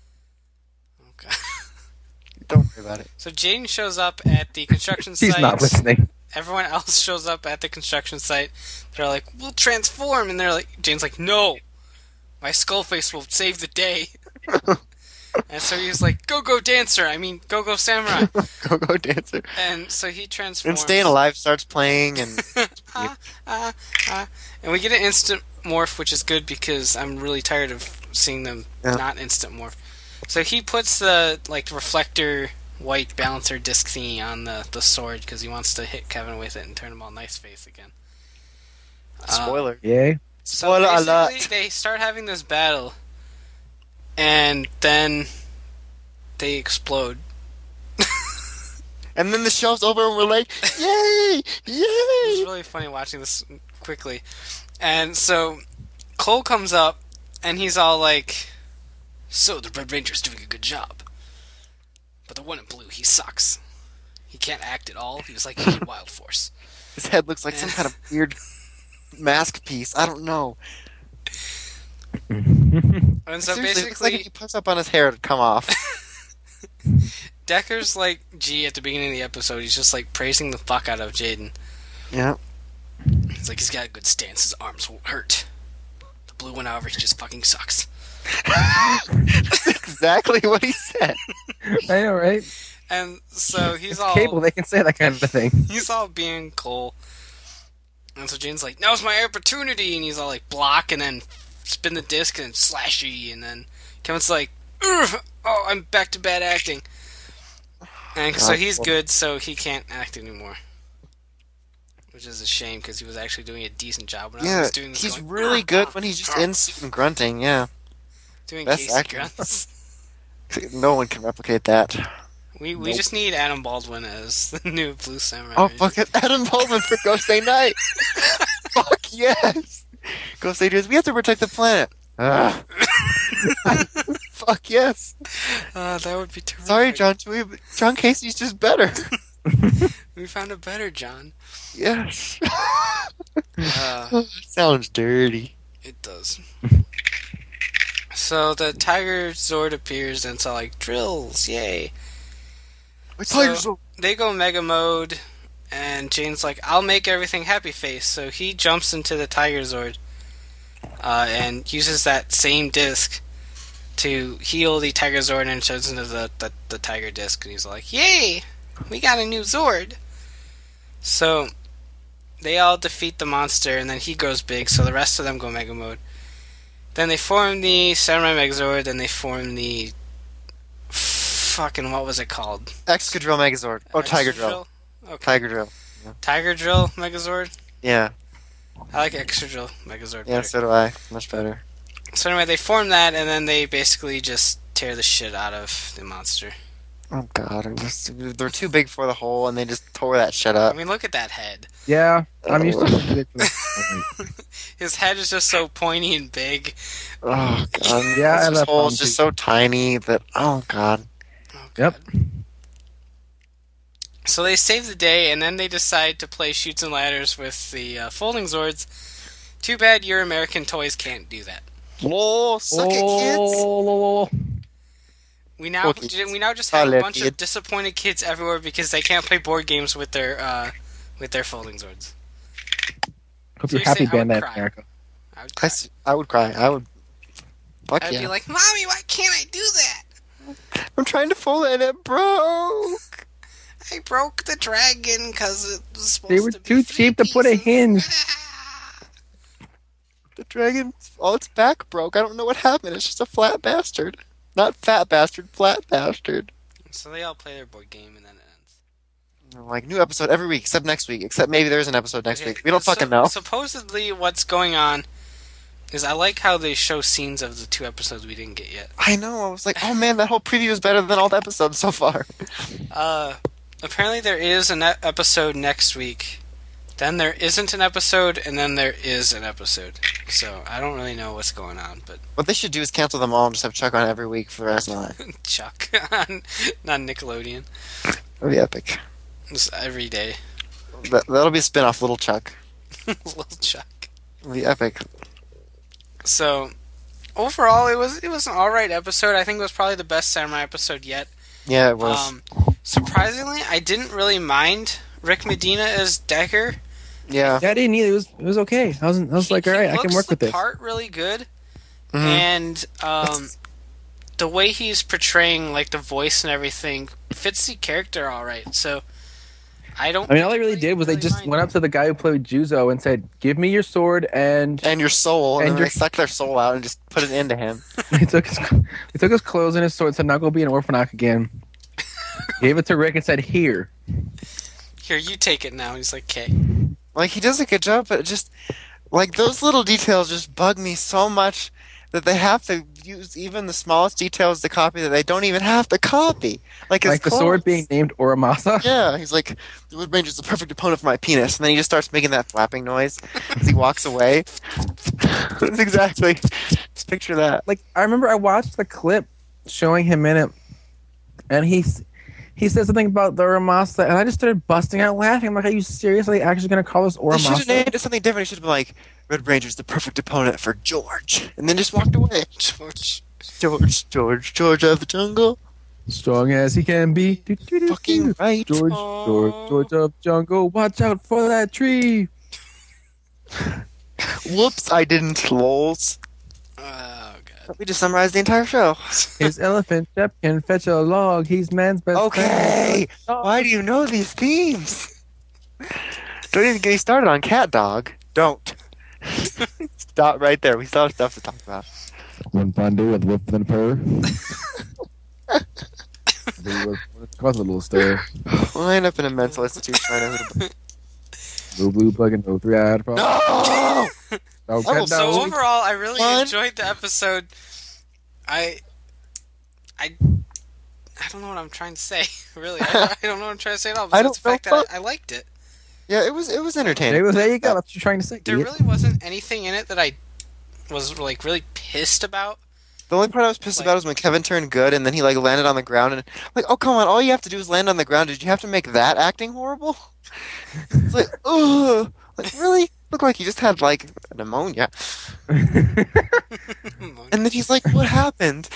Okay. Don't worry about it. So Jaden shows up at the construction She's site. not listening. Everyone else shows up at the construction site. They're like, "We'll transform," and they're like, Jaden's like, "No, my Skullface will save the day." And so he's like, "Go dancer! I mean, go samurai!" Go dancer. And so he transforms. And Staying Alive starts playing, and And we get an instant morph, which is good because I'm really tired of seeing them Yeah. not instant morph. So he puts the reflector white balancer disc thingy on the sword because he wants to hit Kevin with it and turn him all nice face again. Spoiler. Yay. So Spoiler basically, alert. they start having this battle, and then they explode. And then the show's over and we're like, yay! It's Yay! really funny watching this quickly. And so Cole comes up, and he's all like, "So the Red Ranger's doing a good job, but the one in blue, he sucks. He can't act at all. He was like a wild force." His head looks like some kind of weird mask piece. I don't know. And so Seriously, it looks like basically, if he puts up on his hair, it'd come off. Decker's like G at the beginning of the episode. He's just like praising the fuck out of Jaden. Yeah. He's like, he's got a good stance. His arms won't hurt. The blue one, however, he just fucking sucks. That's exactly what he said. I know, right? And so he's It's all cable. They can say that kind of thing. he's all being Cole. And so Jaden's like, "Now's my opportunity," and he's all like, block and then spin the disc and then slashy, and then Kevin's like, "Ugh, oh, I'm back to bad acting." And so he's good, so he can't act anymore. Which is a shame, because he was actually doing a decent job when I Yeah, was doing this. he's going, really good when he's just in suit and grunting, yeah. doing best Casey actor. grunts. No one can replicate that. We Nope. just need Adam Baldwin as the new Blue Samurai. Oh, Ranger. fuck it. Adam Baldwin for Ghost Day Night. Fuck yes. Ghost Agers, we have to protect the planet. Ugh. Fuck yes. That would be terrific. Sorry, John Casey's just better. We found a better John. Yes. Uh, Sounds dirty. It does. So the Tiger Zord appears and it's all like, drills, yay. So they go Mega Mode and Jane's like, "I'll make everything happy face." So he jumps into the Tiger Zord and uses that same disc to heal the Tiger Zord and turns into the Tiger disc. And he's like, "Yay! We got a new Zord!" So they all defeat the monster and then he grows big, so the rest of them go Mega Mode. Then they form the Samurai Megazord, then they form the fucking, what was it called? Excadrill Megazord. Oh, Tiger Extra Drill. Okay. Tiger Drill. Tiger Drill Megazord? Yeah. I like Extra Drill Megazord Yeah, better. so do I. Much better. So anyway, they form that, and then they basically just tear the shit out of the monster. Oh god, they're too big for the hole, and they just tore that shit I up. mean, look at that head. Yeah, I'm used to it. His head is just so pointy and big. Oh god, Yeah, I this love hole's them just too. so tiny that oh god. Oh, Yep. God. So they save the day, and then they decide to play Shoots and Ladders with the folding Zords. Too bad your American toys can't do that. Lol, suck it, kids. Oh, We now Okay. just have a Hello, bunch kid. of disappointed kids everywhere because they can't play board games with their folding Zords. hope So you're you happy, say I would Bandai cry. America. I would, I would cry. I would. Fuck I'd yeah. be like, "Mommy, why can't I do that? I'm trying to fold it and it broke. I broke the dragon because it was supposed They were to be too 3 cheap to put a pieces." hinge. The dragon, all its back broke. I don't know what happened. It's just a flat bastard. Not fat bastard, flat bastard. So they all play their board game and then it ends. I'm like, new episode every week, except next week. Except maybe there's an episode next Okay, week. We don't so- fucking know. Supposedly, what's going on is I like how they show scenes of the 2 episodes we didn't get yet. I know. I was like, oh man, that whole preview is better than all the episodes so far. Apparently there is an episode next week. Then there isn't an episode, and then there is an episode. So I don't really know what's going on, but What they should do is cancel them all and just have Chuck on every week for the rest of my life. Chuck on not Nickelodeon, That'd be epic. just every day, That'll be a spin-off, Little Chuck. little Chuck. It'll be epic. So overall, it was an all right episode. I think it was probably the best Samurai episode yet. Yeah, it was. Surprisingly, I didn't really mind Rick Medina as Decker. Yeah. Yeah, I didn't either. It was okay. I was like, all right, I can work with the this. part really good, Mhm. and the way he's portraying like the voice and everything fits the character all right. So I don't. I mean, all they really did was they really just mind went up to the guy who played Juzo and said, "Give me your sword," and And your soul, and And then your- they sucked their soul out and just put it into him. he took his clothes and his sword and said, "Now go be an orphanach again." Gave it to Rick and said, "Here." Here, you take it now. He's like, okay. Like, he does a good job, but just, like, those little details just bug me so much that they have to use even the smallest details to copy that they don't even have to copy. Like, his Like the sword clothes. being named Oramasa. Yeah, he's like, the Wood Ranger's the perfect opponent for my penis. And then he just starts making that flapping noise as he walks away. That's exactly. Just picture that. Like I remember I watched the clip showing him in it, and he said something about the Oramasa, and I just started busting out laughing. I'm like, are you seriously actually going to call this They should have Oramasa? named it something different. He should have been like, Red Ranger's the perfect opponent for George. And then just walked away. George. George of the jungle. Strong as he can be. Do, do, do, Fucking do. right. George, George of jungle. Watch out for that tree. Whoops, I didn't. Lols. Oh god. We just summarized the entire show. His elephant Shep can fetch a log. He's man's best Okay. friend. Why do you know these themes? Don't even get me started on Cat Dog. Don't. Stop right there. We still have stuff to talk about. One fine day with Wolf and Purr. Cause a little stir. We'll end up in a mental institution. I know who to... Blue blue plug and no 3-eyed frog. No! No, Oh, cat So dog. overall, I really One. enjoyed the episode. I don't know what I'm trying to say. Really, I don't know what I'm trying to say at all. I Besides the don't fact know. that I liked it. Yeah, it was entertaining. There you go. That's what you're trying to say. There idiot. really wasn't anything in it that I was like really pissed about. The only part I was pissed about was when Kevin turned good and then he like landed on the ground and like, oh come on, all you have to do is land on the ground. Did you have to make that acting horrible? It's like, ugh, like really? Looked like he just had like pneumonia. And then he's like, what happened?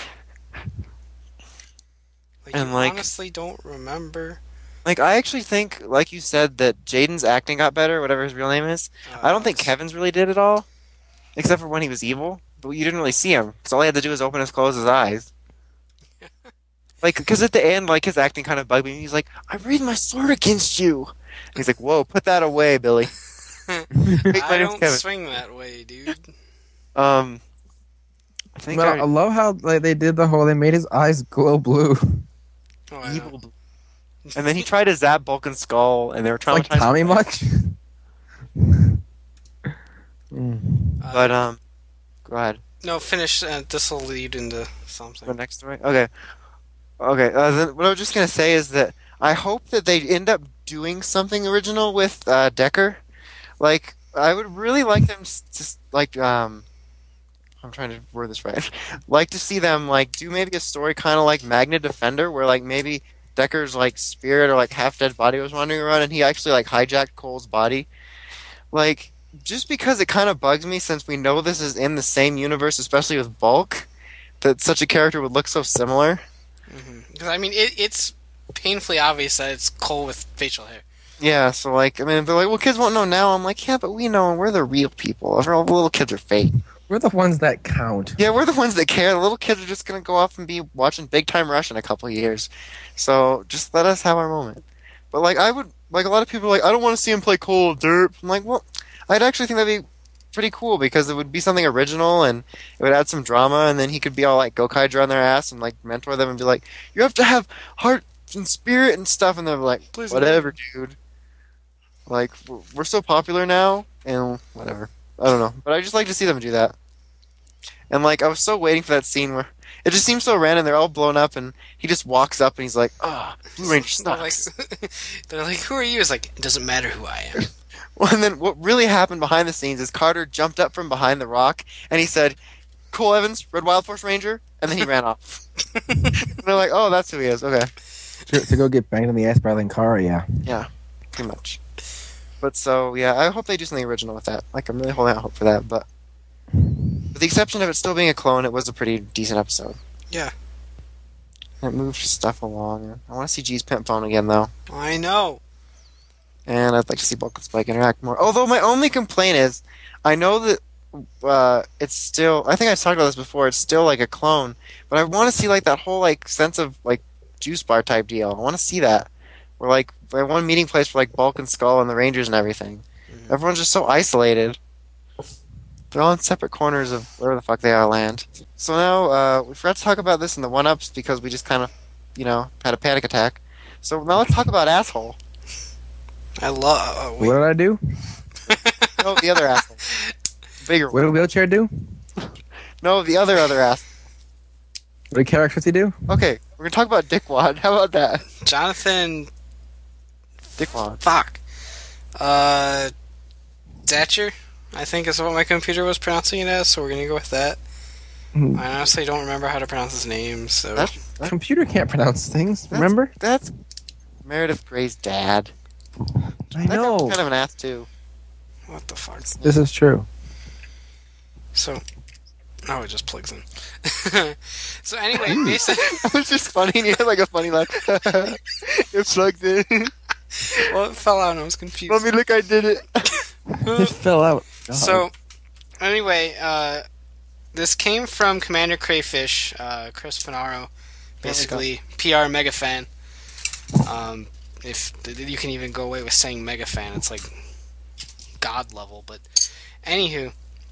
Like, And, you like- honestly don't remember. Like I actually think, like you said, that Jaden's acting got better, whatever his real name is. I don't think Kevin's really did at all, except for when he was evil. But you didn't really see him, because all he had to do was open his close his eyes. Like, because at the end, like his acting kind of bugged me. He's like, "I raised my sword against you." And he's like, "Whoa, put that away, Billy." I my name's don't Kevin. swing that way, dude. I think But I love how like they did the whole. They made his eyes glow blue. Oh, I know. evil. And then he tried to zap Bulkin's skull, and they were Like traumatized. Tommy much. But go ahead. No, finish. This will lead into Go something. next story. Okay. Okay. Then what I was just gonna say is that I hope that they end up doing something original with Decker. Like, I would really like them to like I'm trying to word this right. Like to see them like do maybe a story kind of like Magna Defender, where like maybe Decker's like spirit or like half dead body was wandering around, and he actually like hijacked Cole's body. Like, just because it kind of bugs me, since we know this is in the same universe, especially with Bulk, that such a character would look so similar. Because I mean, it's painfully obvious that it's Cole with facial hair. Yeah, so like, I mean, they're like, well, kids won't know now. I'm like, yeah, but we know, and we're the real people. All the little kids are fake. We're the ones that count. Yeah, we're the ones that care. The little kids are just gonna go off and be watching Big Time Rush in a couple of years. So just let us have our moment. But like, I would like a lot of people are like, I don't want to see him play Cole Derp. I'm like, well, I'd actually think that'd be pretty cool because it would be something original and it would add some drama, and then he could be all like Gokaiger on their ass and like mentor them and be like, you have to have heart and spirit and stuff, and they're like, Please whatever, dude. Like, we're so popular now, and whatever. I don't know, but I just like to see them do that. And like, I was so waiting for that scene where it just seems so random. They're all blown up, and he just walks up and he's like, "Ah, Blue Ranger They're like, sucks." they're like, who are you? It's like, it doesn't matter who I am. Well, and then what really happened behind the scenes is Carter jumped up from behind the rock and he said, "Cole Evans, Red Wild Force Ranger," and then he ran off. And they're like, "Oh, that's who he is." Okay, To go get banged in the ass by Linkara, yeah. pretty much. But so yeah, I hope they do something original with that. Like, I'm really holding out hope for that. But with the exception of it still being a clone, it was a pretty decent episode. Yeah. It moved stuff along. I want to see G's pimp phone again though. I know. And I'd like to see Bulk and Spike interact more. Although my only complaint is, I know that it's still. I think I've talked about this before. It's still like a clone, but I want to see like that whole like sense of like juice bar type deal. I want to see that, where like one meeting place for like Bulk and Skull and the Rangers and everything. Everyone's just so isolated. They're all in separate corners of wherever the fuck they are land. So now we forgot to talk about this in the one-ups because we just kind of, had a panic attack. So now let's talk about asshole. I love. What did I do? No, the other asshole. Bigger What one. did Wheelchair do? No, the other asshole. What did Carrick 50 do? Okay, we're gonna talk about Dickwad. How about that? Jonathan. Dickwad. Fuck. Thatcher, I think is what my computer was pronouncing it as, so we're gonna go with that. Hmm. I honestly don't remember how to pronounce his name, so. Computer can't pronounce things. Remember? That's Meredith Gray's dad. I That guy was know. kind of an ass too. What the fuck? This is true. So. Oh, it just plugs in. So anyway, basically. That was just funny. And you had like a funny laugh. It plugged in. Well, it fell out and I was confused. Let me look. I did it. It fell out. God. So, anyway, this came from Commander Crayfish, Chris Finaro, basically PR mega fan. If you can even go away with saying mega fan, it's like god level. But anywho,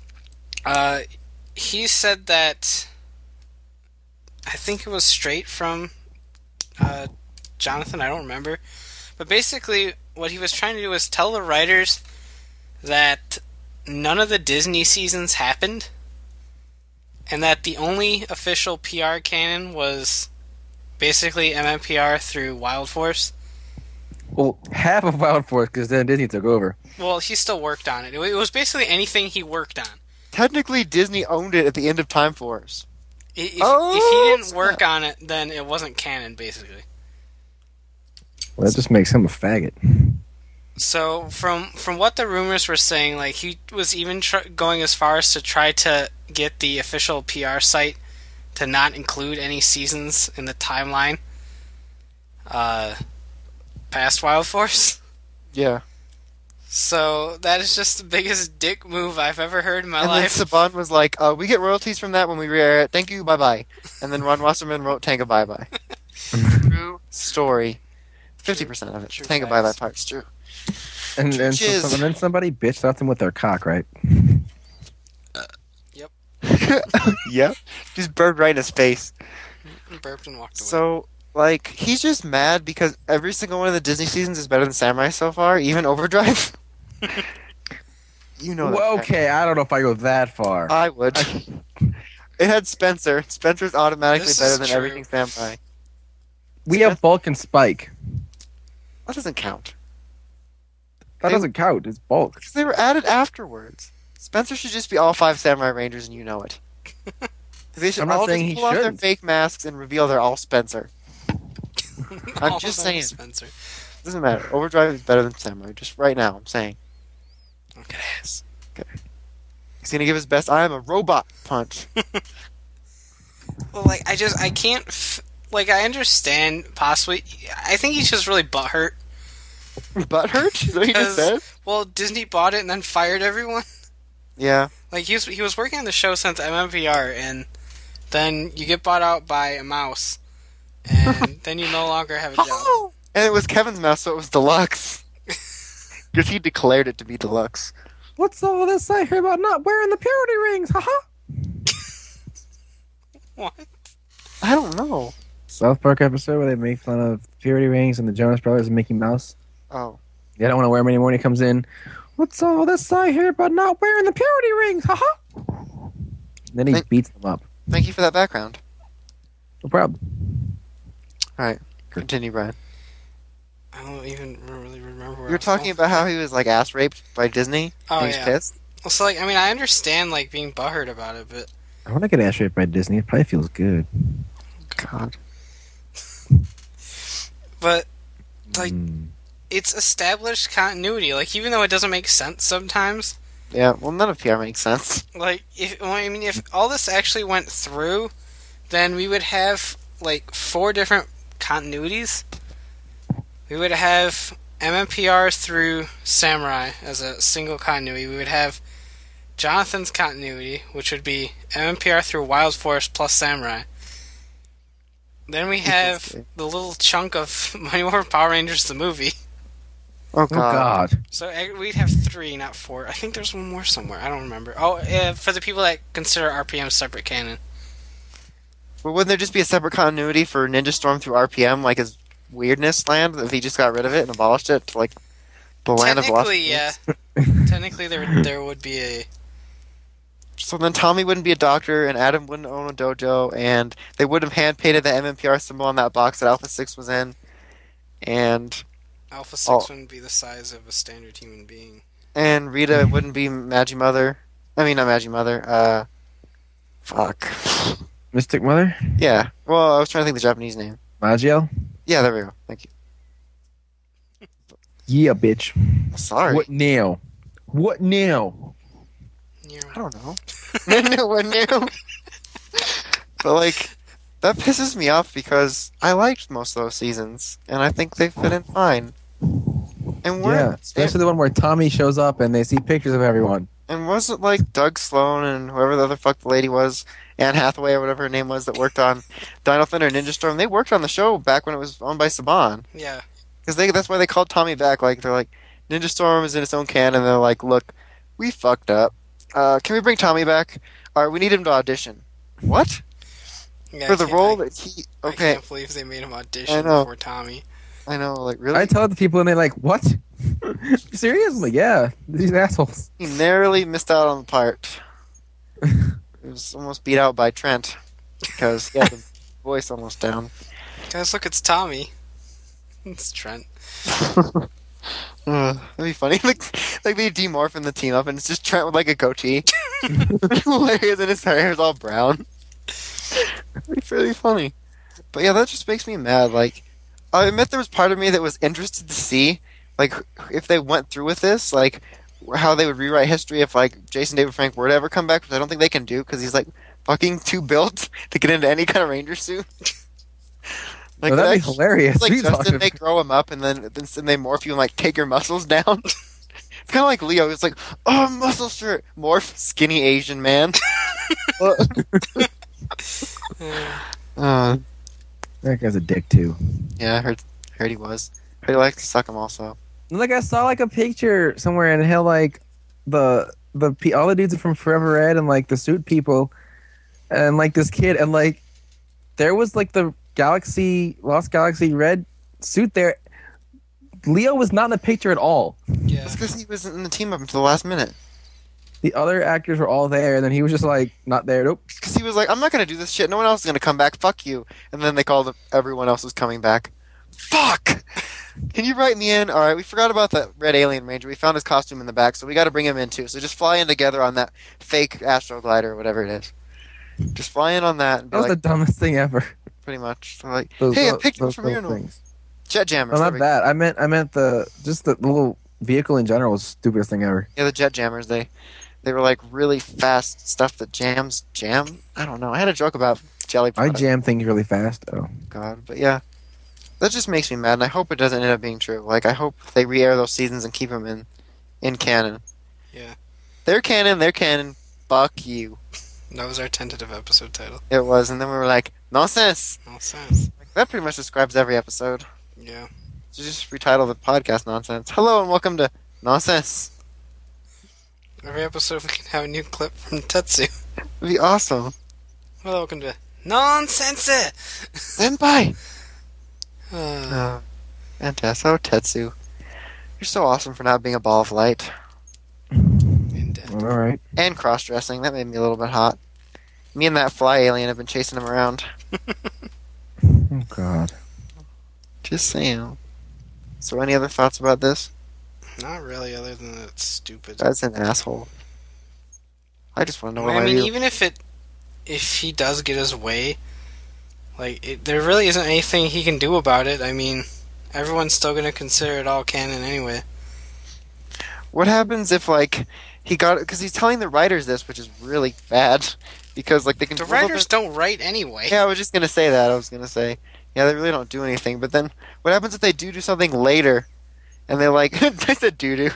he said that I think it was straight from Jonathan. I don't remember, but basically, what he was trying to do was tell the writers that none of the Disney seasons happened, and that the only official PR canon was basically MMPR through Wild Force. Well, half of Wild Force, because then Disney took over. Well, he still worked on it. It was basically anything he worked on. Technically, Disney owned it at the end of Time Force. If he Oh, didn't work on it, then it wasn't canon, basically. Well, that just makes him a faggot. So, from what the rumors were saying, like, he was even going as far as to try to get the official PR site to not include any seasons in the timeline past Wild Force. Yeah. So, that is just the biggest dick move I've ever heard in my And then life. Saban was like, we get royalties from that when we re-air it. Thank you, bye-bye. And then Ron Wasserman wrote Tango bye-bye. True story. 50% of it. True Tango facts. bye-bye part's true. And then, Jizz. then somebody bitched at them with their cock, right? Yep. Just burped right in his face. Burped and walked away. So, like, he's just mad because every single one of the Disney seasons is better than Samurai so far, even Overdrive. You know that. Well, fact. okay, I don't know if I go that far. I would. It had Spencer. Spencer's automatically This better is than true. everything Samurai. We have Bulk and Spike. That doesn't count. That They- doesn't count. It's Bulk. Because they were added afterwards. Spencer should just be all 5 Samurai Rangers, and you know it. They should I'm not all saying just he pull off their shouldn't. fake masks and reveal they're all Spencer. I'm All just of them saying. Spencer. Doesn't matter. Overdrive is better than Samurai. Just right now, I'm saying. Okay. It is. Okay. He's gonna give his best I am a robot punch. Well, like, I can't, I understand, possibly, I think he's just really butthurt. Butthurt? Is that what he just said? Well, Disney bought it and then fired everyone. Yeah. Like, he was working on the show since MMPR, and then you get bought out by a mouse, and then you no longer have a job. And it was Kevin's mouse, so it was deluxe. Because he declared it to be deluxe. What's all this I hear about not wearing the purity rings? Haha. What? I don't know. South Park episode where they make fun of purity rings and the Jonas Brothers and Mickey Mouse. Oh. They don't want to wear them anymore. And he comes in. What's all this I hear about not wearing the purity rings? Haha. Then he Thank- beats them up. Thank you for that background. No problem. Alright. Continue, Brian. I don't even really remember where You were talking about how he was, like, ass raped by Disney. Oh, and he's yeah. pissed. Well, so, like, I mean, I understand, like, being butthurt about it, but I want to get ass raped by Disney. It probably feels good. God. Like, Mm. it's established continuity. Like, even though it doesn't make sense sometimes, Yeah, well, none of PR makes sense. like, if all this actually went through, then we would have, like, 4 different continuities. We would have MMPR through Samurai as a single continuity. We would have Jonathan's continuity, which would be MMPR through Wild Force plus Samurai. Then we have the little chunk of Mighty Morphin Power Rangers the movie. Oh Oh god. God. So we'd have 3, not 4. I think there's one more somewhere. I don't remember. Oh, for the people that consider RPM separate canon. But wouldn't there just be a separate continuity for Ninja Storm through RPM, like his weirdness land, if he just got rid of it and abolished it to like the land of lost? Technically, yeah. Technically, there would be a. So then Tommy wouldn't be a doctor, and Adam wouldn't own a dojo, and they would have hand painted the MMPR symbol on that box that Alpha 6 was in, and Alpha 6 wouldn't be the size of a standard human being. Rita wouldn't be Magi Mother. I mean, not Magi Mother. Fuck. Mystic Mother? Yeah. Well, I was trying to think of the Japanese name. Maggio? Yeah, there we go. Thank you. Yeah, bitch. Sorry. What now? What now? I don't know. What new? But like, that pisses me off because I liked most of those seasons, and I think they fit in fine. And Yeah, especially the one where Tommy shows up and they see pictures of everyone. and wasn't like Doug Sloan and whoever the other fuck the lady was, Anne Hathaway or whatever her name was, that worked on Dino Thunder and Ninja Storm. They worked on the show back when it was owned by Saban, Yeah. because that's why they called Tommy back. Like they're like, Ninja Storm is in its own canon, and they're like, look, we fucked up. Can we bring Tommy back? All right, we need him to audition. What? Yeah, For I the can't- role I, that he... I Okay, can't believe they made him I audition know. for Tommy. I know, like, really? I tell the people and they're like, what? You serious? I'm like, yeah, these assholes. He narrowly missed out on the part. He was almost beat out by Trent, because he had the voice almost down. Guys, look, it's Tommy. It's Trent. That'd be funny. like they demorph in the team up, and it's just Trent with like a goatee. Hilarious, and his hair is all brown. It'd be really funny. But yeah, that just makes me mad. Like, I admit there was part of me that was interested to see, like, if they went through with this, like, how they would rewrite history if, like, Jason David Frank were to ever come back, which I don't think they can do, because he's, like, fucking too built to get into any kind of Ranger suit. Like, Oh, that'd be that's- hilarious. It's like What are you Justin, talking they grow him up, and then they morph you and, like, take your muscles down. It's kind of like Leo. It's like, oh, muscle shirt. Morph, skinny Asian man. uh, That guy's a dick too. yeah, I heard he was. Heard he likes to suck him also. Like I saw like a picture somewhere and how like all the dudes are from Forever Red and like the suit people and like this kid and like there was like the Lost Galaxy Red suit there. Leo was not in the picture at all. Yeah. It's because he wasn't in the team up until the last minute. The other actors were all there and then he was just like not there. Nope. Because he was like, I'm not going to do this shit. No one else is going to come back. Fuck you. And then they called him, everyone else was coming back. Fuck! Can you write me in? Alright, we forgot about that Red Alien Ranger. We found his costume in the back, so we got to bring him in too. So just fly in together on that fake Astro Glider or whatever it is. Just fly in on that and be That was like, the dumbest thing ever. pretty much. So like, Those- hey, I those- picked him those- from those your things. Jet Jammers. No, there not we go. that. I meant the little vehicle in general was the stupidest thing ever. Yeah, the Jet Jammers. They were like really fast stuff that jam. I don't know. I had a joke about jelly. I Product. jam things really fast. Oh. God, but yeah, that just makes me mad, and I hope it doesn't end up being true. Like, I hope they re-air those seasons and keep them in canon. Yeah. They're canon. They're canon. Fuck you. That was our tentative episode title. It was, and then we were like, nonsense. No sense. Like, that pretty much describes every episode. Yeah. So just retitle the podcast nonsense. Hello and welcome to Nonsense. Every episode we can have a new clip from Tetsu. It'd be awesome. Hello, welcome to Nonsense! Senpai. Fantastic. Oh, Tetsu. You're so awesome for not being a ball of light. Indeed. All right. And cross-dressing. That made me a little bit hot. Me and that fly alien have been chasing him around. Oh God. Just saying. So any other thoughts about this? Not really, other than that it's stupid. That's an asshole. I just want to know what I mean, do. even if he does get his way, there really isn't anything he can do about it. I mean, everyone's still going to consider it all canon anyway. What happens if, like, he got... Because he's telling the writers this, which is really bad. Because, like, they can... The writers don't write anyway. Yeah, I was just going to say that. I was going to say, yeah, they really don't do anything. But then, what happens if they do something later? And they like... I said doo-doo.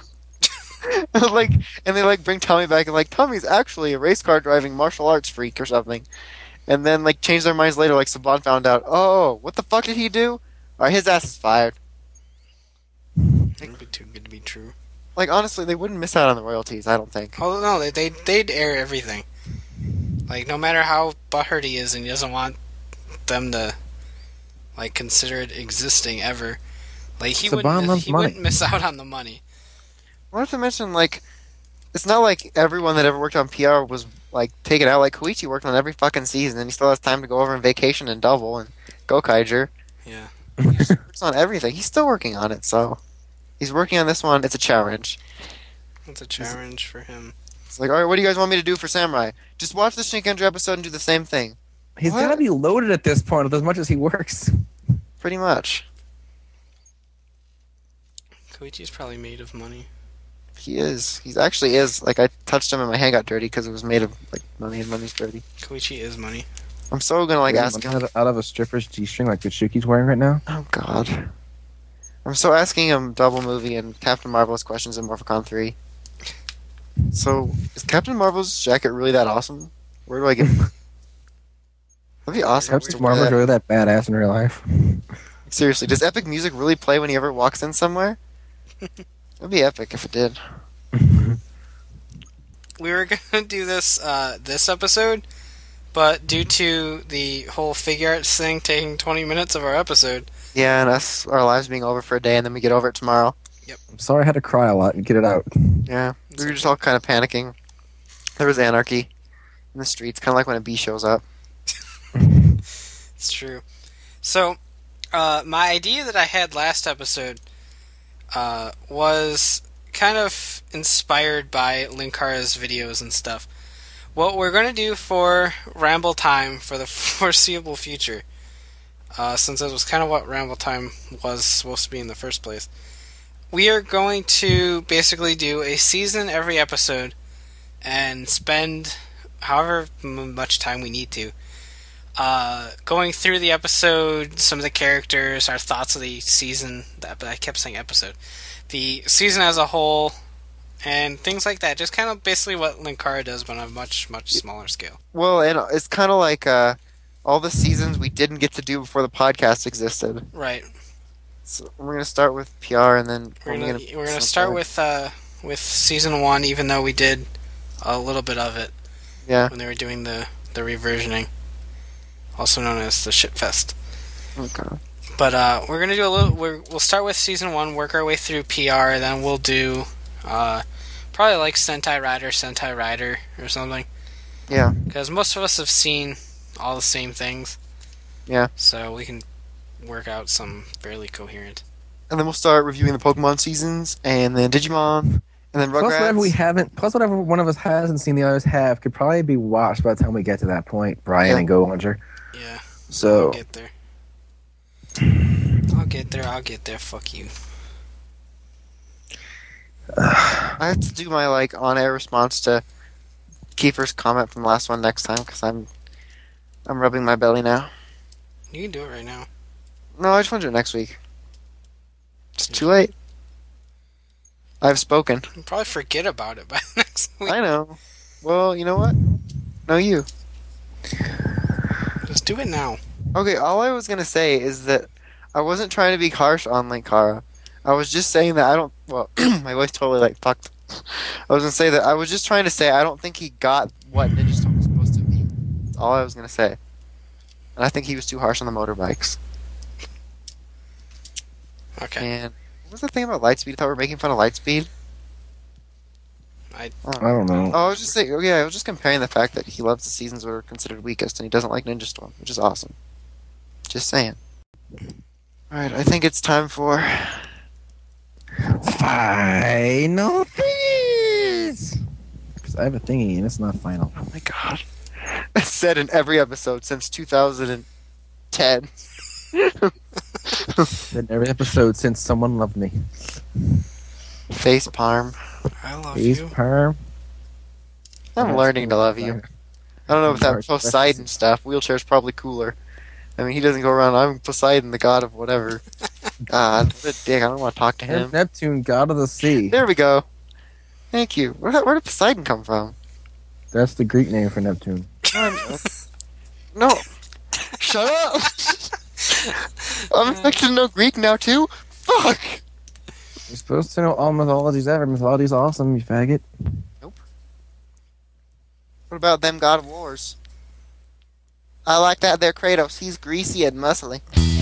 And they, like, bring Tommy back and, like, Tommy's actually a race car driving martial arts freak or something. and then like change their minds later. Like Saban found out, oh, what the fuck did he do? All right, his ass is fired. It'd be too good to be true. Like honestly, they wouldn't miss out on the royalties. I don't think. Oh no, they'd air everything. Like no matter how butthurt he is, and he doesn't want them to like consider it existing ever. Like he Saban loves money. wouldn't miss out on the money. Not to mention, like, it's not like everyone that ever worked on PR was like taken out. Like Koichi worked on every fucking season, and he still has time to go over and vacation and double and go Kaiger. Yeah. He works on everything. He's still working on it, so he's working on this one. It's a challenge. It's a challenge for him. It's like, all right, what do you guys want me to do for Samurai? Just watch the Shinkenger episode and do the same thing. He's What? got to be loaded at this point with as much as he works. Pretty much. Koichi's probably made of money. He is. He actually is. Like, I touched him and my hand got dirty because it was made of, like, money, and money's dirty. Koichi is money. I'm so gonna, like, ask him. Out of a stripper's G-string like Shuki's wearing right now. Oh, God. I'm so asking him Double Movie and Captain Marvel's questions in Morphicon 3. So, is Captain Marvel's jacket really that awesome? Where do I get That'd be awesome. Captain Marvel's really that badass in real life. Seriously, does epic music really play when he ever walks in somewhere? It'd be epic if it did. We were gonna do this this episode, but due to the whole figure arts thing taking 20 minutes of our episode, Yeah, and our lives being over for a day and then we get over it tomorrow. I'm sorry I had to cry a lot and get it out. Yeah, we were just all kind of panicking. There was anarchy in the streets, kind of like when a bee shows up. it's true. So, my idea that I had last episode was kind of inspired by Linkara's videos and stuff. What we're going to do for Ramble Time for the foreseeable future, since that was kind of what Ramble Time was supposed to be in the first place, we are going to basically do a season every episode and spend however much time we need to going through the episode, some of the characters, our thoughts of the season. I kept saying episode. The season as a whole, and things like that. Just kind of basically what Linkara does, but on a much, much smaller scale. Well, and it's kind of like all the seasons we didn't get to do before the podcast existed. Right. So we're gonna start with PR, and then We're gonna start with season 1, even though we did a little bit of it. Yeah. When they were doing the reversioning, also known as the Shitfest. Okay. But we're gonna do a little. We'll start with season 1, work our way through PR, then we'll do probably like Sentai Rider, or something. Yeah. Because most of us have seen all the same things. Yeah. So we can work out some fairly coherent. And then we'll start reviewing the Pokemon seasons, and then Digimon, and then Rugrats. Plus whatever one of us hasn't seen the others have could probably be watched by the time we get to that point, Brian and Go-Launcher. Yeah. So I'll get there. I'll get there. Fuck you. I have to do my like on-air response to Kiefer's comment from the last one next time because I'm rubbing my belly now. You can do it right now. No, I just want to do it next week. It's too late. I've spoken. You'll probably forget about it by next week. I know. Well, you know what? No, you. Just do it now. Okay, all I was gonna say is that I wasn't trying to be harsh on Linkara. I was just saying that I don't. Well, my voice totally like fucked. I was gonna say that I was just trying to say I don't think he got what Ninja Storm was supposed to be. That's all I was gonna say. And I think he was too harsh on the motorbikes. Okay. And what was the thing about Lightspeed? I thought we were making fun of Lightspeed. I don't know. Oh, I was just saying. Oh, yeah, I was just comparing the fact that he loves the seasons that are considered weakest, and he doesn't like Ninja Storm, which is awesome. Just saying. All right, I think it's time for Final Things! Because I have a thingy and it's not final. Oh my god. It's said in every episode since 2010. In every episode since someone loved me. Face palm. I love Face you. perm. I'm learning to love you. I don't know if that Poseidon stuff. Wheelchair's probably cooler. I mean, he doesn't go around, I'm Poseidon, the god of whatever. God, what a dick. I don't want to talk to him. Neptune, god of the sea. There we go. Thank you. Where did Poseidon come from? That's the Greek name for Neptune. No. Shut up! I'm expected to know Greek now, too? Fuck! You're supposed to know all mythologies ever. Mythology's awesome, you faggot. What about them God of Wars? I like that there Kratos. He's greasy and muscly.